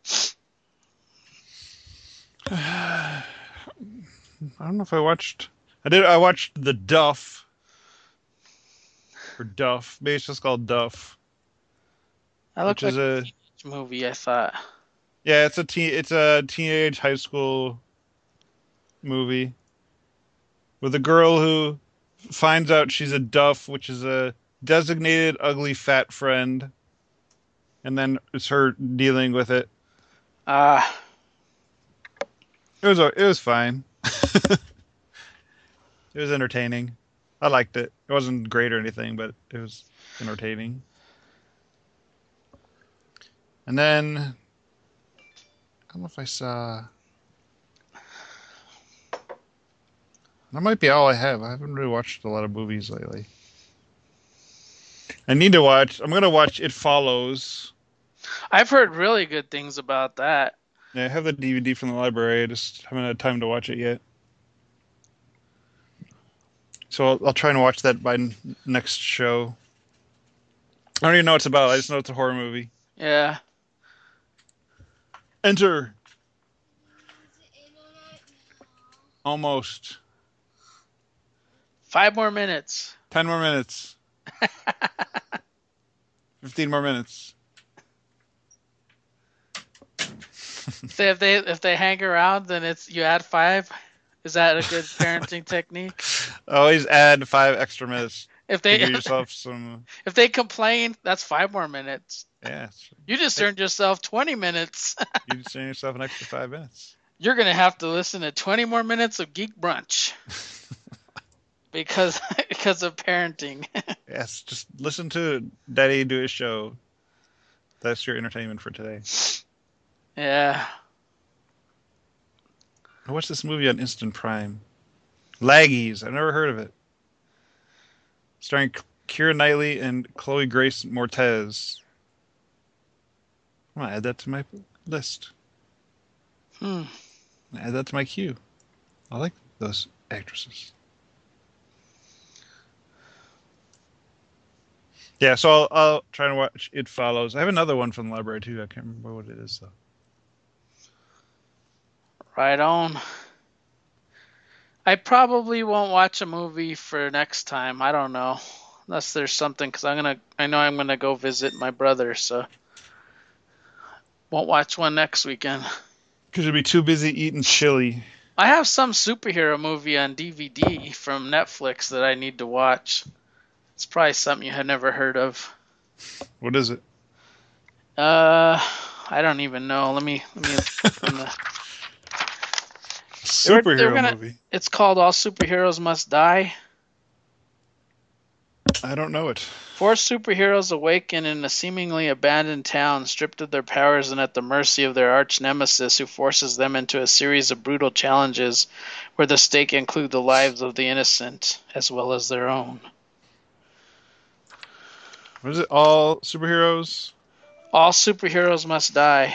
I don't know if I watched. I did. I watched The Duff or Duff. Maybe it's just called Duff, That which looked like is a a movie, I thought. yeah. It's a teen. It's a teenage high school movie with a girl who finds out she's a Duff, which is a designated ugly fat friend, and then it's her dealing with it. Ah, uh, It was it was fine. It was entertaining. I liked it. It wasn't great or anything, but it was entertaining. And then I don't know if I saw. That might be all I have. I haven't really watched a lot of movies lately. I need to watch. I'm gonna watch It Follows. I've heard really good things about that. Yeah, I have the D V D from the library. I just haven't had time to watch it yet. So I'll, I'll try and watch that by n- next show. I don't even know what it's about. I just know it's a horror movie. Yeah. Enter. Almost. Five more minutes. Ten more minutes. Fifteen more minutes. If they, if they if they hang around, then it's you add five. Is that a good parenting technique? Always add five extra minutes If to they give yourself some. if they complain, that's five more minutes. Yeah, You just earned yourself twenty minutes. you just earn yourself an extra five minutes. You're gonna have to listen to twenty more minutes of Geek Brunch because because of parenting. Yes, just listen to Daddy do his show. That's your entertainment for today. Yeah. I watched this movie on Instant Prime. Laggies. I've never heard of it. Starring Keira Knightley and Chloe Grace Moretz. I'm gonna add that to my list. Hmm. Add that to my queue. I like those actresses. Yeah, so I'll, I'll try and watch It Follows. I have another one from the library too. I can't remember what it is though. Right on. I probably won't watch a movie for next time. I don't know, unless there's something, because I'm gonna. I know I'm gonna go visit my brother, so won't watch one next weekend. Because you'll be too busy eating chili. I have some superhero movie on D V D from Netflix that I need to watch. It's probably something you have never heard of. What is it? Uh, I don't even know. Let me let me open the. They were, they were Superhero gonna. movie. It's called All Superheroes Must Die. I don't know it. Four superheroes awaken in a seemingly abandoned town, stripped of their powers and at the mercy of their arch-nemesis, who forces them into a series of brutal challenges where the stake include the lives of the innocent as well as their own. What is it? All superheroes? All Superheroes Must Die.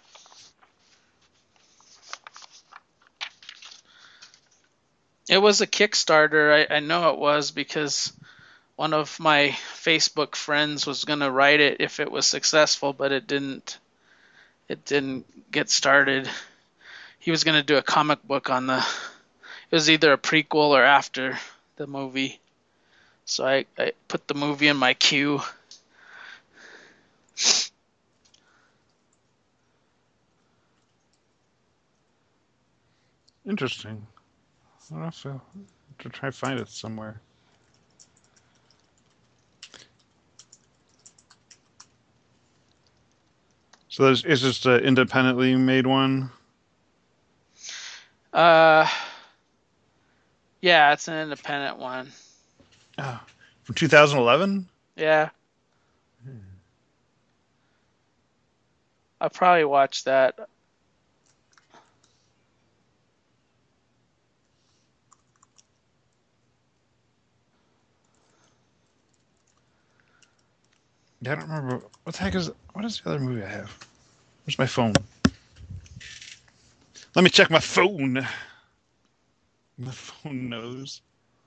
It was a Kickstarter. I, I know it was because one of my Facebook friends was going to write it if it was successful, but it didn't. It didn't get started. He was going to do a comic book on the. It was either a prequel or after the movie. So I, I put the movie in my queue. Interesting. I don't know if I'll to try to find it somewhere. So there's, it's just an independently made one? Uh, yeah, it's an independent one. Oh, from two thousand eleven? Yeah. I'll probably watch that. Yeah, I don't remember. What the heck is... What is the other movie I have? Where's my phone? Let me check my phone. My phone knows.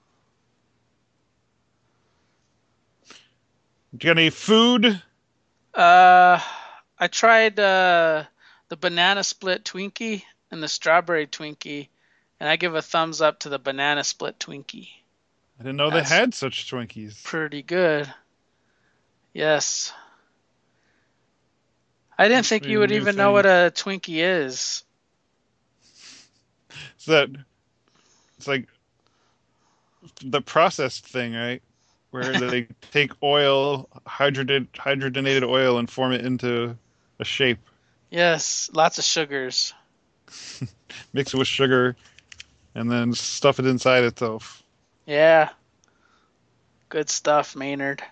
Do you got any food? Uh, I tried uh, the banana split Twinkie and the strawberry Twinkie, and I give a thumbs up to the banana split Twinkie. I didn't know That's they had such Twinkies. pretty good. Yes. I didn't Must think be you a would new even know thing. what a Twinkie is. It's that... It's like the processed thing, right? Where they take oil, hydrogen, hydrogenated oil, and form it into a shape. Yes, lots of sugars. Mix it with sugar, and then stuff it inside itself. Yeah, good stuff, Maynard.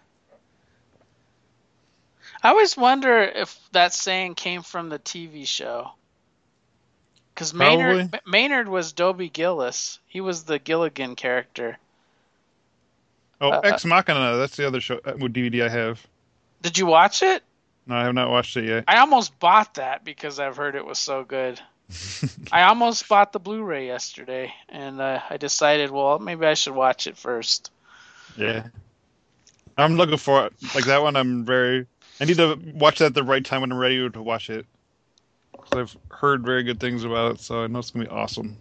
I always wonder if that saying came from the T V show. Because Maynard, Probably. Maynard was Dobie Gillis. He was the Gilligan character. Oh, Uh, uh, Ex Machina. That's the other show uh, D V D I have. did you watch it? No, I have not watched it yet. I almost bought that because I've heard it was so good. I almost bought the Blu-ray yesterday, and uh, I decided, well, maybe I should watch it first. Yeah. I'm looking for it. Like that one, I'm very... I need to watch that at the right time when I'm ready to watch it. Because I've heard very good things about it, so I know it's going to be awesome.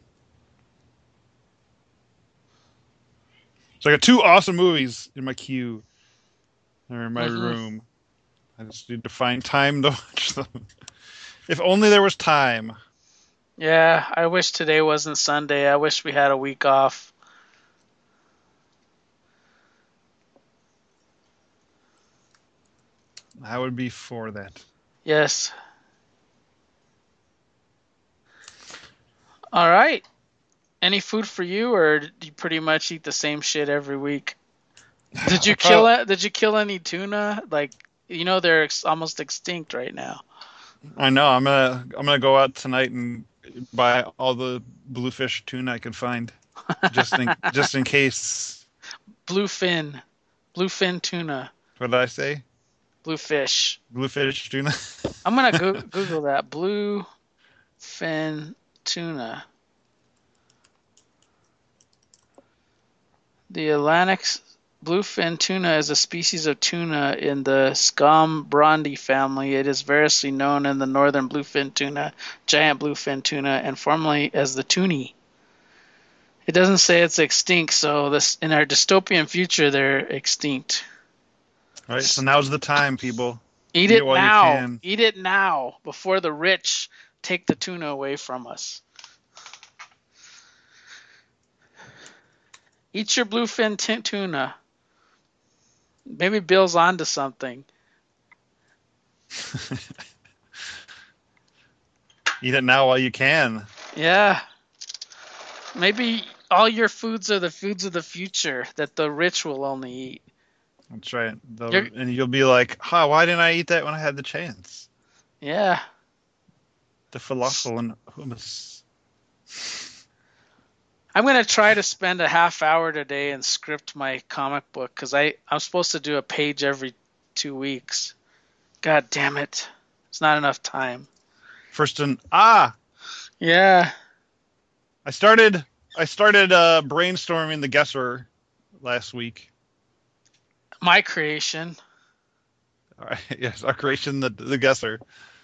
So I got two awesome movies in my queue. They're in my Mm-hmm. room. I just need to find time to watch them. If only there was time. Yeah, I wish today wasn't Sunday. I wish we had a week off. I would be for that. Yes. All right. Any food for you, or do you pretty much eat the same shit every week? Did you kill Probably, it? Did you kill any tuna? Like, you know, they're ex- almost extinct right now. I know. I'm gonna I'm gonna go out tonight and buy all the bluefish tuna I can find, just in just in case. Bluefin, bluefin tuna, What did I say? bluefish. Bluefish tuna. I'm gonna go- Google that. Bluefin tuna. The Atlantic bluefin tuna is a species of tuna in the Scombrondi family. It is variously known in the northern bluefin tuna, giant bluefin tuna, and formerly as the tuni. It doesn't say it's extinct, so this in our dystopian future they're extinct. All right, so now's the time, people. Eat Eat it it while you now. can. Eat it now before the rich take the tuna away from us. Eat your bluefin t- tuna. Maybe Bill's onto something. Eat it now while you can. Yeah. Maybe all your foods are the foods of the future that the rich will only eat. That's right. They'll- You're, and you'll be like, huh, why didn't I eat that when I had the chance? yeah. The falafel and hummus. I'm going to try to spend a half hour today and script my comic book because I'm supposed to do a page every two weeks. God damn it. It's not enough time. First and ah, Yeah. I started I started uh, brainstorming the guesser last week. My creation. All right, yes, our creation, the the guesser.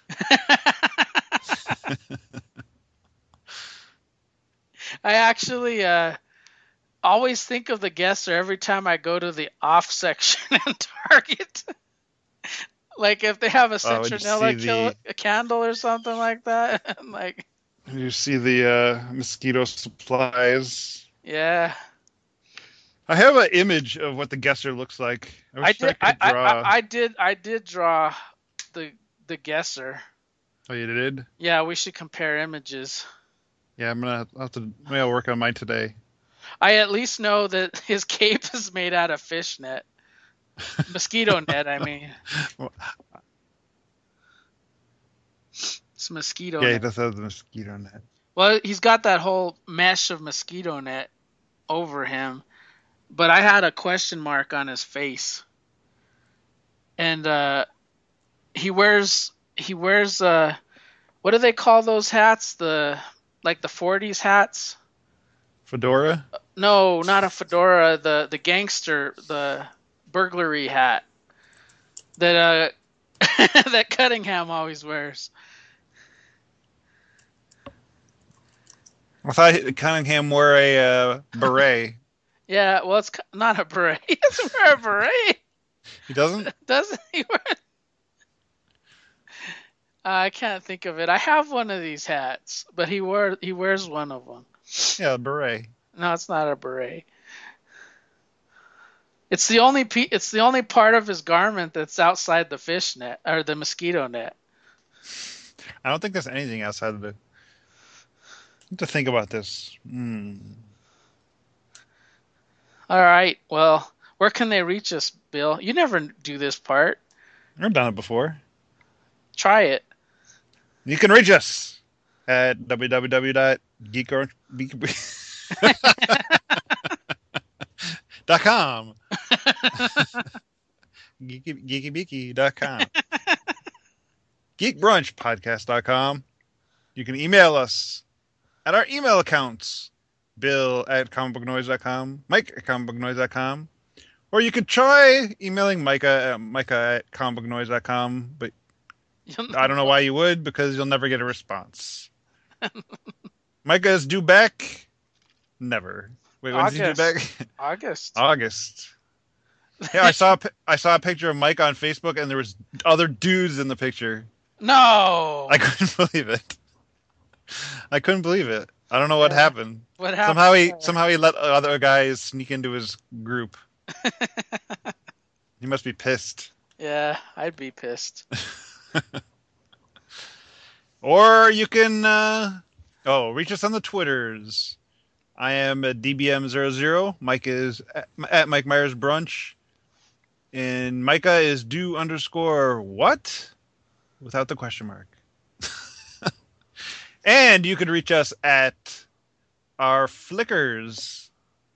I actually uh, always think of the guesser every time I go to the off section in Target. Like if they have a Oh, did you citronella see kill, the a candle or something like that. I'm like, did you see the uh, mosquito supplies? yeah. I have an image of what the guesser looks like. I I wish I did. I, could I, I, draw. I did. I did draw the the guesser. Oh, you did? Yeah, we should compare images. Yeah, I'm gonna I'll have to. Maybe I'll work on mine today. I at least know that his cape is made out of fishnet, mosquito net. I mean, it's mosquito Yeah, he net. does have the mosquito net. Well, he's got that whole mesh of mosquito net over him, but I had a question mark on his face, and uh, he wears he wears uh, what do they call those hats? The like the forties hats? Fedora? No, not a fedora. The the gangster, the burglary hat that uh that Cunningham always wears. I thought Cunningham wore a uh, beret. Yeah, well, it's not a beret. He doesn't wear a beret, He doesn't? doesn't he? Wear... Uh, I can't think of it. I have one of these hats, but he wear he wears one of them. Yeah, beret. No, it's not a beret. It's the only pe- it's the only part of his garment that's outside the fish net or the mosquito net. I don't think there's anything outside of it. I have to think about this. Hmm. All right. Well, where can they reach us, Bill? You never do this part. I've done it before. Try it. You can reach us at w w w dot geek dot com. geeky geeky beaky dot com. geek brunch podcast dot com. You can email us at our email accounts. Bill at comic book noise dot com, Mike at comic book noise dot com, or you could try emailing Micah at Micah at comic book noise dot com, but I don't know why you would, because you'll never get a response. Micah is due back? Never. Wait, when's he due back? August. August. Yeah, I saw a, I saw a picture of Mike on Facebook, and there was other dudes in the picture. No. I couldn't believe it. I couldn't believe it. I don't know what Yeah. happened. What happened? Somehow he there? somehow he let other guys sneak into his group. He must be pissed. Yeah, I'd be pissed. Or you can uh, oh reach us on the Twitters. I am at D B M zero zero. Mike is at, at Mike Myers Brunch. And Micah is do underscore what? Without the question mark. And you can reach us at our Flickrs.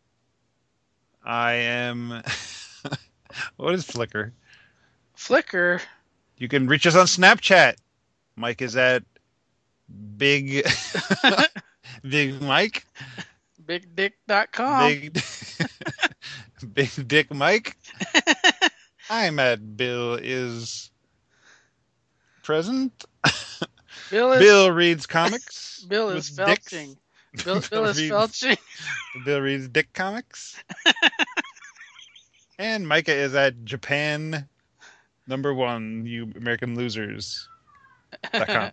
I am... What is Flickr? Flickr? You can reach us on Snapchat. Mike is at Big... Big Mike? big dick dot com. Big... Big Dick Mike? I'm at Bill is... Present? Bill is Bill reads comics. Bill is with dicks. felching. Bill, Bill is reads- felching. Bill reads Dick Comics. And Micah is at Japan number one, you American losers. Dot com.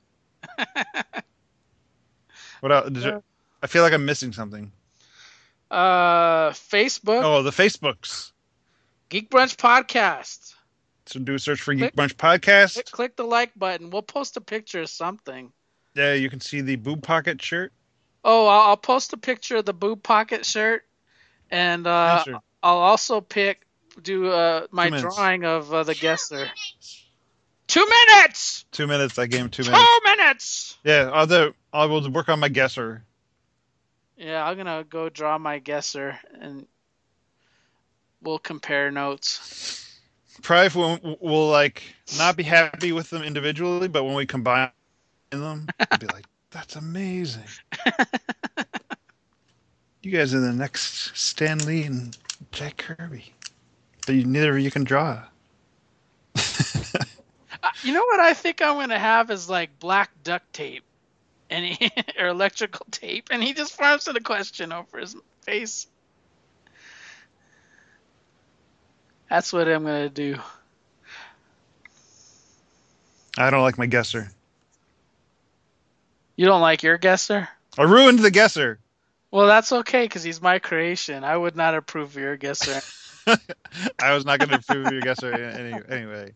What else? Is there, I feel like I'm missing something. uh, Facebook, Oh, the Facebooks. Geek Brunch Podcast. So do a search for Click- Geek Brunch Podcast. Click, click the like button. We'll post a picture of something. Yeah, you can see the Boob Pocket shirt. Oh, I'll, I'll post a picture of the boob pocket shirt, and uh, Sure. I'll also pick do uh, my Two minutes. drawing of uh, the guesser. Two minutes. Two minutes. I gave him two Two minutes. minutes. Yeah, other I will work on my guesser. Yeah, I'm gonna go draw my guesser, and we'll compare notes. Probably if we'll, we'll like not be happy with them individually, but when we combine them, we'll be like, "That's amazing." You guys are the next Stan Lee and Jack Kirby. But you, neither of you can draw. Uh, You know what I think I'm gonna have is like black duct tape, and he, or electrical tape, and he just farms in a question over his face. That's what I'm gonna do. I don't like my guesser. You don't like your guesser? I ruined the guesser. Well, that's okay because he's my creation. I would not approve of your guesser. I was not going to approve your guesser any, anyway.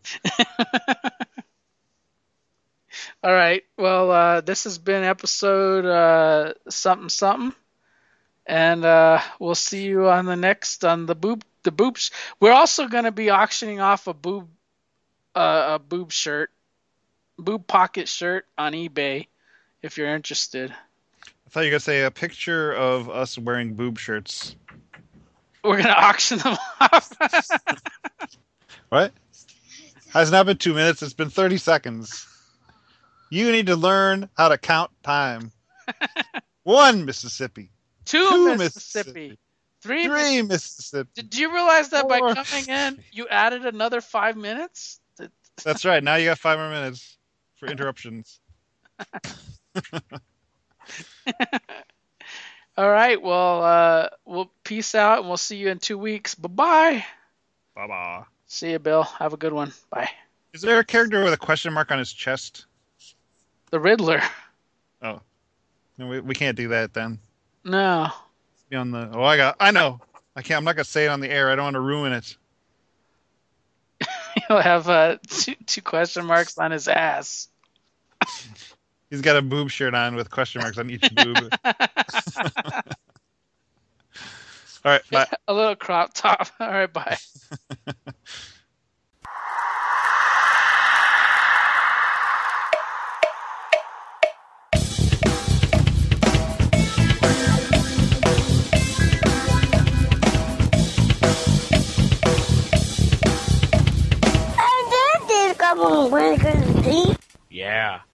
All right. Well, uh, this has been episode uh, something something, and uh, we'll see you on the next on the boob the boobs. We're also going to be auctioning off a boob uh, a boob shirt, boob pocket shirt on eBay if you're interested. I thought you were going to say a picture of us wearing boob shirts. We're going to auction them off. What? Has not been two minutes. It's been thirty seconds. You need to learn how to count time. One Mississippi. Two, Two Mississippi. Mississippi. Three, Three Miss- Mississippi. Did you realize that by Four coming in, you added another five minutes? That's right. Now you got five more minutes for interruptions. All right. Well, uh, we'll peace out, and we'll see you in two weeks. Bye bye. Bye bye. See you, Bill. Have a good one. Bye. Is there a character with a question mark on his chest? The Riddler. Oh, no, we we can't do that then. No. Be on the. Oh, I got. I know. I can't. I'm not gonna say it on the air. I don't want to ruin it. He'll have uh, two, two question marks on his ass. He's got a boob shirt on with question marks on each boob. All right. Bye. A little crop top. All right. Bye.